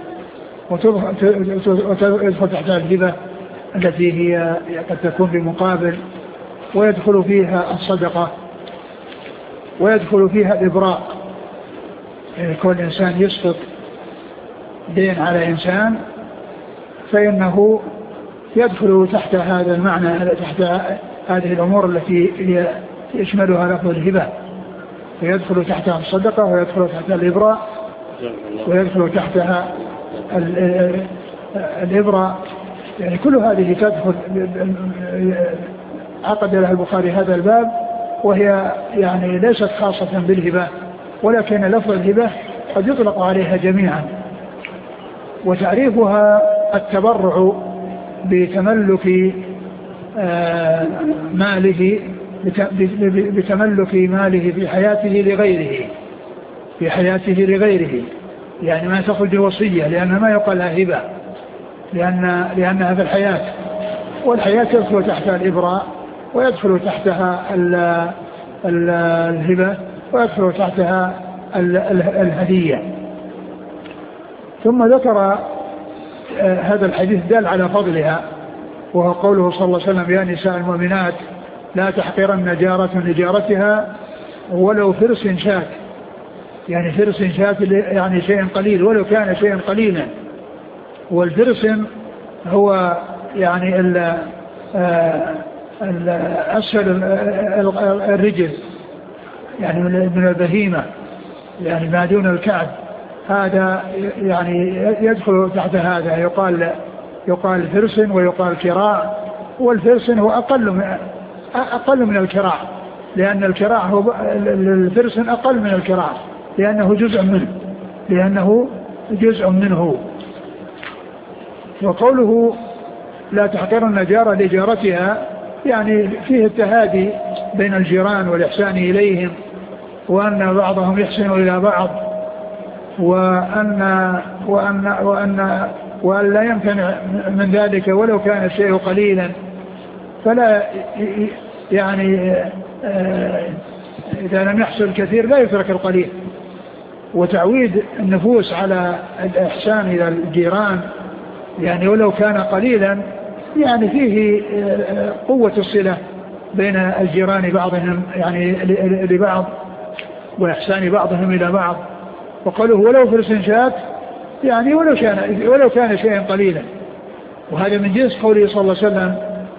ويدخل تحت الهبة التي هي قد تكون بمقابل، ويدخل فيها الصدقة، ويدخل فيها الإبراء، يعني كل إنسان يسقط دين على إنسان فإنه يدخل تحت هذا المعنى، تحت هذه الأمور التي يشملها لفظ الهبة، فيدخل تحتها الصدقة، ويدخل تحتها الإبراء، ويدخل تحتها الإبراء، يعني كل هذه تدخل. عقد لها البخاري هذا الباب، وهي يعني ليست خاصة بالهبة، ولكن لفظ الهبة قد يطلق عليها جميعا. وتعريفها التبرع بتملك ماله، في حياته لغيره، يعني ما تخرج وصية، لأن ما يقال لها هبة لأنها في الحياة، والحياة يدخل تحتها الإبراء، ويدخل تحتها الهبة، ويدخل تحتها الهدية. ثم ذكر هذا الحديث دال على فضلها، وهو قوله صلى الله عليه وسلم: يا نساء المؤمنات لا تحقرن جارة لجارتها ولو فرس شاة. يعني فرس شاة يعني شيء قليل، ولو كان شيئا قليلا. والفرس هو يعني أسفل الرجل، يعني من البهيمة، يعني ما دون الكعب، هذا يعني يدخل تحت هذا. يقال فرس ويقال كراع، والفرس هو أقل من الكراع، لأن الكراع هو الفرس أقل من الكراع، لأنه جزء منه. وقوله لا تحقرن جارة لجارتها، يعني فيه التهادي بين الجيران والإحسان إليهم، وأن بعضهم يحسن إلى بعض، وأن لا يمتنع من ذلك ولو كان الشيء قليلا. فلا يعني إذا لم يحصل كثير لا يترك القليل. وتعويد النفوس على الإحسان إلى الجيران، يعني ولو كان قليلا، يعني فيه قوة الصلة بين الجيران بعضهم يعني لبعض، وإحسان بعضهم إلى بعض. وقالوا ولو فرس شاة، يعني ولو كان شيئا قليلا. وهذا من جنس قوله صلى الله عليه وسلم: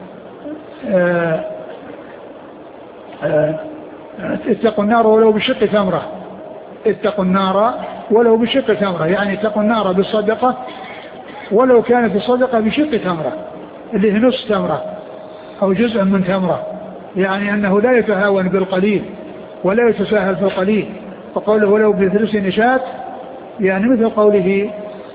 اتقوا النار ولو بشق تمرة. اتقوا النار ولو بشق تمرة، يعني اتقوا النار بالصدقة ولو كانت الصدقة بشق تمرة، اللي هي نصف تمرة أو جزء من تمرة، يعني أنه لا يتهاون بالقليل ولا يتساهل في القليل. فقوله ولو بثلث نشاة، يعني مثل قوله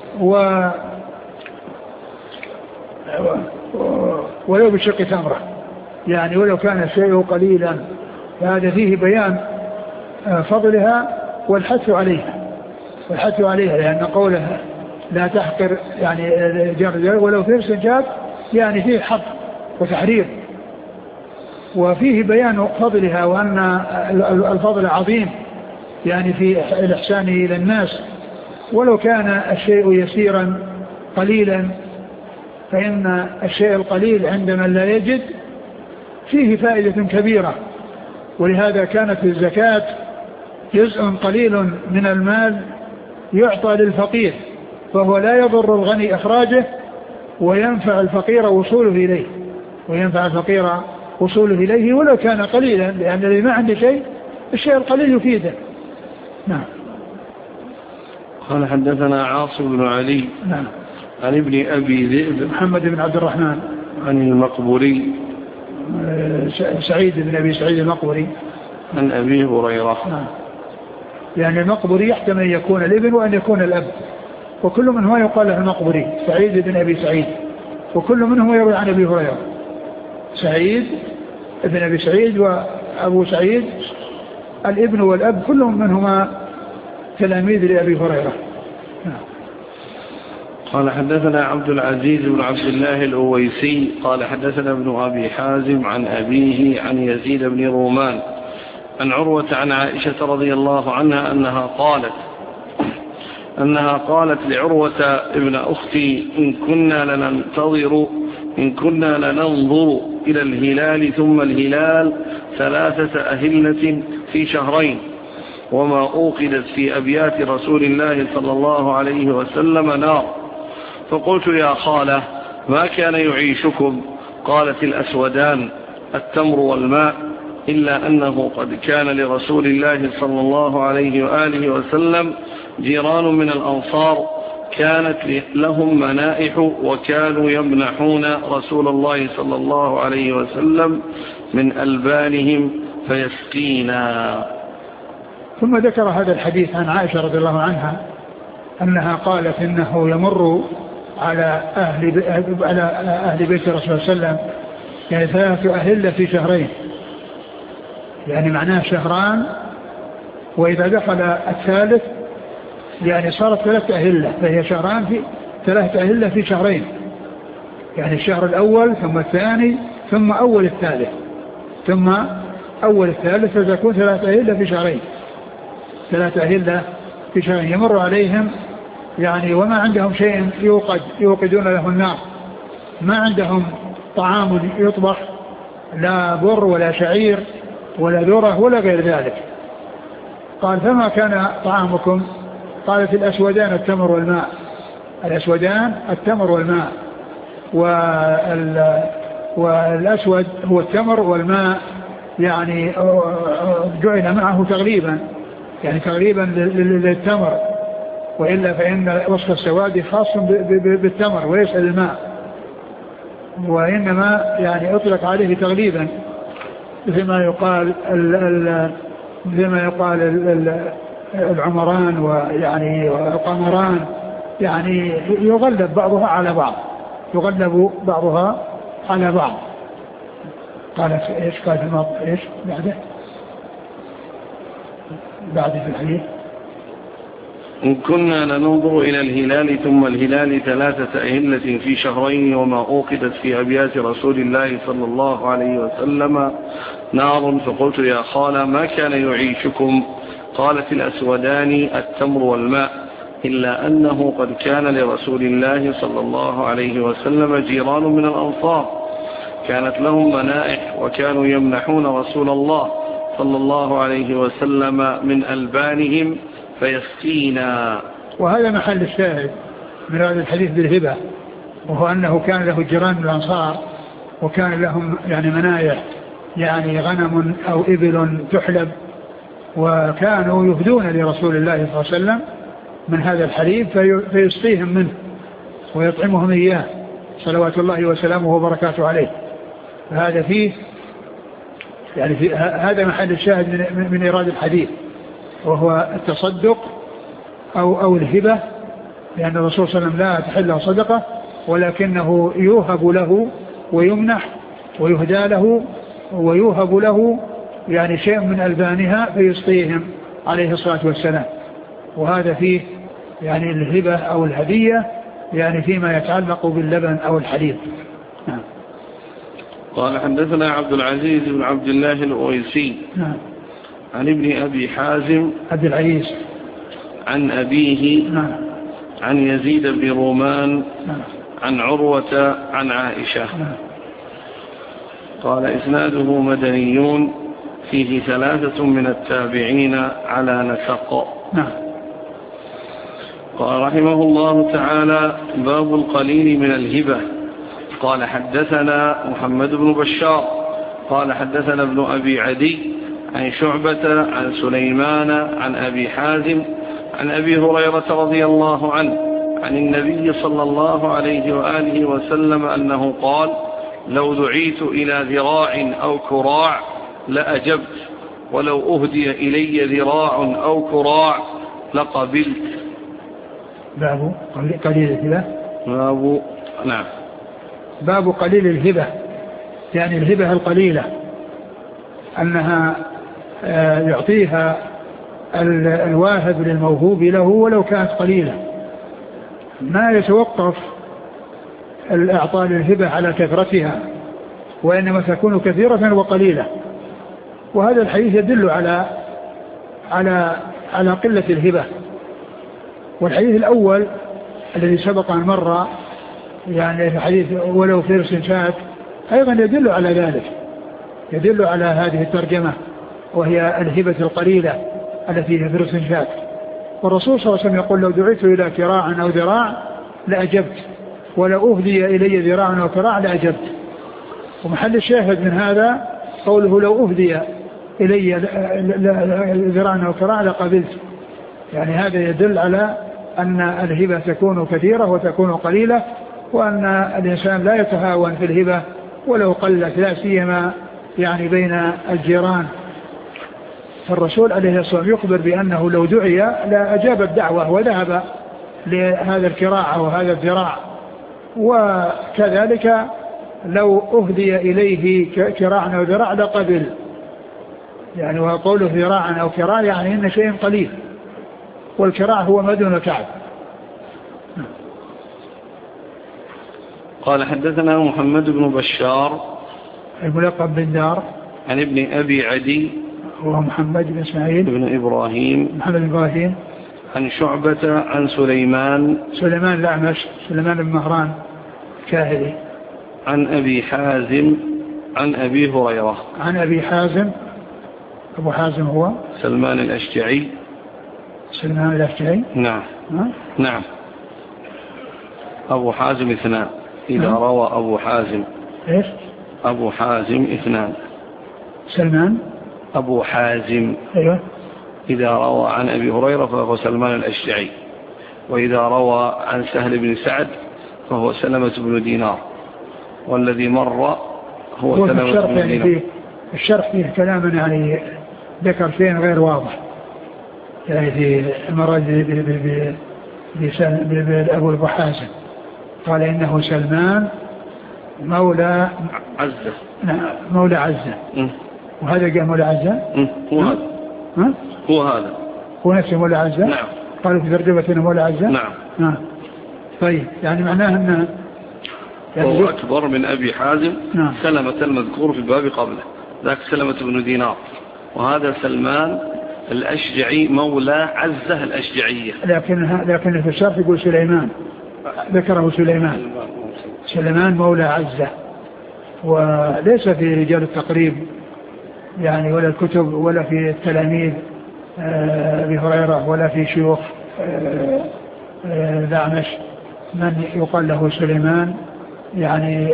ولو بشق تمرة، يعني ولو كان الشيء قليلا. فهذا فيه بيان فضلها والحث عليها، لأن قوله لا تحقر يعني جار ولو فرس جاد، يعني فيه حظ وتحرير، وفيه بيان فضلها، وأن الفضل عظيم يعني في الإحسان إلى الناس، ولو كان الشيء يسيرا قليلا، فإن الشيء القليل عندما لا يجد فيه فائدة كبيرة. ولهذا كانت الزكاة جزء قليل من المال يعطى للفقير، فهو لا يضر الغني إخراجه، وينفع الفقير وصوله إليه ولو كان قليلا، لأن الذي ما عنده شيء الشيء القليل يفيده. نعم. قال حدثنا عاصم بن علي. نعم. عن ابن أبي ذئب محمد بن عبد الرحمن. عن المقبوري سعيد بن أبي سعيد المقبوري. عن أبي هريرة. نعم. يعني المقبوري يحتمل أن يكون الابن وأن يكون الأب، وكل منهما يقال له المقبوري. سعيد بن أبي سعيد، وكل منهم يروي عن أبي هريرة. سعيد بن أبي سعيد وأبو سعيد الابن والأب كلهم منهما تلاميذ لأبي هريرة. قال حدثنا عبد العزيز بن عبد الله الأويسي قال حدثنا ابن أبي حازم عن أبيه عن يزيد بن رومان عن عروة عن عائشة رضي الله عنها أنها قالت لعروة ابن أختي إن كنا لننظر إلى الهلال ثم الهلال 3 أهلة في شهرين وما أوقدت في أبيات رسول الله صلى الله عليه وسلم نار. فقلت يا خالة ما كان يعيشكم؟ قالت الأسودان التمر والماء، إلا أنه قد كان لرسول الله صلى الله عليه وآله وسلم جيران من الأنصار كانت لهم منائح وكانوا يمنحون رسول الله صلى الله عليه وسلم من ألبانهم فيسقينا. ثم ذكر هذا الحديث عن عائشة رضي الله عنها أنها قالت إنه يمر على أهل بيت الرسول صلى الله عليه وسلم يعني 3 أهلة في شهرين، يعني معناه شهران، وإذا دخل الثالث يعني صارت 3 أهلة، فهي شهران في 3 أهلة في شهرين، يعني الشهر الأول ثم الثاني ثم أول الثالث فتكون 3 أهلة في شهرين. 3 أهلة في شهرين يمر عليهم يعني وما عندهم شيء يوقدون له النار، ما عندهم طعام يطبخ، لا بر ولا شعير ولا ذرة ولا غير ذلك. قال فما كان طعامكم؟ قالت الأسودان التمر والماء. الأسودان التمر والماء، والأسود هو التمر والماء يعني جعل معه تغليبا، يعني تغليبا للتمر، وإلا فإن وصف السواد خاص بالتمر وليس الماء، وإنما يعني أطلق عليه تغليبا مثل ما يقال العمران ويعني والقمران، يعني يغلب بعضها على بعض. قالت ايش؟ قال في الماضي ايش بعد في الحديث إن كنا لننظر إلى الهلال ثم الهلال 3 أهلة في شهرين وما أوقدت في أبيات رسول الله صلى الله عليه وسلم نار. فقلت يا خالة ما كان يعيشكم؟ قالت الأسودان التمر والماء، إلا أنه قد كان لرسول الله صلى الله عليه وسلم جيران من الأنصار كانت لهم منائح وكانوا يمنحون رسول الله صلى الله عليه وسلم من ألبانهم فيسقينا. وهذا محل الشاهد من هذا الحديث بالهبة، وهو أنه كان له جيران من الأنصار وكان لهم يعني منايح، يعني غنم أو إبل تحلب، وكانوا يهدون لرسول الله صلى الله عليه وسلم من هذا الحليب فيسقيهم منه ويطعمهم إياه صلوات الله وسلامه وبركاته عليه. فهذا فيه يعني هذا محل الشاهد من إيراد الحديث، وهو التصدق أو الهبة، لأن الرسول صلى الله عليه وسلم لا تحل له صدقة، ولكنه يوهب له ويمنح ويهدى له ويوهب له يعني شيء من ألبانها فيسقيهم عليه الصلاة والسلام. وهذا فيه يعني الهبة أو الهدية يعني فيما يتعلق باللبن أو الحليب. نعم. قال حدثنا عبد العزيز بن عبد الله الأويسي. نعم. عن ابن أبي حازم عبد العزيز عن أبيه نعم. عن يزيد بن رومان نعم. عن عروة عن عائشة. نعم. قال إسناده مدنيون فيه 3 من التابعين على نسق. نعم. قال رحمه الله تعالى باب القليل من الهبة. قال حدثنا محمد بن بشار قال حدثنا ابن أبي عدي عن شعبة عن سليمان عن أبي حازم عن أبي هريرة رضي الله عنه عن النبي صلى الله عليه وآله وسلم أنه قال لو دعيت إلى ذراع أو كراع لأجبت ولو أهدي إلي ذراع أو كراع لقبلت. باب قليل الهبة. نعم. باب قليل الهبة، يعني الهبة القليلة أنها يعطيها الواهب للموهوب له ولو كانت قليلة، ما يتوقف الإعطاء للهبة على كثرتها، وإنما تكون كثيرة وقليلة. وهذا الحديث يدل على قلة الهبة. والحديث الأول الذي سبق أن مر يعني في حديث ولو فرس شات أيضا يدل على ذلك، يدل على هذه الترجمة وهي الهبة القليلة التي هي فرس شات. والرسول صلى الله عليه وسلم يقول لو دعيت إلى كراع أو ذراع لأجبت ولو أهدي إلي ذراع أو كراع لأجبت. ومحل الشاهد من هذا قوله لو أهدي إلي ذراع أو كراع لقبلت، يعني هذا يدل على أن الهبة تكون كثيرة وتكون قليلة، وأن الإنسان لا يتهاون في الهبة ولو قلت، لا سيما يعني بين الجيران. فالرسول عليه الصلاة والسلام يخبر بأنه لو دعي لا أجاب الدعوة وذهب لهذا الكراع وهذا الذراع. وكذلك لو أهدي إليه كراع أو ذراع لقبل، يعني وقوله ذراع أو كراع يعني إن شيء قليل، والكراع هو ما دون الكعب. قال حدثنا محمد بن بشار الملقب بن دار عن ابن أبي عدي هو محمد بن إسماعيل بن إبراهيم محمد بن إبراهيم عن شعبة عن سليمان الأعمش سليمان بن مهران كاهلي عن أبي حازم عن أبي هريرة عن أبي حازم. أبو حازم هو سلمان الأشجعي. سلمان الأشجعي. نعم. نعم. أبو حازم 2 إذا روى أبو حازم. إيش؟ أبو حازم 2. سلمان أبو حازم. أيوة. إذا روى عن أبي هريرة فهو سلمان الأشجعي، وإذا روى عن سهل بن سعد فهو سلمة بن دينار، والذي مر هو سلمة بن دينار. يعني الشرح فيه كلاما يعني ذكر فين غير واضح، يعني في المراد بأبو حازم قال إنه سلمان مولى عزة. مولى عزة. وهذا قال مولى عزة. هو هذا. هو هذا هو نفسه مولى عزة. نعم. قالوا في ترجمة مولى عزة. نعم. طيب يعني معناه أنه يعني هو أكبر من أبي حازم. نعم. سلمة المذكور في الباب قبله، ذاك سلمة بن دينار، وهذا سلمان الأشجعي مولى عزة الأشجعية. لكن في الشرح يقول سليمان، ذكره سليمان مولى عزة، وليس في رجال التقريب يعني ولا الكتب ولا في التلاميذ أبي هريرة ولا في شيوخ الأعمش من يقال له سليمان يعني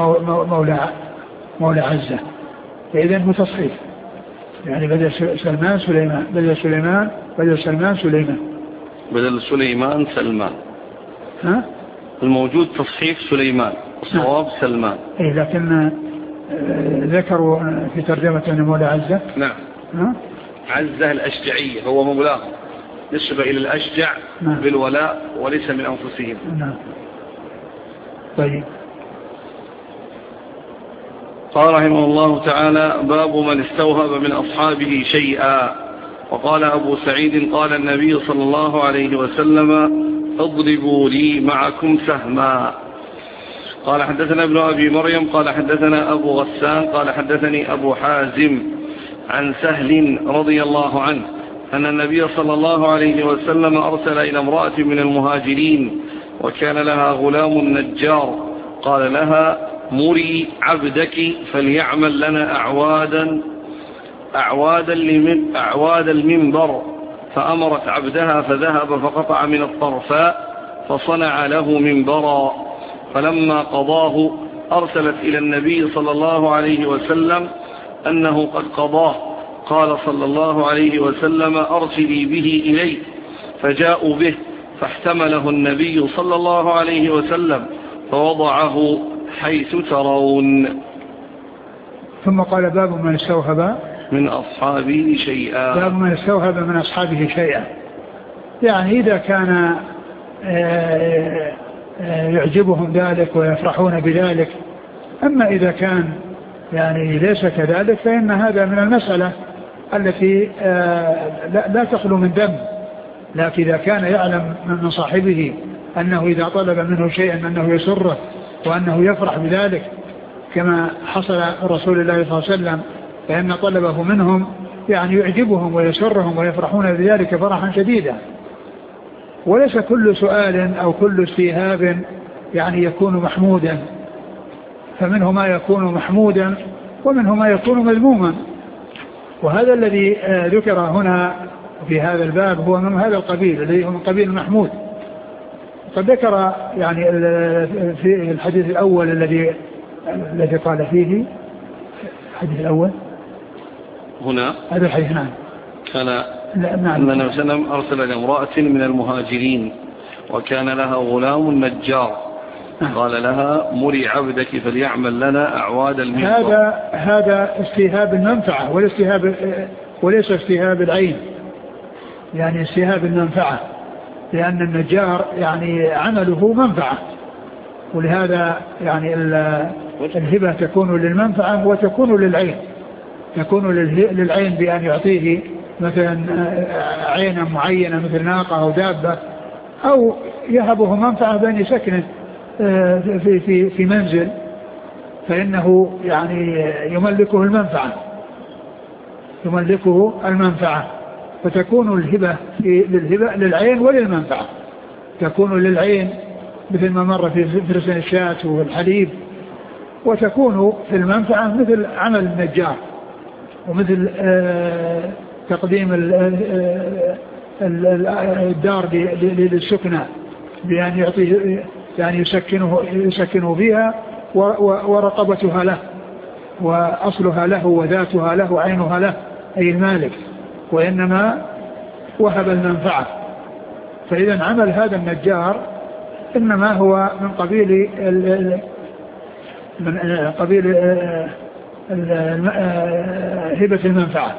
مولى عزة. فإذا متصحيف، يعني بدل سلمان سليمان، بدل سليمان بدل سلمان سليمان، بدل سليمان سلمان. الموجود تصحيف سليمان، الصواب سلمان. إيه لكن ذكروا في ترجمة أنه مولى عزة. نعم. عزة الأشجعية هو مولاه، نسبة إلى الأشجع. نعم. بالولاء وليس من أنفسهم. نعم. طيب. قال رحمه الله تعالى باب من استوهب من أصحابه شيئا. وقال أبو سعيد قال النبي صلى الله عليه وسلم اضربوا لي معكم سهما. قال حدثنا ابن أبي مريم قال حدثنا أبو غسان قال حدثني أبو حازم عن سهل رضي الله عنه أن النبي صلى الله عليه وسلم أرسل إلى امرأة من المهاجرين وكان لها غلام نجار، قال لها: مري عبدك فليعمل لنا أعواد المنبر، فأمرت عبدها فذهب فقطع من الطرفاء فصنع له منبرا، فلما قضاه أرسلت إلى النبي صلى الله عليه وسلم أنه قد قضاه، قال صلى الله عليه وسلم: أرسلي به إلي، فجاءوا به فاحتمله النبي صلى الله عليه وسلم فوضعه حيث ترون. ثم قال: باب من استوهب من أصحابه شيئا. باب من استوهب من أصحابه شيئا، يعني إذا كان يعجبهم ذلك ويفرحون بذلك. أما إذا كان يعني ليس كذلك فإن هذا من المسألة التي لا تخلو من ذنب. لكن إذا كان يعلم من صاحبه أنه إذا طلب منه شيئا أنه يسره وأنه يفرح بذلك، كما حصل رسول الله صلى الله عليه وسلم، فإن طلبه منهم يعني يعجبهم ويسرهم ويفرحون بذلك فرحا شديدا. وليس كل سؤال أو كل استيهاب يعني يكون محمودا، فمنه ما يكون محمودا ومنه ما يكون مذموما. وهذا الذي ذكر هنا في هذا الباب هو من هذا القبيل الذي هو من قبيل المحمود. قد ذكر يعني في الحديث الأول الذي قال فيه الحديث الأول هنا هذا الحديث. نعم. كان أن النبي صلى الله عليه وسلم أرسل لامرأة من المهاجرين وكان لها غلام نجار، قال لها: مري عبدك فليعمل لنا أعواد المنبر. هذا استيهاب المنفعة وليس استيهاب العين، يعني استيهاب المنفعة، لأن النجار يعني عمله منفعة، ولهذا يعني الهبة تكون للمنفعة وتكون للعين. تكون للعين بأن يعطيه مثلا عينا معينة مثل ناقة أو دابة، أو يهبه منفعة بأن يسكنه في منزل، فإنه يعني يملكه المنفعة، فتكون الهبة للعين وللمنفعة. تكون للعين مثل ما مر في فرس الشاة والحليب، وتكون في المنفعة مثل عمل النجار، ومثل تقديم الدار للسكنى بأن يعطيه يعني يسكنه فيها، ورقبتها له وأصلها له وذاتها له وعينها له أي المالك، وإنما وهب المنفعة. فإذا عمل هذا النجار إنما هو من قبيل هبة المنفعة.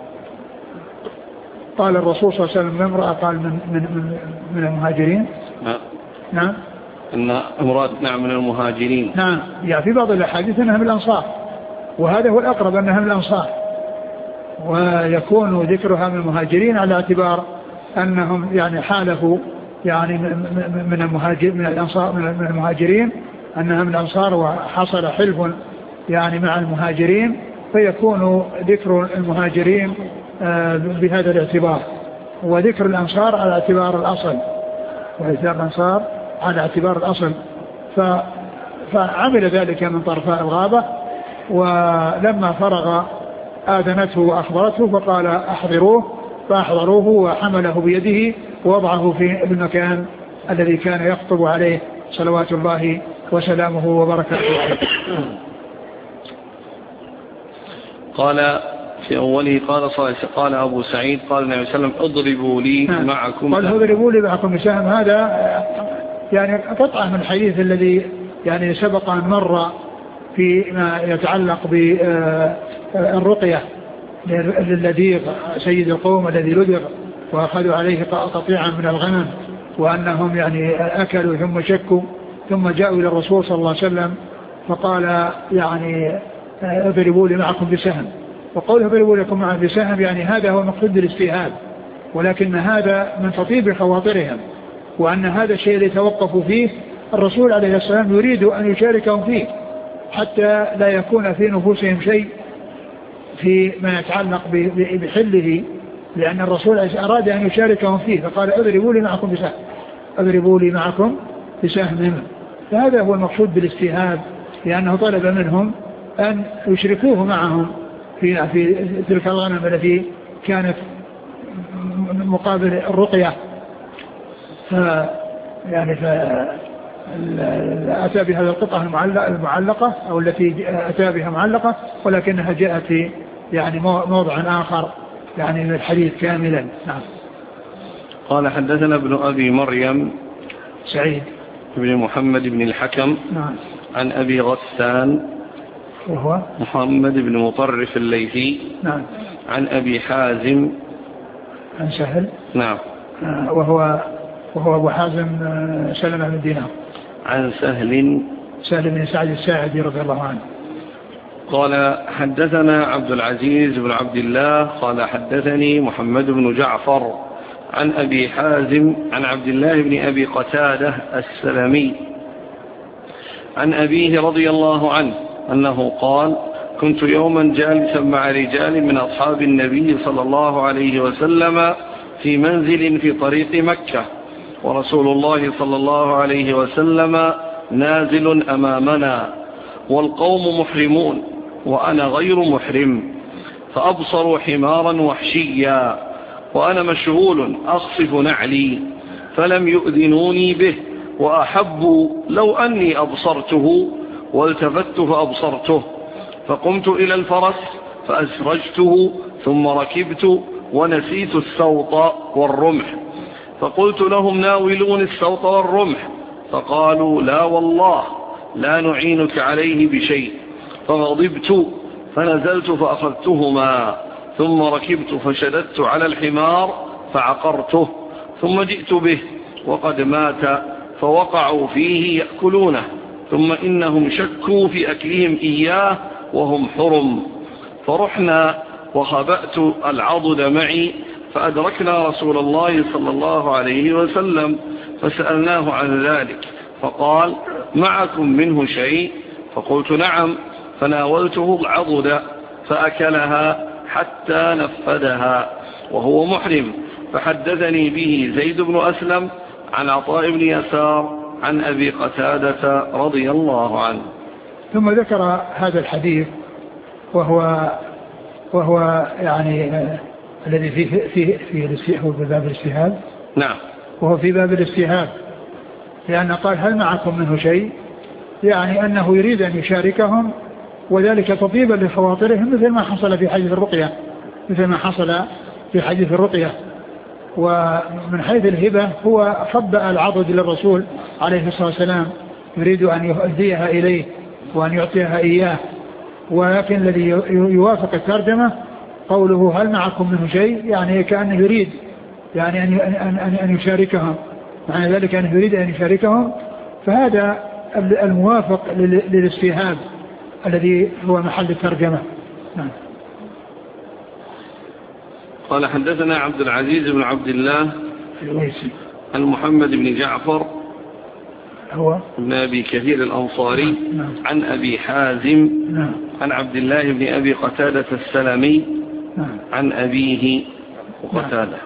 قال الرسول صلى الله عليه وسلم امرأة قال من المهاجرين. نعم. إن امرأة من المهاجرين. نعم. يعني في بعض الأحاديث أنها من الأنصار، وهذا هو الأقرب أنها من الأنصار، ويكون ذكرها من المهاجرين على اعتبار أنهم يعني حالفوا يعني من الأنصار من المهاجرين، أنها من الأنصار وحصل حلف يعني مع المهاجرين، فيكون ذكر المهاجرين بهذا الاعتبار، وذكر الأنصار على اعتبار الأصل، وذكر الأنصار على اعتبار الأصل. فعمل ذلك من طرفاء الغابة، ولما فرغ آذنته وأخبرته فقال: أحضروه، فأحضروه وحمله بيده ووضعه في المكان الذي كان يخطب عليه صلوات الله وسلامه وبركاته عليه. قال في أوله قال أبو سعيد قال النبي صلى الله عليه وسلم: اضربوا لي معكم. قال: اضربوا لي معكم بسهم. هذا يعني قطعة من الحديث الذي يعني سبق أن مر فيما يتعلق بالرقية للذيغ سيد القوم الذي لدغ وأخذوا عليه قطيعا من الغنم، وأنهم يعني أكلوا ثم شكوا، ثم جاءوا إلى الرسول صلى الله عليه وسلم فقال يعني: اضربوا لي معكم بسهم. وقوله اضربوا لكم معكم بسهم يعني هذا هو مقصود الاستيهاب، ولكن هذا من تطيب خواطرهم، وأن هذا الشيء اللي توقفوا فيه الرسول عليه السلام يريد أن يشاركهم فيه، حتى لا يكون في نفوسهم شيء فيما يتعلق بحله لأن الرسول أراد أن يشاركهم فيه فقال اضربوا لي معكم بسهم، اضربوا لي معكم بسهم. فهذا هو المقصود بالاستيهاب، لأنه طلب منهم أن يشركوه معهم في تلك الغنم التي كانت مقابل الرقية. يعني أتى بهذا القطعة المعلقة أو التي أتى بها معلقة، ولكنها جاءت في يعني موضع آخر يعني من الحديث كاملا. نعم. قال حدثنا ابن أبي مريم سعيد بن محمد بن الحكم. نعم. عن أبي غسان وهو محمد بن مطرف الليثي. نعم. عن أبي حازم عن سهل. نعم. وهو أبو حازم سلمة بن دينار. عن سهل بن سعد الساعدي رضي الله عنه. قال حدثنا عبد العزيز بن عبد الله قال حدثني محمد بن جعفر عن أبي حازم عن عبد الله بن أبي قتادة السلمي عن أبيه رضي الله عنه أنه قال كنت يوما جالسا مع رجال من أصحاب النبي صلى الله عليه وسلم في منزل في طريق مكة، ورسول الله صلى الله عليه وسلم نازل أمامنا والقوم محرمون وأنا غير محرم، فأبصروا حمارا وحشيا وأنا مشغول أخصف نعلي، فلم يؤذنوني به، وأحبوا لو أني أبصرته، والتفت فأبصرته، فقمت إلى الفرس فأسرجته ثم ركبت ونسيت السوط والرمح، فقلت لهم ناولون السوط والرمح، فقالوا لا والله لا نعينك عليه بشيء، فغضبت فنزلت فأخذتهما، ثم ركبت فشددت على الحمار فعقرته، ثم جئت به وقد مات، فوقعوا فيه يأكلونه، ثم إنهم شكوا في أكلهم إياه وهم حرم، فرحنا وخبأت العضد معي، فأدركنا رسول الله صلى الله عليه وسلم فسألناه عن ذلك، فقال معكم منه شيء؟ فقلت نعم، فناولته العضد فأكلها حتى نفدها وهو محرم، فحدثني به زيد بن أسلم عن عطاء بن يسار عن أبي قتادة رضي الله عنه. ثم ذكر هذا الحديث وهو يعني الذي فيه هو باب الاستيهاب. نعم. وهو في باب الاستيهاب، لأن قال هل معكم منه شيء، يعني أنه يريد أن يشاركهم، وذلك تطيبا لخواطرهم، مثل ما حصل في حديث الرقية. ومن حيث الهبة هو خبأ العضد للرسول عليه الصلاة والسلام، يريد أن يؤديها إليه وأن يعطيها إياه، ولكن الذي يوافق الترجمة قوله هل معكم منه شيء، يعني كأنه يريد يعني أن يشاركهم، معنى ذلك أنه يريد أن يشاركهم، فهذا الموافق للاستيهاب الذي هو محل الترجمة. نعم. قال حدثنا عبد العزيز بن عبد الله عن محمد بن جعفر هو ابن أبي كثير الأنصاري. نعم. عن أبي حازم. نعم. عن عبد الله بن أبي قتادة السلمي. نعم. عن أبيه وقتادة. نعم.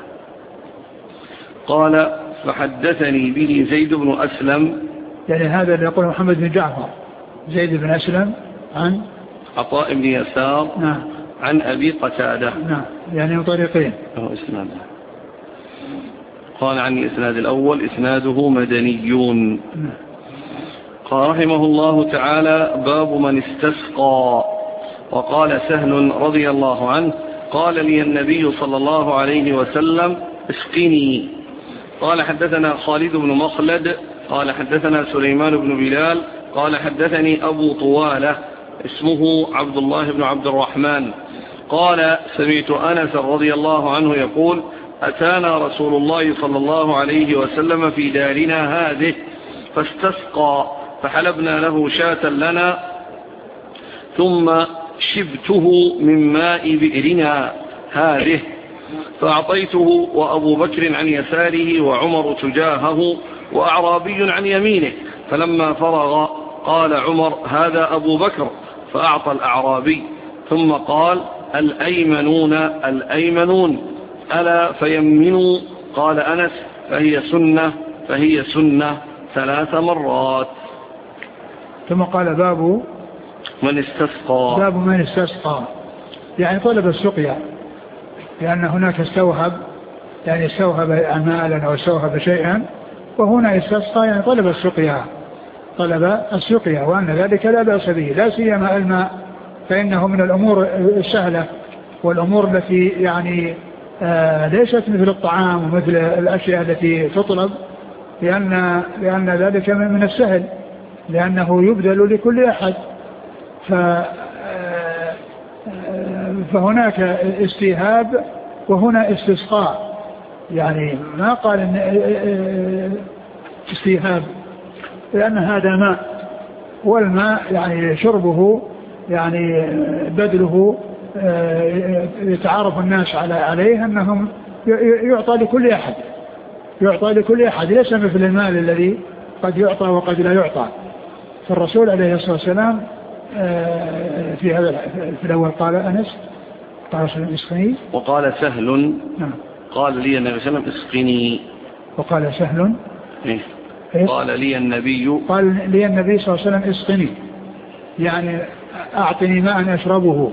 قال فحدثني به زيد بن أسلم، يعني هذا اللي يقول محمد بن جعفر، زيد بن أسلم عن عطاء بن يسار. نعم. عن أبي قتادة. نعم، يعني طريقين. قال عن الإسناد الأول إسناده مدنيون. نعم. قال رحمه الله تعالى باب من استسقى. وقال سهل رضي الله عنه قال لي النبي صلى الله عليه وسلم اسقني. قال حدثنا خالد بن مخلد قال حدثنا سليمان بن بلال قال حدثني أبو طوالة اسمه عبد الله بن عبد الرحمن قال سمعت أنس رضي الله عنه يقول أتانا رسول الله صلى الله عليه وسلم في دارنا هذه فاستسقى، فحلبنا له شاة لنا ثم شبته من ماء بئرنا هذه، فأعطيته وأبو بكر عن يساره وعمر تجاهه وأعرابي عن يمينه، فلما فرغ قال عمر هذا أبو بكر، فأعطى الأعرابي، ثم قال الأيمنون الأيمنون، ألا فيمنوا. قال أنس فهي سنة 3 مرات. ثم قال باب من استسقى يعني طلب السقيا، لأن هناك استوهب مالا أو استوهب شيئا، وهنا استسقى يعني طلب السقيا، وأن ذلك لا بأس به، لا سيما الماء فإنه من الأمور السهلة والأمور التي يعني ليست مثل الطعام ومثل الأشياء التي تطلب، لأن ذلك من السهل، لأنه يبذل لكل أحد. فهناك استيهاب وهنا استسقاء، يعني ما قال إن استيهاب، لأن هذا ماء، والماء يعني شربه يعني بذله يتعارف الناس عليه أنهم يعطى لكل أحد، ليس مثل المال الذي قد يعطى وقد لا يعطى. فالرسول عليه الصلاة والسلام في الأول قال أنس قال اسقني، وقال سهل نعم. قال لي النبي صلى الله عليه وسلم اسقني، وقال سهل قال لي النبي صلى الله عليه وسلم اسقني، يعني أعطني ماء أشربه.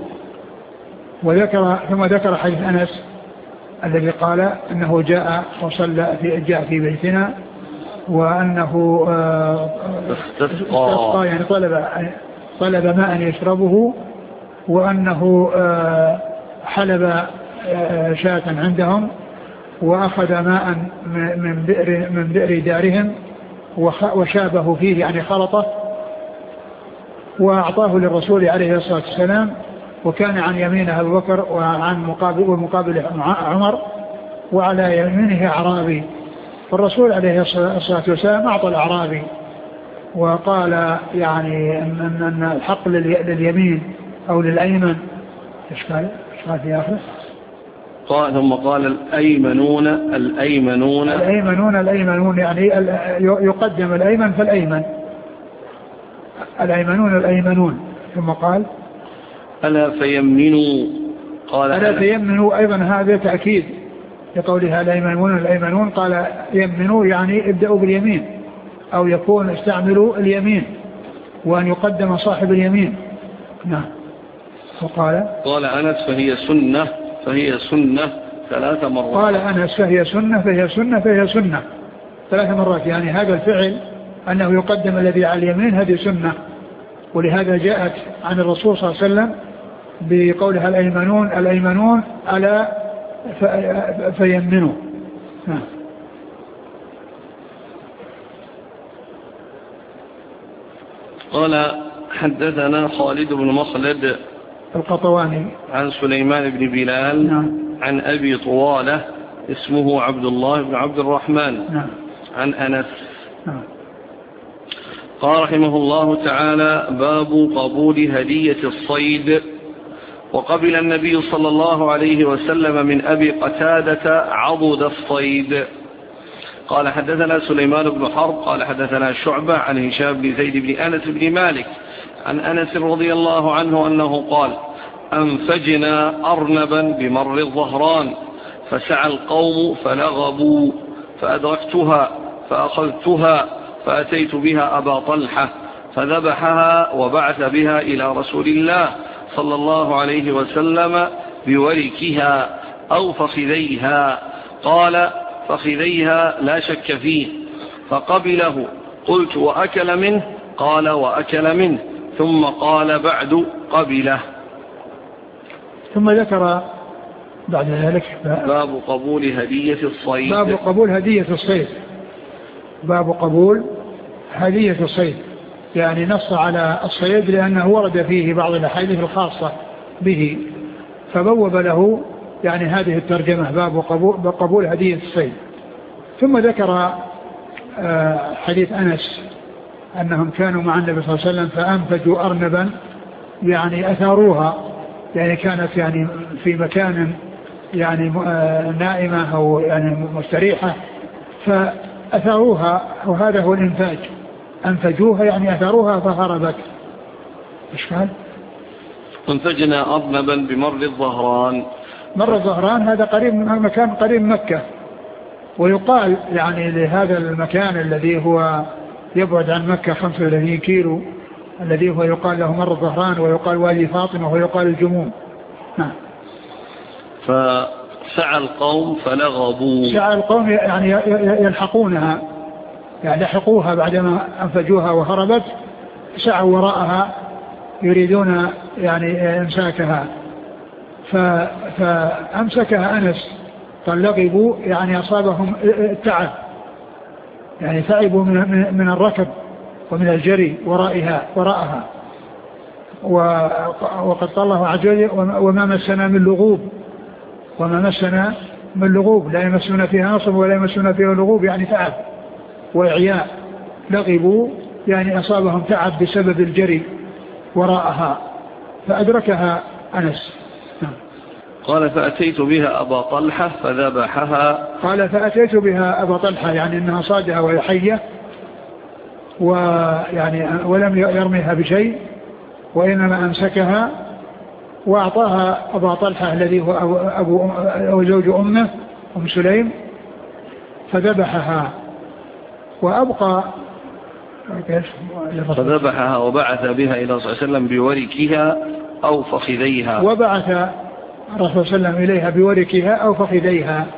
ثم ذكر حديث أنس الذي قال أنه جاء في بيتنا، وأنه استسقى يعني طلب ماء يشربه، وأنه حلب شاة عندهم وأخذ ماء من بئر دارهم وشابه فيه يعني خلطه وأعطاه للرسول عليه الصلاة والسلام، وكان عن يمينه أبو بكر ومقابل عمر، وعلى يمينه أعرابي. فالرسول عليه الصلاة والسلام أعطى الأعرابي وقال يعني أن الحق لليمين أو للأيمن. إيش قال في آخر؟ ثم قال الأيمنون يعني يقدم الأيمن فالأيمن، الأيمنون. ثم قال ألا فيمنوا. قال ألا فيمنوا، أيضا هذا تأكيد لقولها الأيمنون. قال يمنوا يعني ابدأوا باليمين، أو يكون استعملوا اليمين، وأن يقدم صاحب اليمين. نعم. قال أنس فهي سنة 3 مرات. قال أنس فهي سنة 3 مرات، يعني هذا الفعل أنه يقدم الذي على اليمين هذه سنة، ولهذا جاءت عن الرسول صلى الله عليه وسلم بقولها الأيمنون ألا فيمنوا. قال حدثنا خالد بن مخلد القطواني عن سليمان بن بلال عن أبي طوالة اسمه عبد الله بن عبد الرحمن عن أنس. قال رحمه الله تعالى: باب قبول هدية الصيد. وقبل النبي صلى الله عليه وسلم من أبي قتادة عضد الصيد. قال حدثنا سليمان بن حرب قال حدثنا شعبة عن هشام بن زيد بن أنس بن مالك عن أنس رضي الله عنه أنه قال: أنفجنا أرنبا بمر الظهران فسعى القوم فلغبوا فأدركتها فأخذتها فأتيت بها أبا طلحة فذبحها وبعث بها إلى رسول الله صلى الله عليه وسلم بوركها أو فخذيها. قال: فخذيها لا شك فيه. فقبله. قلت: وأكل منه؟ قال: وأكل منه. ثم قال: بعد قبله. ثم ذكر بعد ذلك باب قبول هدية الصيد. باب قبول هدية الصيد، يعني نص على الصيد لأنه ورد فيه بعض الأحاديث الخاصة به، فبوب له يعني هذه الترجمة: باب قبول هدية الصيد. ثم ذكر حديث أنس أنهم كانوا مع النبي صلى الله عليه وسلم فأنفجوا أرنبا، يعني أثاروها، يعني كانت يعني في مكان يعني نائمة أو يعني مستريحة فأثاروها، وهذا هو الإنفاج. أنفجوها يعني أثاروها فهربت. إيش قال؟ انفجنا أرنبا بمر الظهران. مر الظهران هذا قريب من مكان قريب من مكة، ويقال يعني لهذا المكان الذي هو يبعد عن مكة 35 كيلو الذي هو يقال له مر الظهران، ويقال وادي فاطمة، ويقال الجموم. نعم. فسعى القوم فلغبوا. سعى القوم يعني يلحقونها، يعني لحقوها بعدما أنفجوها وهربت، سعوا وراءها يريدون يعني إمساكها، فأمسكها أنس. فلغبوا يعني أصابهم التعب، يعني تعبوا من الركب ومن الجري وراءها. وقد قال الله عز وجل وما مسنا من لغوب، وما مسنا من لغوب، لا يمسنا فيها نصب ولا يمسنا فيها لغوب، يعني تعب وإعياء. لغبوا يعني أصابهم تعب بسبب الجري وراءها، فأدركها أنس. قال فأتيت بها أبا طلحة فذبحها. قال فأتيت بها أبا طلحة، يعني أنها صادها وهي حية، ويعني ولم يرميها بشيء، وإنما أمسكها وأعطاها أبا طلحة الذي هو أو زوج أمه أم سليم، فذبحها وأبقى فذبحها وبعث بها إلى صلى الله عليه وسلم بوركها أو فخذيها. وبعث الرسول صلى الله عليه وسلم إليها بوركها أو فخذيها،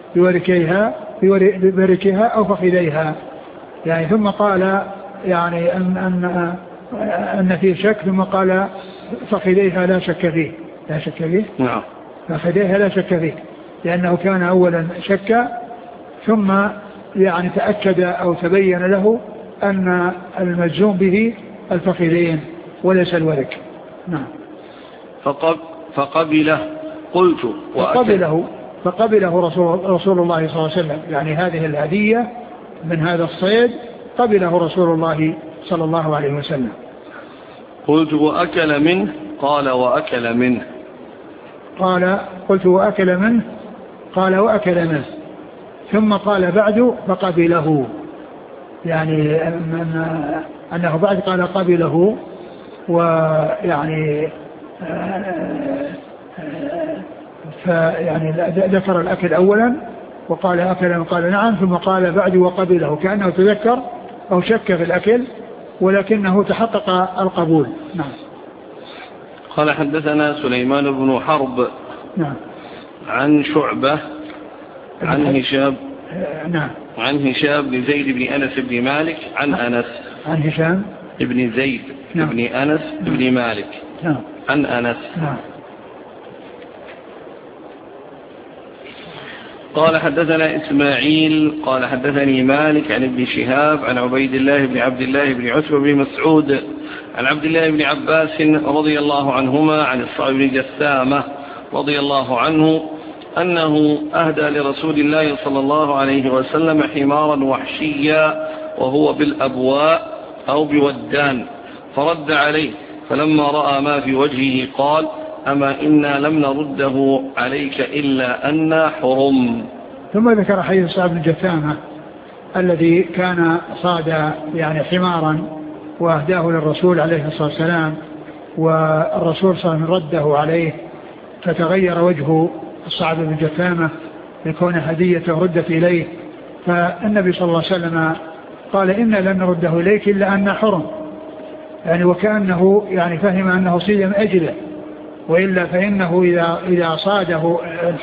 بوركها أو فخذيها، يعني ثم قال يعني أن فيه شك، ثم قال فخذيها لا شك فيه. لا شك فيه. نعم. فخذيها لا شك فيه، لأنه كان أولا شك، ثم يعني تأكد أو تبين له أن المجزوم به الفخذين وليس الورك. نعم. فقبله. قلت فقبله رسول الله صلى الله عليه وسلم، يعني هذه الهدية من هذا الصيد قبله رسول الله صلى الله عليه وسلم. قلت وأكل منه؟ قال وأكل منه. قلت وأكل منه؟ قال وأكل منه. ثم قال بعد فقبله، يعني أنه بعد قال قبله، ويعني فيعني ذكر الأكل أولا وقال أكل، وقال نعم، ثم قال بعد وقبله، كأنه تذكر أو شك في الأكل ولكنه تحقق القبول. نعم. قال حدثنا سليمان بن حرب. نعم. عن شعبة عن هشام. نعم. عن هشام بن زيد بن أنس بن مالك عن أنس. عن هشام بن زيد بن أنس بن مالك عن أنس. قال حدثنا إسماعيل قال حدثني مالك عن ابن شهاب عن عبيد الله بن عبد الله بن عتبة بن مسعود عن عبد الله بن عباس رضي الله عنهما عن الصعب بن جسامة رضي الله عنه أنه أهدى لرسول الله صلى الله عليه وسلم حمارا وحشيا وهو بالأبواء أو بودان، فرد عليه، فلما رأى ما في وجهه قال أما إنا لم نرده عليك إلا أن حرم. ثم ذكر حديث الصعب بن جسامة الذي كان صاد يعني حمارا وأهداه للرسول عليه الصلاة والسلام، والرسول صلى الله عليه وسلم رده عليه، فتغير وجه الصعب بن جسامة لكون هديته ردت إليه، فالنبي صلى الله عليه وسلم قال إنا لن نرده إليك إلا أن حرم، يعني وكأنه يعني فهم أنه صيد من أجله، وإلا فإنه إذا صاده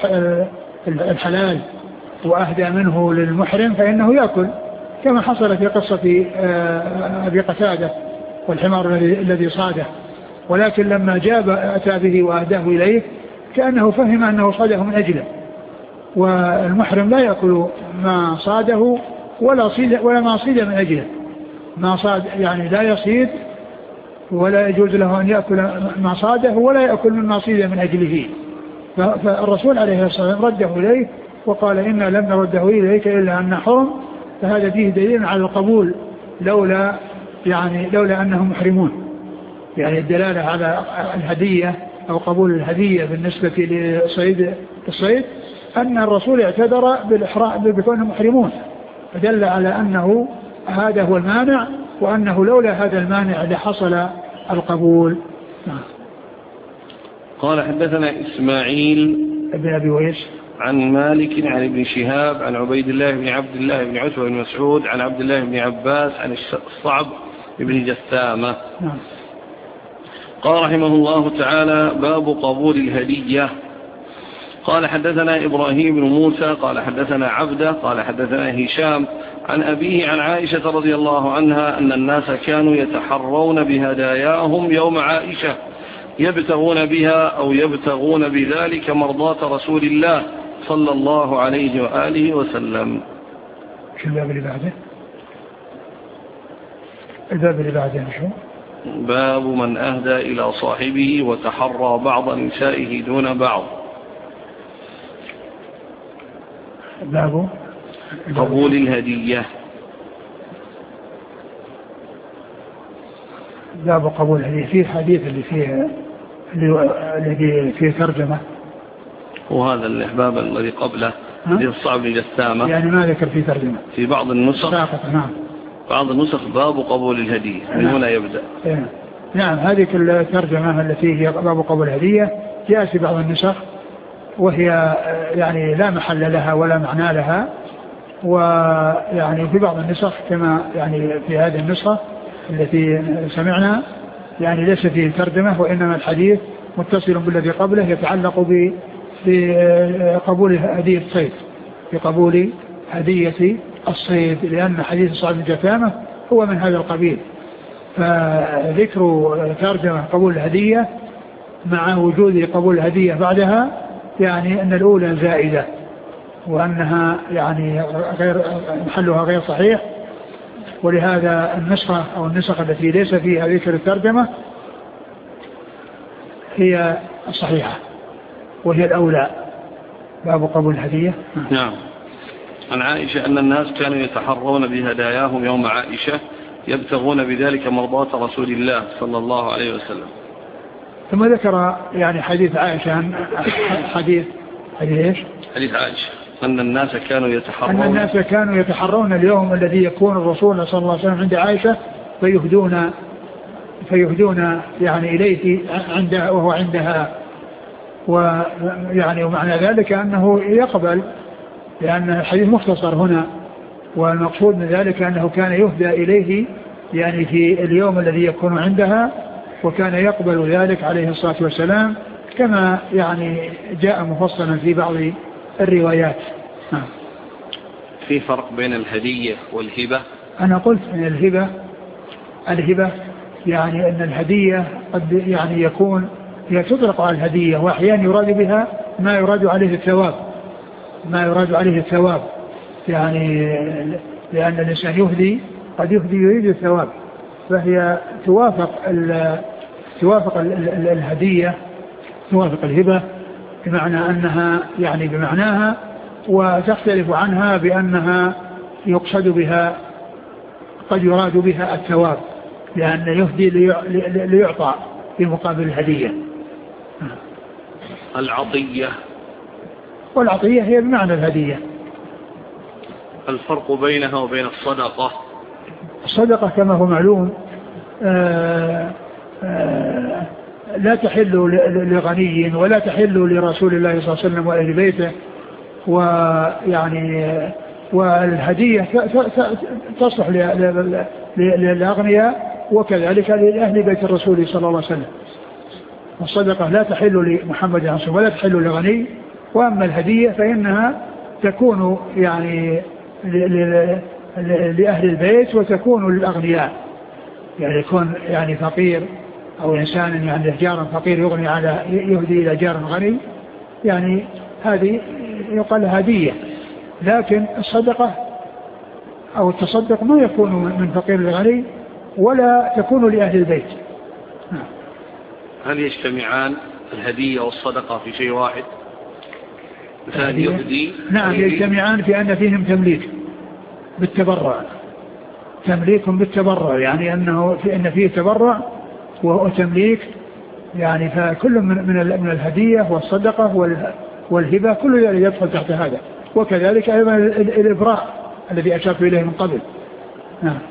الحلال وأهدى منه للمحرم فإنه يأكل، كما حصل في قصة أبي قتادة والحمار الذي صاده، ولكن لما أتى به وأهداه إليه كأنه فهم أنه صاده من أجله، والمحرم لا يأكل ما صاده ولا ما صيد من أجله، ما صاد يعني لا يصيد ولا يجوز له أن يأكل ما صاده ولا يأكل مما صيد من أجله. فالرسول عليه الصلاة والسلام رده إليه وقال إنا لم نرده إليك إلا أن حرم، فهذا فيه دليل على القبول لولا أنهم محرمون، يعني الدلالة على الهدية أو قبول الهدية بالنسبة لصيد الصيد أن الرسول اعتذر بالإحرام بكونهم محرمون، فدل على أنه هذا هو المانع، وأنه لولا هذا المانع لحصل القبول. قال حدثنا إسماعيل بن أبي ويس عن مالك عن ابن شهاب عن عبيد الله بن عبد الله بن عتبة بن مسعود عن عبد الله بن عباس عن الصعب بن جثامة. نعم. قال رحمه الله تعالى: باب قبول الهدية. قال حدثنا إبراهيم بن موسى قال حدثنا عبده قال حدثنا هشام عن أبيه عن عائشة رضي الله عنها أن الناس كانوا يتحرون بهداياهم يوم عائشة يبتغون بها أو يبتغون بذلك مرضاة رسول الله صلى الله عليه وآله وسلم. شو الباب اللي بعده؟ الباب اللي بعده شو؟ باب من أهدى إلى صاحبه وتحرى بعض نسائه دون بعض. باب قبول الهدية. باب قبول الهدية. فيه حديث اللي فيه ترجمة، وهذا الباب الذي قبله حديث الصعب بن جثامة يعني ما ذكر فيه ترجمة في بعض النسخ. نعم. بعض النسخ باب قبول الهدية من هنا يبدأ. نعم. هذه الترجمة التي هي باب قبول الهدية جاءت في بعض النسخ، وهي يعني لا محل لها ولا معنى لها، ويعني في بعض النسخ كما يعني في هذه النسخة التي سمعنا يعني ليس فيه ترجمة، وإنما الحديث متصل بالذي قبله يتعلق بقبول هدية الصيد، بقبول هدية الصيد، لأن حديث صعب بن جثامة هو من هذا القبيل. فذكر ترجمة قبول الهدية مع وجود قبول الهدية بعدها يعني أن الأولى زائدة، وأنها يعني غير محلها غير صحيح، ولهذا النسخة أو النسخة التي ليس فيها ذكر الترجمة هي الصحيحة وهي الأولى. باب قبول الهدية. نعم. عن عائشة أن الناس كانوا يتحرون بهداياهم يوم عائشة يبتغون بذلك مرضاة رسول الله صلى الله عليه وسلم. ثم ذكر يعني حديث عائشة حديث إيش؟ حديث عائشة أن الناس كانوا يتحرون اليوم الذي يكون الرسول صلى الله عليه وسلم عند عائشة فيهدون يعني إليه عنده وهو عندها، ويعني ومعنى ذلك أنه يقبل، لأن الحديث مختصر هنا، والمقصود من ذلك أنه كان يهدى إليه يعني في اليوم الذي يكون عندها، وكان يقبل ذلك عليه الصلاة والسلام كما يعني جاء مفصلا في بعض الروايات. في فرق بين الهدية والهبة. أنا قلت أن الهبة يعني أن الهدية قد يعني يكون هي تطلق على الهدية، وأحيانا يراد بها ما يراد عليه الثواب، يعني لأن الإنسان يهدي قد يهدي يريد الثواب، فهي توافق الهدية، توافق الهبة بمعنى أنها يعني بمعناها، وتختلف عنها بأنها يقصد بها قد يراد بها الثواب، لأن يهدي ليعطى في مقابل الهدية. العطية. والعطية هي بمعنى الهدية. الفرق بينها وبين الصدقة. الصدقة كما هو معلوم لا تحل لغني ولا تحل لرسول الله صلى الله عليه وسلم وأهل بيته، ويعني والهدية تصلح للأغنياء وكذلك لأهل بيت الرسول صلى الله عليه وسلم. الصدقة لا تحل لمحمد صلى الله عليه وسلم ولا تحل لغني، وأما الهدية فإنها تكون يعني لأهل البيت وتكون للأغنياء، يعني يكون يعني فقير أو إنسان يعني جار فقير يغني على يهدي إلى جار غني، يعني هذه يقال هدية. لكن الصدقة أو التصدق ما يكون من فقير لغني ولا تكون لأهل البيت. هل يجتمعان الهدية والصدقة في شيء واحد؟ مثلا يهدي. نعم يجتمعان في أن فيهم تمليك بالتبرع، تمليك بالتبرع، يعني أن فيه تبرع وهو تمليك، يعني فكل من الهدية والصدقة والهبة كل ذلك يدخل تحت هذا، وكذلك أيضا الإبراء الذي أشرت إليه من قبل. نعم.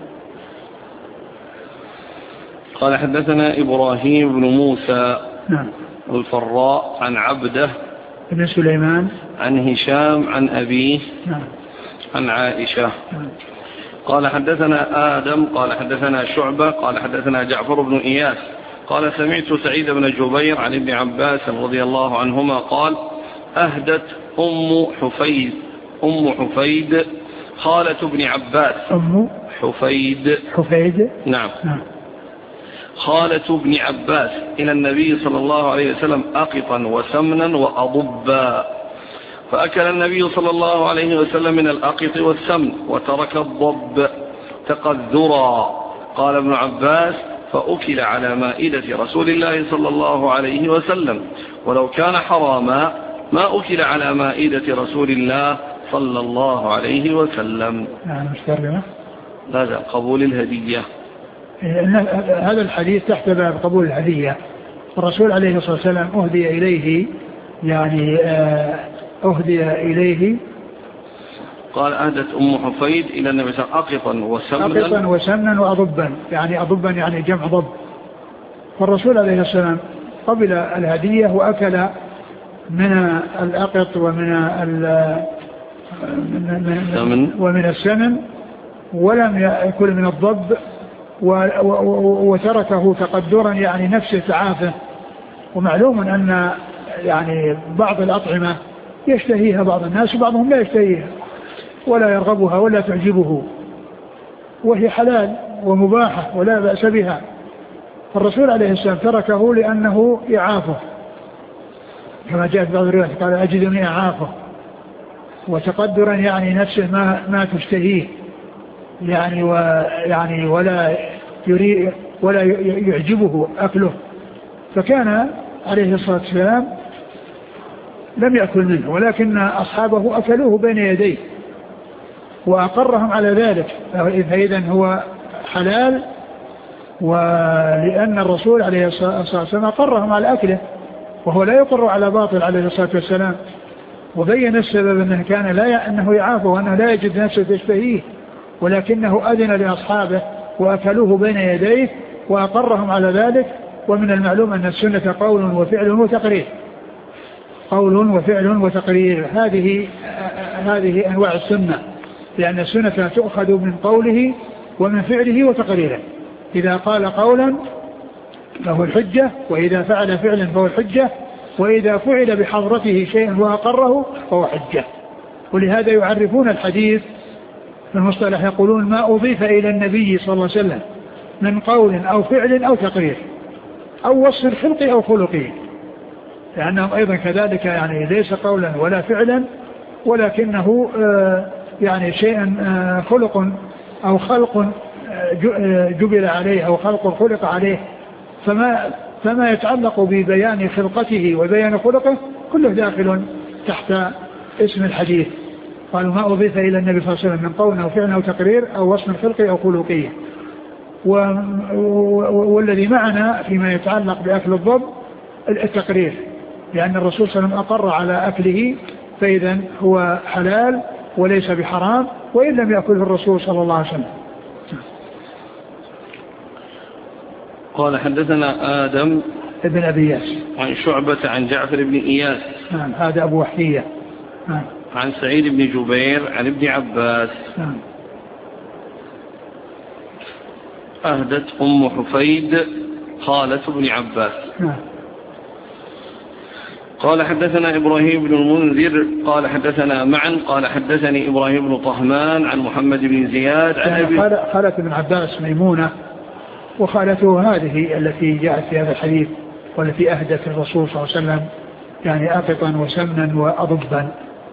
قال حدثنا إبراهيم بن موسى نعم. الفراء عن عبده بن سليمان عن هشام عن أبيه نعم. عن عائشة نعم. قال حدثنا آدم قال حدثنا شعبة قال حدثنا جعفر بن إياس قال سمعت سعيد بن جبير عن ابن عباس رضي الله عنهما قال أهدت أم حفيد خالة ابن عباس. أم حفيد نعم خالة ابن عباس إلى النبي صلى الله عليه وسلم أقطا وسمنا وأضبا، فأكل النبي صلى الله عليه وسلم من الأقط والسمن وترك الضب تقذرا. قال ابن عباس فأكل على مائدة رسول الله صلى الله عليه وسلم، ولو كان حراما ما أكل على مائدة رسول الله صلى الله عليه وسلم. هذا قبول الهدية. هذا الحديث تحت باب قبول الهدية. الرسول عليه الصلاة والسلام أهدي إليه قال أهدت أم حفيد إلى النبي صلى الله عليه وسلم أقطا وسمنا وأضبا، يعني أضبا يعني جمع ضب. فالرسول عليه السلام قبل الهدية وأكل من الأقط ومن السمن، ولم يأكل من الضب، وتركه تقدرا يعني نفسه تعافه. ومعلوم أن يعني بعض الأطعمة يشتهيها بعض الناس وبعضهم لا يشتهيها ولا يرغبها ولا تعجبه، وهي حلال ومباحة ولا بأس بها. فالرسول عليه السلام تركه لأنه يعافه، كما جاء في بعض الروايات قال أجدني أعافه، وتقدرا يعني نفسه ما تشتهيه يعني ولا يريد ولا يعجبه أكله. فكان عليه الصلاة والسلام لم يأكل منه، ولكن أصحابه أكلوه بين يديه وأقرهم على ذلك، فإذا هو حلال، ولأن الرسول عليه الصلاة والسلام أقرهم على أكله وهو لا يقر على باطل عليه الصلاة والسلام. وبين السبب أنه كان أنه يعافه وأنه لا يجد نفسه تشتهيه، ولكنه أذن لأصحابه وأكلوه بين يديه وأقرهم على ذلك. ومن المعلوم أن السنة قول وفعل وتقرير، قول وفعل وتقرير، هذه أنواع السنة، لأن السنة تؤخذ من قوله ومن فعله وتقريره. إذا قال قولا فهو الحجة، وإذا فعل فعلا فهو الحجة، وإذا فعل بحضرته شيء وأقره فهو حجة. ولهذا يعرفون الحديث في المصطلح يقولون ما أضيف إلى النبي صلى الله عليه وسلم من قول أو فعل أو تقرير أو وصف خلقي أو خلقي، لأنهم أيضا كذلك يعني ليس قولا ولا فعلا، ولكنه يعني شيء خلق أو خلق جبل عليه أو خلق خلق عليه. فما يتعلق ببيان خلقته وبيان خلقه كله داخل تحت اسم الحديث. قالوا ما أضيف إلى النبي صلى الله عليه وسلم من قول أو فعل أو تقرير أو وصف خلقي أو خلقي. والذي معنا فيما يتعلق بأكل الضب التقرير، لأن الرسول صلى الله عليه وسلم أقر على أكله، فإذا هو حلال وليس بحرام وإن لم يأكله الرسول صلى الله عليه وسلم. قال حدثنا آدم ابن أبي إياس عن شعبة عن جعفر بن إياس هذا أبو وحية عن سعيد بن جبير عن ابن عباس أهدت أم حفيد خالة ابن عباس. قال حدثنا إبراهيم بن المنذر قال حدثنا معا قال حدثني إبراهيم بن طهمان عن محمد بن زياد عن خالة ابن عباس ميمونة، وخالته هذه التي جاءت في هذا الحديث والتي أهدت الرسول صلى الله عليه وسلم يعني أقطا وسمنا وأضبا.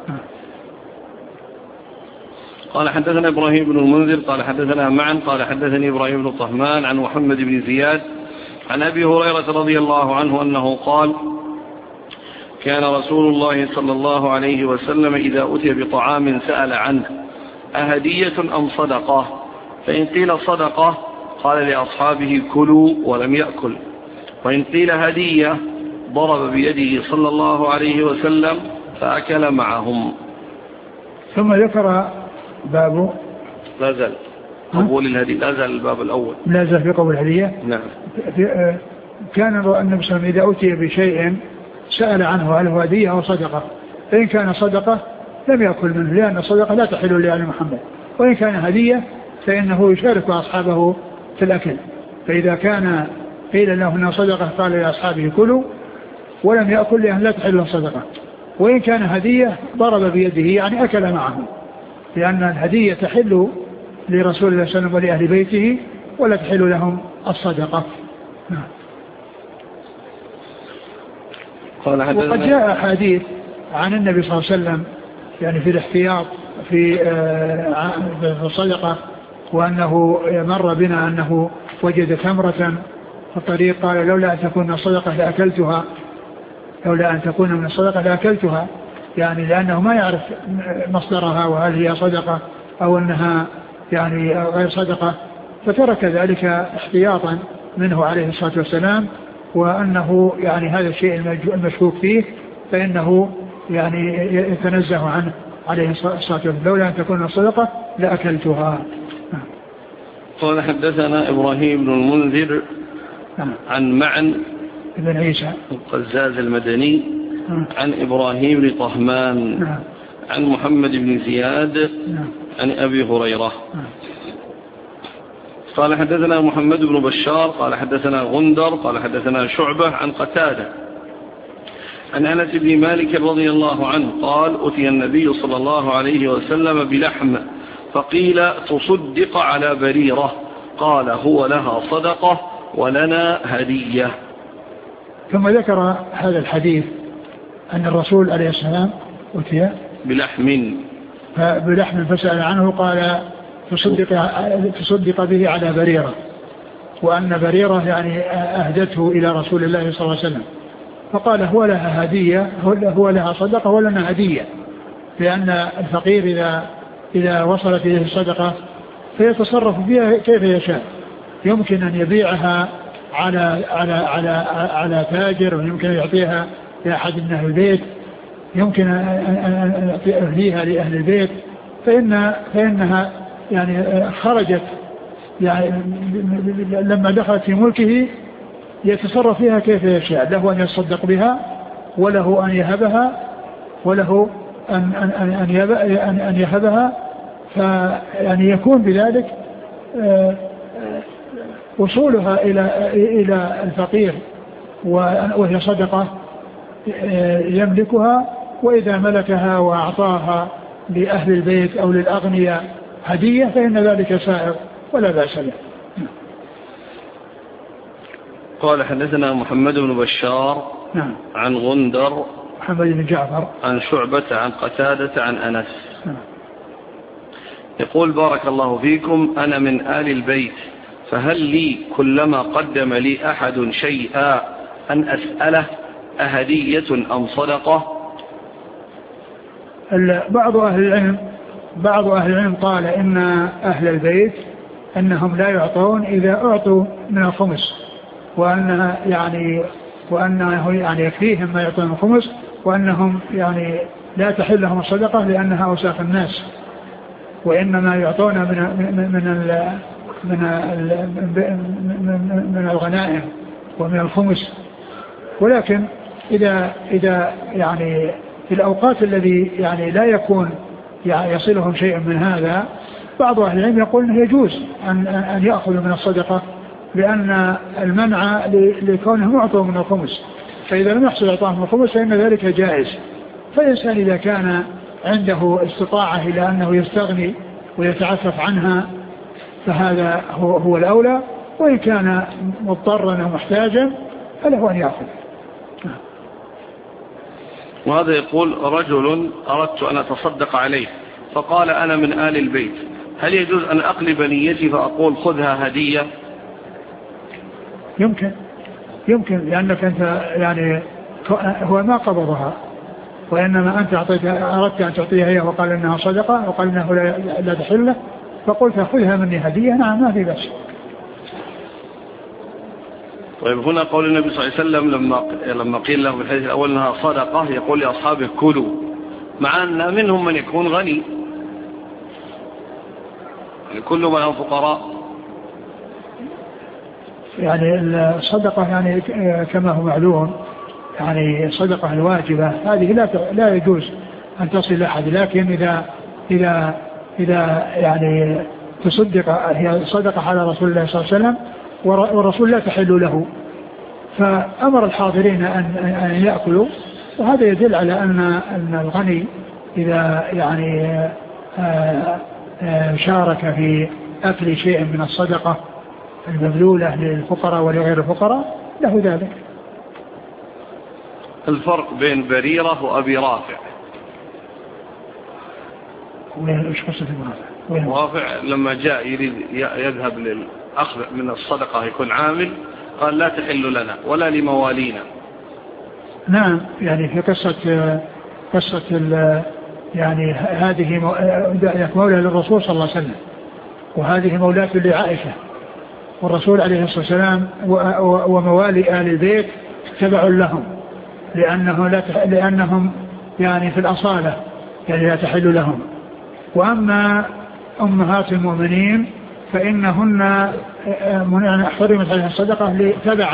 قال حدثنا إبراهيم بن المنذر قال حدثنا معا قال حدثني إبراهيم بن طهمان عن محمد بن زياد عن أبي هريرة رضي الله عنه أنه قال كان رسول الله صلى الله عليه وسلم إذا أتي بطعام سأل عنه أهدية أم صدقة؟ فإن قيل صدقة قال لأصحابه كلوا ولم يأكل، وإن قيل هدية ضرب بيده صلى الله عليه وسلم فأكل معهم. ثم ذكر باب لا زال قبول الهدية، لا زال الباب الأول لا زال في قبول الهدية. نعم. كان النبي صلى الله عليه وسلم إذا أتي بشيء سأل عنه هل هو هدية أو صدقة، فإن كان صدقة لم يأكل منه لأن الصدقة لا تحل لآل محمد، وإن كان هدية فإنه يشارك أصحابه في الأكل. فإذا كان قيل له أنه صدقة قال لأصحابه كلوا ولم يأكل لأن لا تحل الصدقة، وإن كان هدية ضرب بيده يعني أكل معهم، لأن الهدية تحل لرسول الله صلى الله عليه وسلم ولأهل بيته ولا تحل لهم الصدقة. وقد جاء حديث عن النبي صلى الله عليه وسلم يعني في الاحتياط في الصدقة، وأنه مر بنا أنه وجد تمرة في الطريق قال لولا أن تكون الصدقة لأكلتها، لولا أن تكون من الصدقة لأكلتها، يعني لأنه ما يعرف مصدرها وهل هي صدقة أو أنها يعني غير صدقة، فترك ذلك احتياطا منه عليه الصلاة والسلام، وأنه يعني هذا الشيء المشكوك فيه فإنه يعني يتنزه عنه عليه الصلاة والسلام، لولا أن تكون الصدقة لأكلتها. قال حدثنا إبراهيم بن المنذر عن معن بن عيسى القزاز المدني عن إبراهيم بن طهمان عن محمد بن زياد عن أبي هريرة قال حدثنا محمد بن بشار قال حدثنا غندر قال حدثنا شعبة عن قتادة عن أنس بن مالك رضي الله عنه قال أتي النبي صلى الله عليه وسلم بلحم فقيل تصدق على بريرة قال هو لها صدقة ولنا هدية. ثم ذكر هذا الحديث أن الرسول عليه السلام أتي بلحم فسأل عنه قال تصدق به على بريرة، وأن بريرة يعني أهدته إلى رسول الله صلى الله عليه وسلم، فقال هو لها هدية، هو لها صدقة ولنا هدية، لأن الفقير إذا وصلت إليه الصدقة فيتصرف بها كيف يشاء، يمكن أن يبيعها على تاجر، ويمكن أن يعطيها لأحد من أهل البيت، يمكن أن يهديها لأهل البيت، فإنها يعني خرجت يعني لما دخلت في ملكه يتصرف فيها كيف يشاء، له أن يصدق بها وله أن يهبها وله أن يهبها، فيعني يكون بذلك وصولها إلى الفقير وهي صدقة يملكها، وإذا ملكها وأعطاها لأهل البيت أو للأغنياء هدية فإن ذلك سائر ولا بأس له. قال حدثنا محمد بن بشار عن غندر محمد بن جعفر عن شعبة عن قتادة عن أنس يقول بارك الله فيكم أنا من آل البيت، فهل لي كلما قدم لي أحد شيئا أن أسأله أهدية أم صدقة؟ بعض أهل العلم قال إن أهل البيت أنهم لا يعطون إذا أعطوا من الخمس، وأنه يعني يكفيهم ما يعطون الخمس، وأنهم يعني لا تحل لهم الصدقة لأنها أوساخ الناس، وإنما يعطون من الغنائم ومن الخمس. ولكن إذا يعني في الأوقات الذي يعني لا يكون يعني يصلهم شيء من هذا، بعض أهل العلم يقول أنه يجوز أن يأخذوا من الصدقة، لأن المنع لكونهم يعطوا من الخمس، فإذا لم يحصل إعطاهم من الخمس فإن ذلك جائز. فالإنسان إذا كان عنده استطاعة إلى أنه يستغني ويتعفف عنها فهذا هو الأولى، وإن كان مضطرا ومحتاجا فله أن يأخذ. وهذا يقول رجل أردت أن أتصدق عليه فقال أنا من آل البيت، هل يجوز أن أقلب نيتي فأقول خذها هدية؟ يمكن لأنك أنت يعني هو ما قبضها، وإنما أنت أردت أن تعطيها هي وقال إنها صدقة وقال إنه لا تحله، فقلت خذها مني هدية. نعم ما في بس. طيب هنا قول النبي صلى الله عليه وسلم لما قيل له في الحديث الأول أنها صدقة يقول لأصحابه كلوا، مع أن منهم من يكون غني، كل من هم فقراء. يعني الصدقة يعني كما هو معلوم يعني الصدقة الواجبة هذه لا يجوز أن تصل أحد، لكن إذا يعني تصدق هي صدقة على رسول الله صلى الله عليه وسلم والرسول لا تحل له، فأمر الحاضرين أن يأكلوا، وهذا يدل على أن الغني إذا يعني شارك في أكل شيء من الصدقة المبذولة للفقراء ولغير الفقراء له ذلك. الفرق بين بريرة وأبي رافع؟ وإيش قصة ابن رافع لما جاء يريد يذهب للأخذ من الصدقة يكون عامل، قال لا تحل لنا ولا لموالينا. نعم، يعني في قصة يعني هذه مولى للرسول صلى الله عليه وسلم، وهذه مولاة لعائشة، والرسول عليه الصلاة والسلام وموالي آل البيت تبع لهم لأنهم يعني في الأصالة يعني لا تحل لهم. وأما أمهات المؤمنين فإنهن حرمت عليها الصدقة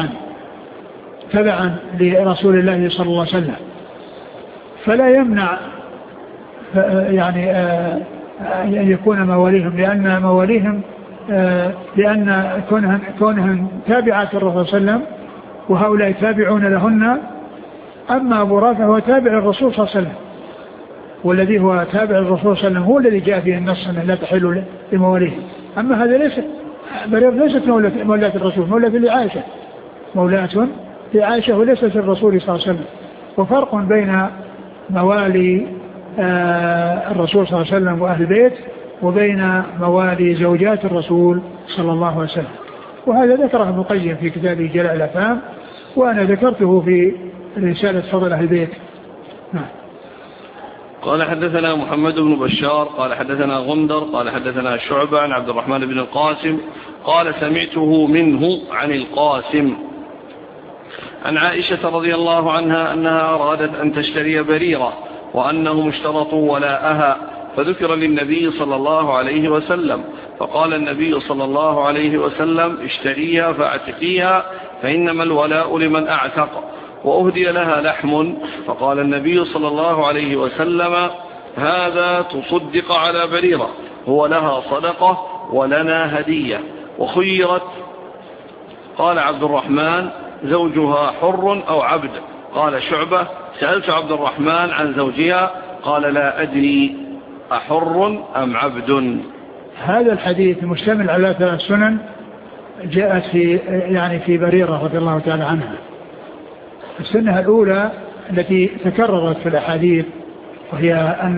تبعا لرسول الله صلى الله عليه وسلم، فلا يمنع يعني أن يكون مواليهم، لأن مواليهم لأن كونهم تابعات الرسول صلى الله عليه وسلم وهؤلاء تابعون لهن. أما أبو رافع هو تابع الرسول صلى الله عليه وسلم، والذي هو تابع الرسول صلى الله عليه وسلم هو الذي جاء فيه النص أنه لا تحل لمواليه. أما هذا ليست مولاة الرسول، مولاة لعائشة وليست الرسول صلى الله عليه وسلم. وفرق بين موالي الرسول صلى الله عليه وسلم وأهل البيت وبين موالي زوجات الرسول صلى الله عليه وسلم، وهذا ذكره ابن القيم في كتابه جلاء الأفهام، وأنا ذكرته في رسالة فضل أهل البيت. نعم. قال حدثنا محمد بن بشار قال حدثنا غندر قال حدثنا شعبة عن عبد الرحمن بن القاسم قال سمعته منه عن القاسم عن عائشة رضي الله عنها أنها أرادت أن تشتري بريرة وأنهم اشترطوا ولاءها، فذكر للنبي صلى الله عليه وسلم، فقال النبي صلى الله عليه وسلم اشتريها فاعتقيها فإنما الولاء لمن أعتق، وأهدي لها لحم، فقال النبي صلى الله عليه وسلم هذا تصدق على بريرة، هو لها صدقة ولنا هدية. وخيرت، قال عبد الرحمن زوجها حر أو عبد؟ قال شعبة سألت عبد الرحمن عن زوجها قال لا أدري أحر أم عبد. هذا الحديث مشتمل على 3 سنن جاءت في بريرة رضي الله تعالى عنها. السنة الأولى التي تكررت في الأحاديث وهي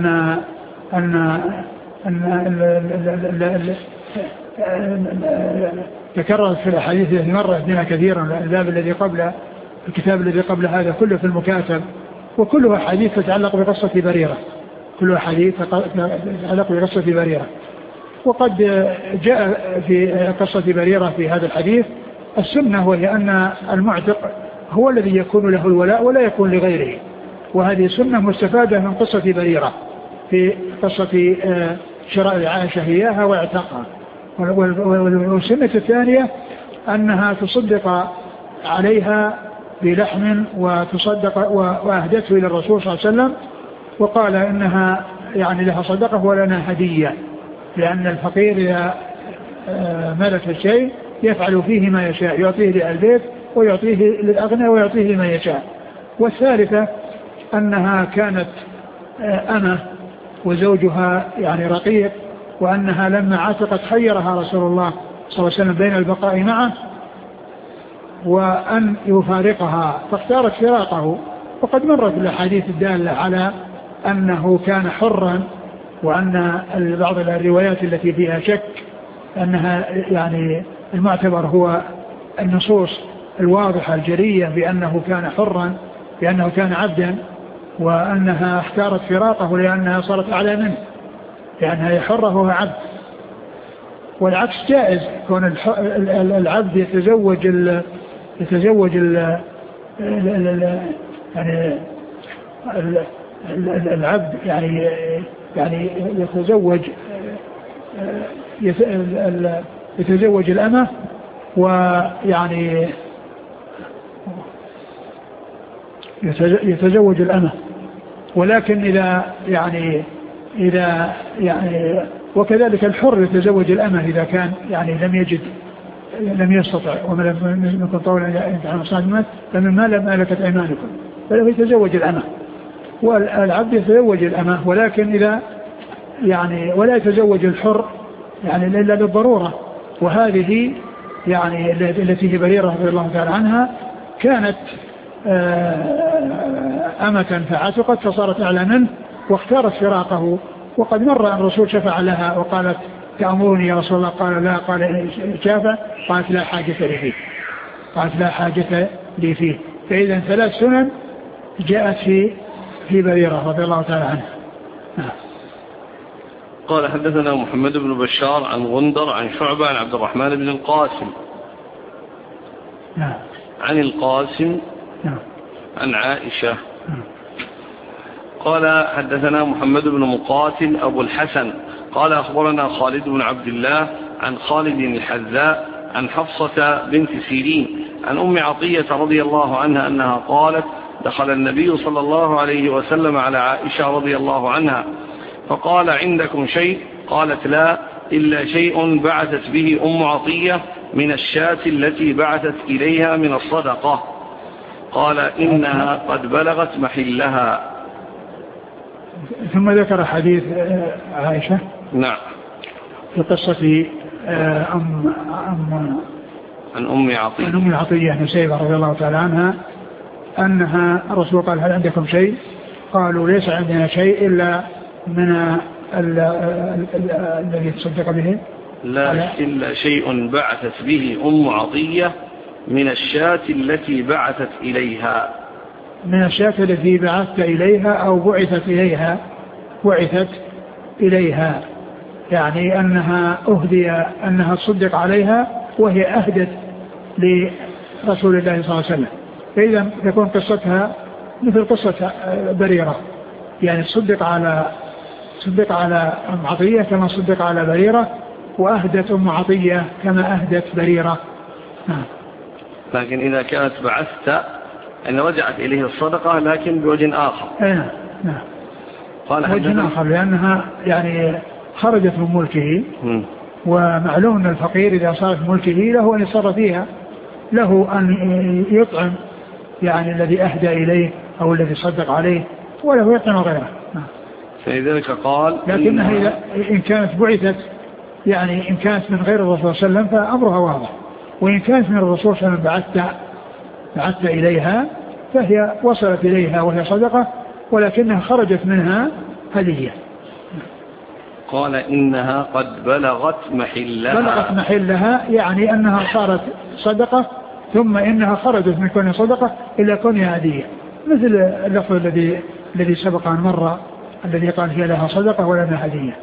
أن تكررت في الأحاديث التي مرت بنا كثيرا، الكتاب الذي قبل هذا كله في المكاتب، وكلها حديث تتعلق بقصة بريرة، وقد جاء في قصة بريرة في هذا الحديث السنة، وهي أن المعتق هو الذي يكون له الولاء ولا يكون لغيره، وهذه سنة مستفادة من قصة بريرة في قصة شراء عائشة إياها واعتقها. والسنة الثانية أنها تصدق عليها بلحم وتصدق وأهدته إلى الرسول صلى الله عليه وسلم، وقال إنها يعني لها صدقة ولنا هدية، لأن الفقير إذا ملك الشيء يفعل فيه ما يشاء، يعطيه للبيت ويعطيه للأغنى ويعطيه لما يشاء. والثالثة أنها كانت أمة وزوجها يعني رقيق، وأنها لما عتقت خيرها رسول الله صلى الله عليه وسلم بين البقاء معه وأن يفارقها، فاختارت فراقه. وقد مرت الأحاديث الدالة على أنه كان حرا، وأن بعض الروايات التي فيها شك أنها يعني المعتبر هو النصوص الواضحة الجلية بأنه كان حرا، بأنه كان عبدا، وأنها اختارت فراقه لأنها صارت أعلى منه، لأنها حرة وهو عبد. والعكس جائز، كون العبد يتزوج يعني العبد يعني يتزوج الأمة، ويعني يتزوج الأمة، ولكن إذا وكذلك الحر يتزوج الأمة إذا كان لم يستطع ومن يكن طولا ينفع مصادمات فمما لم ملكت أيمانكم، فله يتزوج الأمة، والعبد يتزوج الأمة، ولكن إذا ولا يتزوج الحر إلا للضرورة. وهذه التي هي بريرة رضي الله تعالى عنها كانت أمة فعتقت فصارت أعلى منه واختارت فراقه، وقد مر أن الرسول شفع لها وقالت تأمرني يا رسول الله؟ قال لا، قال شافع، قالت لا حاجة لي فيه. فإذا 3 سنن جاءت في بريرة رضي الله تعالى عنها. قال حدثنا محمد بن بشار عن غندر عن شعبة عن عبد الرحمن بن القاسم عن القاسم عن عائشة قال حدثنا محمد بن مقاتل أبو الحسن قال أخبرنا خالد بن عبد الله عن خالد الحذاء عن حفصة بنت سيرين عن أم عطية رضي الله عنها أنها قالت دخل النبي صلى الله عليه وسلم على عائشة رضي الله عنها فقال عندكم شيء؟ قالت لا، إلا شيء بعثت به أم عطية من الشاة التي بعثت إليها من الصدقة. قال إنها قد بلغت محلها. ثم ذكر حديث عائشة نعم في قصة عن أم عطية نسيبة رضي الله تعالى عنها أنها الرسول قال هل عندكم شيء؟ قالوا ليس عندنا شيء إلا من الذي تصدق به. لا، إلا شيء بعثت به أم عطية من الشاة التي بعثت إليها. من الشاة التي بعثت إليها أو بعثت إليها يعني أنها تصدق عليها وهي أهدت لرسول الله صلى الله عليه وسلم. فإذا تكون قصتها مثل قصة بريرة، يعني صدق على أم عطية كما صدق على بريرة، وأهدت أم عطية كما أهدت بريرة. لكن إذا كانت بعثت أن رجعت إليه الصدقة لكن بوجه آخر. نعم وجه آخر، لأنها خرجت من ملكه، ومعلوم أن الفقير إذا صارت ملكه له أن يصرف فيها، له أن يطعم الذي أهدى إليه أو الذي صدق عليه، وله يطعم غيره. فلذلك قال لكنها إن كانت بعثت إن كانت من غير الرسول صلى الله عليه وسلم فأمرها واضح، وإن كانت من الرسول صلى الله عليه وسلم بعثت إليها فهي وصلت إليها وهي صدقة، ولكنها خرجت منها هدية. قال إنها قد بلغت محلها يعني أنها صارت صدقة ثم إنها خرجت من كونها صدقة إلى كونها هدية، مثل اللفظ الذي سبق أن مر الذي قال هي لها صدقة ولنا هدية.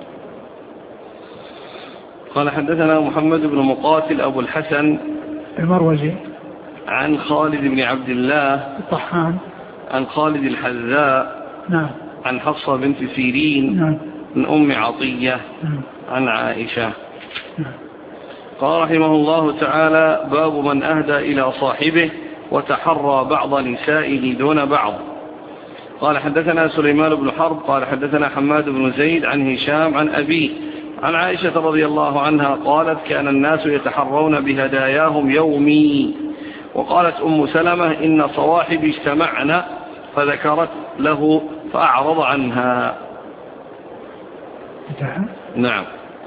قال حدثنا محمد بن مقاتل أبو الحسن المروزي عن خالد بن عبد الله الطحان عن خالد الحذاء عن حفصة بنت سيرين من أم عطية عن عائشة. قال رحمه الله تعالى باب من أهدى إلى صاحبه وتحرى بعض نسائه دون بعض. قال حدثنا سليمان بن حرب قال حدثنا حماد بن زيد عن هشام عن أبيه عن عائشة رضي الله عنها قالت كان الناس يتحرون بهداياهم يومي. وقالت أم سلمة إن صواحب اجتمعنا فذكرت له فأعرض عنها. نعم.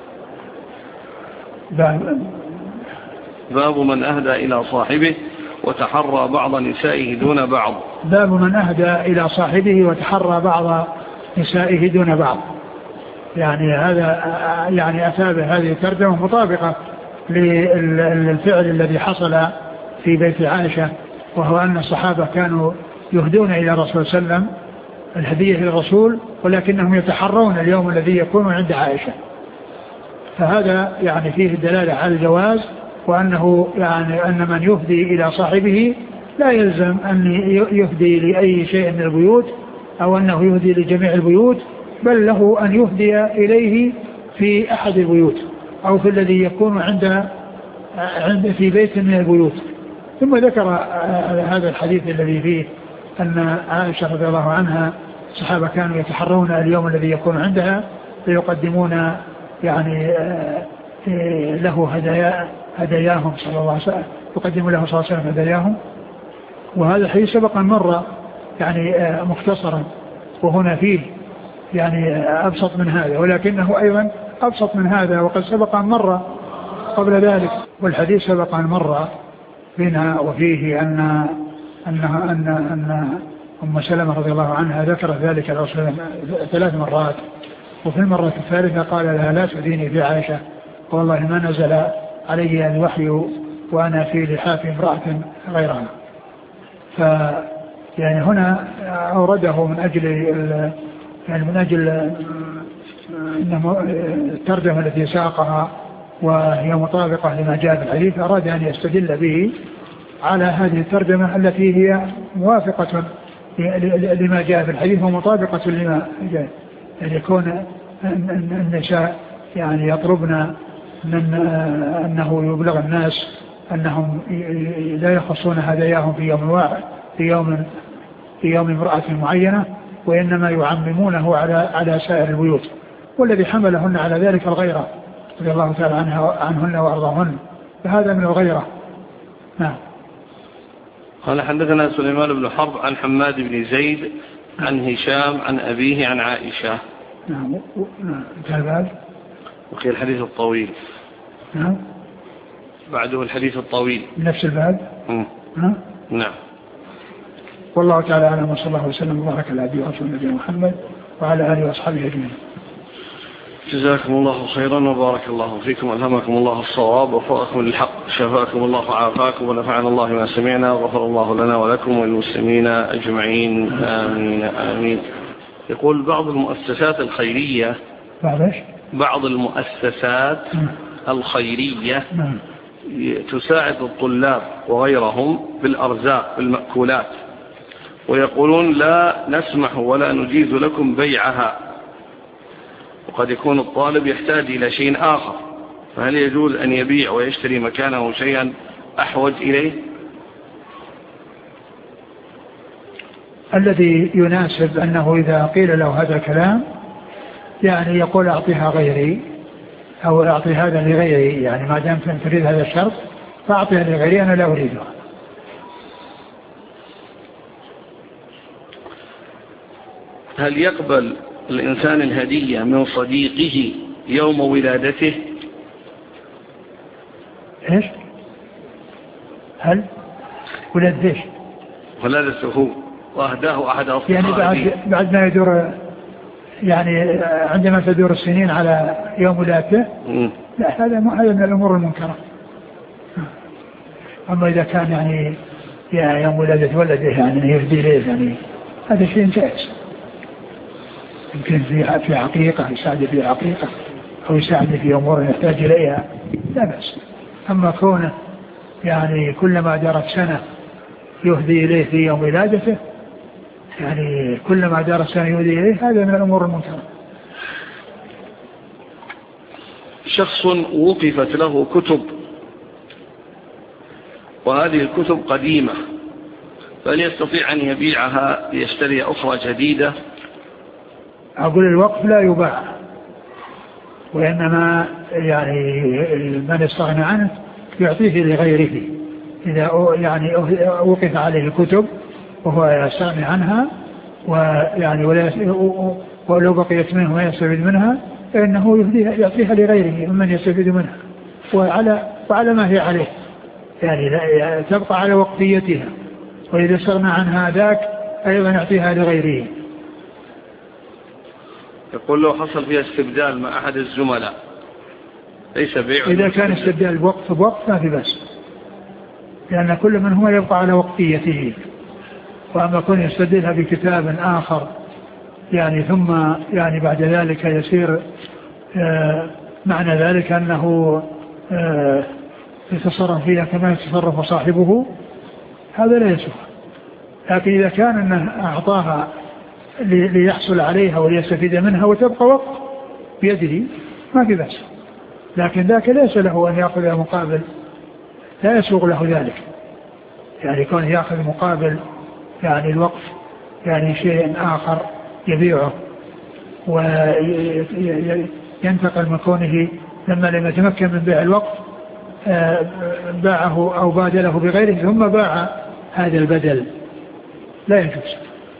باب من أهدى إلى صاحبه وتحرى بعض نسائه دون بعض. باب من أهدى إلى صاحبه وتحرى بعض نسائه دون بعض. هذا أثابه هذه الترجمة مطابقة للفعل الذي حصل في بيت عائشة، وهو أن الصحابة كانوا يهدون إلى الرسول صلى الله عليه وسلم الهدية للرسول، ولكنهم يتحرون اليوم الذي يكون عند عائشة. فهذا فيه الدلالة على الجواز، وأنه أن من يهدي إلى صاحبه لا يلزم أن يهدي لأي شيء من البيوت أو أنه يهدي لجميع البيوت، بل له أن يهدي إليه في أحد البيوت أو في الذي يكون عند في بيت من البيوت. ثم ذكر هذا الحديث الذي فيه أن عائشة رضي الله عنها الصحابة كانوا يتحرون اليوم الذي يكون عندها فيقدمون يعني له هداياهم صلى الله عليه وسلم، يقدم له صلى الله عليه وسلم هداياهم. وهذا حديث سبق أن مر يعني مختصرا، وهنا فيه يعني أبسط من هذا، ولكنه أيضا أبسط من هذا وقد سبق أن مر قبل ذلك. والحديث سبق أن مر بنا وفيه أن أم سلمة رضي الله عنها ذكرت ذلك الرسول 3 مرات، وفي المرة الثالثة قال لها لا تؤذيني في عائشة، والله ما نزل علي الوحي وأنا في لحاف امرأة غيرها. يعني هنا أورده من أجل إنه الترجمة التي ساقها وهي مطابقة لما جاء في الحديث، أراد أن يستدل به على هذه الترجمة التي هي موافقة لما جاء في الحديث ومطابقة لما جاء، يعني يكون النساء يعني يطلبن من أنه يبلغ الناس أنهم لا يخصون هداياهم في يوم امرأة معينة، وإنما يعممونه على سائر البيوت، والذي حملهن على ذلك الغيرة رضي الله تعالى عنهن وأرضاهن، فهذا من الغيرة. نعم. قال حدثنا سليمان بن حرب عن حماد بن زيد عن هشام عن أبيه عن عائشة. نعم. نعم. وقيل الحديث الطويل. نعم. بعده الحديث الطويل نفس الباب. نعم. والله تعالى أعلم، وصلى الله وسلم وبارك على عبده ورسوله نبينا محمد وعلى آله وأصحابه أجمعين. جزاكم الله خيرا وبارك الله فيكم، ألهمكم الله الصواب ووفقكم للحق، شفاكم الله وعافاكم، ونفعنا الله ما سمعنا، وغفر الله لنا ولكم وللمسلمين أجمعين، آمين آمين. يقول بعض المؤسسات الخيرية بعض المؤسسات الخيرية تساعد الطلاب وغيرهم بالأرزاق بالمأكولات، ويقولون لا نسمح ولا نجيز لكم بيعها، وقد يكون الطالب يحتاج إلى شيء آخر، فهل يجوز أن يبيع ويشتري مكانه شيئا أحوج إليه؟ الذي يناسب أنه إذا قيل له هذا الكلام يعني يقول أعطيها غيري أو أعطي هذا لغيري، يعني ما دام تريد هذا الشرط فأعطيها لغيري أنا لا أريدها. هل يقبل الإنسان الهدية من صديقه يوم ولادته؟ إيش؟ هل ولد إيش؟ ولادته وأهداه أحد أصدقائه، يعني بعد ما يدور، يعني عندما تدور السنين على يوم ولادته، لا هذا من الأمور المنكرة. أما إذا كان يعني يوم ولادة ولده يعني يهدي ليه، يعني هذا شيء جائز، يمكن في عقيقة يساعد في عقيقة أو يساعد في أمور يحتاج إليها لا بأس. أما كونه يعني كلما جرت سنة يهدي إليه في يوم ولادته، يعني كلما جرت سنة يهدي إليه، هذا من الأمور المنكرة. شخص وقفت له كتب وهذه الكتب قديمة، فهل يستطيع أن يبيعها ليشتري أخرى جديدة؟ أقول الوقف لا يباع، وإنما يعني من استغنى عنه يعطيه لغيره. إذا يعني وقف عليه الكتب وهو يستغني عنها ويعني ولو بقيت منه ما يستفيد منها فإنه يعطيها لغيره ممن يستفيد منها، وعلى ما هي عليه، يعني تبقى على وقتيتها، وإذا استغنى عنها ذاك أيضا يعطيها لغيره. يقول له حصل فيها استبدال مع أحد الزملاء ليس بيع، إذا كان استبدال بوقت بوقت ما في بس، لأن كل منهما يبقى على وقتيته. وأما كن يستبدلها بكتاب آخر يعني ثم يعني بعد ذلك يصير معنى ذلك أنه يتصرف فيها كما يتصرف صاحبه، هذا لا يسوى. لكن إذا كان أنه أعطاها ليحصل عليها وليستفيد منها وتبقى وقت بيده ما في بأس، لكن ذاك ليس له أن يأخذ مقابل، لا يسوغ له ذلك، يعني يكون يأخذ مقابل يعني الوقف يعني شيء آخر يبيعه وينتقل من كونه لما لم يتمكن من بيع الوقف باعه أو بادله بغيره ثم باع هذا البدل لا يجوز.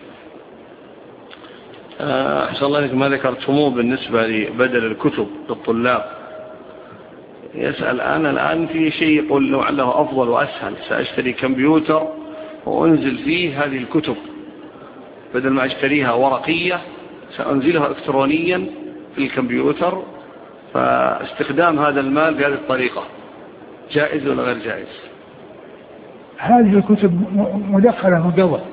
أحسن الله لك ما ذكرتموه بالنسبة لبدل الكتب للطلاب. يسأل أنا الآن في شيء يقول لعله أفضل وأسهل، سأشتري كمبيوتر وأنزل فيه هذه الكتب بدل ما أشتريها ورقية سأنزلها إلكترونيا في الكمبيوتر، فاستخدام هذا المال بهذه الطريقة جائز ولا غير جائز؟ هذه الكتب مدخلة من قبل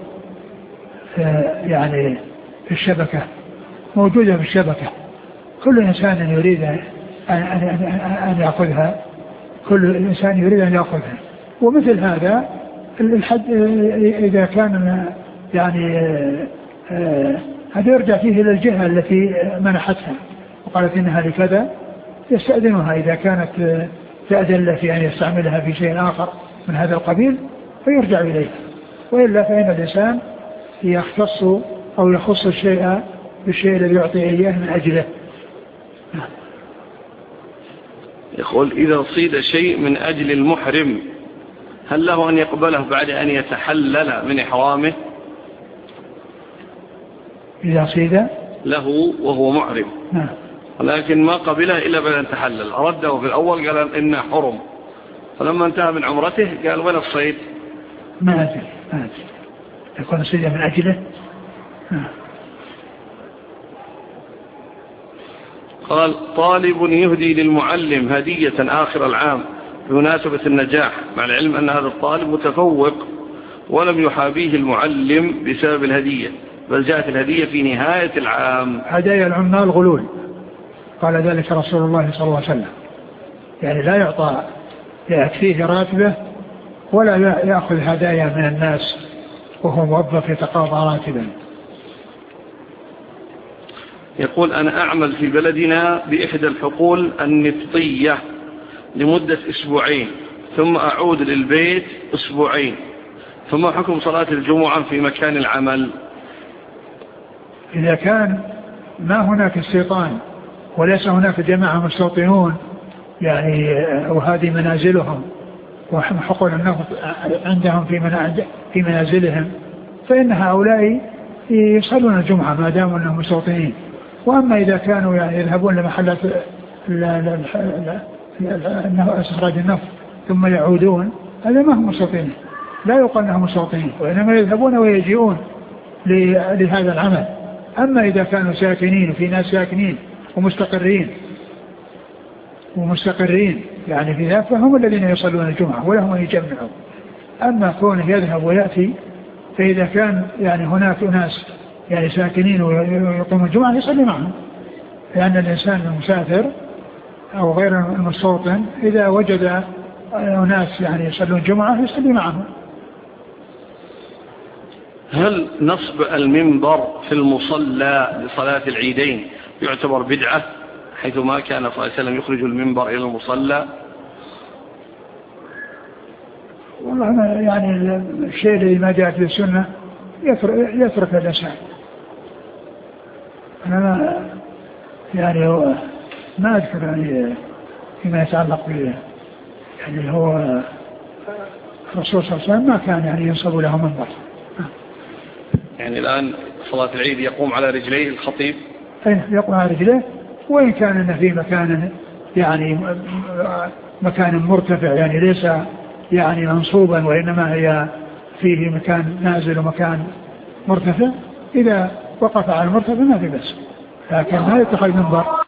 يعني في الشبكة، موجودة في الشبكة، كل إنسان يريد أن يأخذها، كل إنسان يريد أن يأخذها. ومثل هذا الحد إذا كان يعني هذا يرجع فيه إلى الجهة التي منحتها وقالت إنها لكذا، يستأذنها إذا كانت تأذن في أن يستعملها في شيء آخر من هذا القبيل فيرجع إليها، وإلا فإن الإنسان يختص أو يخص الشيء بالشيء الذي يعطي إياه من أجله. يقول إذا صيد شيء من أجل المحرم هل له أن يقبله بعد أن يتحلل من إحرامه؟ إذا صيد له وهو محرم ولكن ما قبله إلا بعد أن تحلل، رده في الأول قال إنه حرم، فلما انتهى من عمرته قال وين الصيد؟ ما أدري يكون صيد من أجله. قال طالب يهدي للمعلم هدية آخر العام بمناسبة النجاح، مع العلم أن هذا الطالب متفوق ولم يحابيه المعلم بسبب الهدية، بل جاءت الهدية في نهاية العام. هدايا العمال غلول، قال ذلك رسول الله صلى الله عليه وسلم، يعني لا يعطى يكفيه راتبه ولا يأخذ هدايا من الناس وهو موظف يتقاضى راتبا. يقول أنا أعمل في بلدنا بإحدى الحقول النفطية لمدة أسبوعين ثم أعود للبيت أسبوعين، ثم حكم صلاة الجمعة في مكان العمل؟ إذا كان ما هناك استيطان وليس هناك جماعة مستوطنون يعني وهذه منازلهم وحقول النفط عندهم في منازلهم، فإن هؤلاء يصلون الجمعة ما داموا أنهم مستوطنين. وأما إذا كانوا يعني يذهبون لمحلات استخراج النفط ثم يعودون، هذا ما هم مستوطنين، لا يقال أنهم مستوطنين، وإنما يذهبون ويجيئون لهذا العمل. أما إذا كانوا ساكنين وفي ناس ساكنين ومستقرين يعني في ذلك فهم الذين يصلون الجمعة ولهم أن يجمعوا. أما كونه يذهب ويأتي، فإذا كان يعني هناك ناس يعني ساكنين ويقومون الجمعة يصلي معهم، لأن الإنسان المسافر أو غير المستوطن إذا وجد ناس يعني يصلون الجمعة يصلي معهم. هل نصب المنبر في المصلى لصلاة العيدين يعتبر بدعة حيث ما كان صلى الله عليه وسلم يخرج المنبر إلى المصلى؟ والله يعني الشيء الذي ما جاءت في السنة يترك الإنسان. أنا يعني ما أذكر يعني فيما يتعلق به يعني هو الرسول صلى الله عليه وسلم ما كان يعني ينصب له منبر. يعني الآن صلاة العيد يقوم على رجليه الخطيب؟ يقوم على رجليه، وإن كان في مكان يعني مكان مرتفع يعني ليس يعني منصوبا وإنما هي فيه مكان نازل ومكان مرتفع، إذا وقف على المرتفع ما في بس، لكن ما يتخذ منبر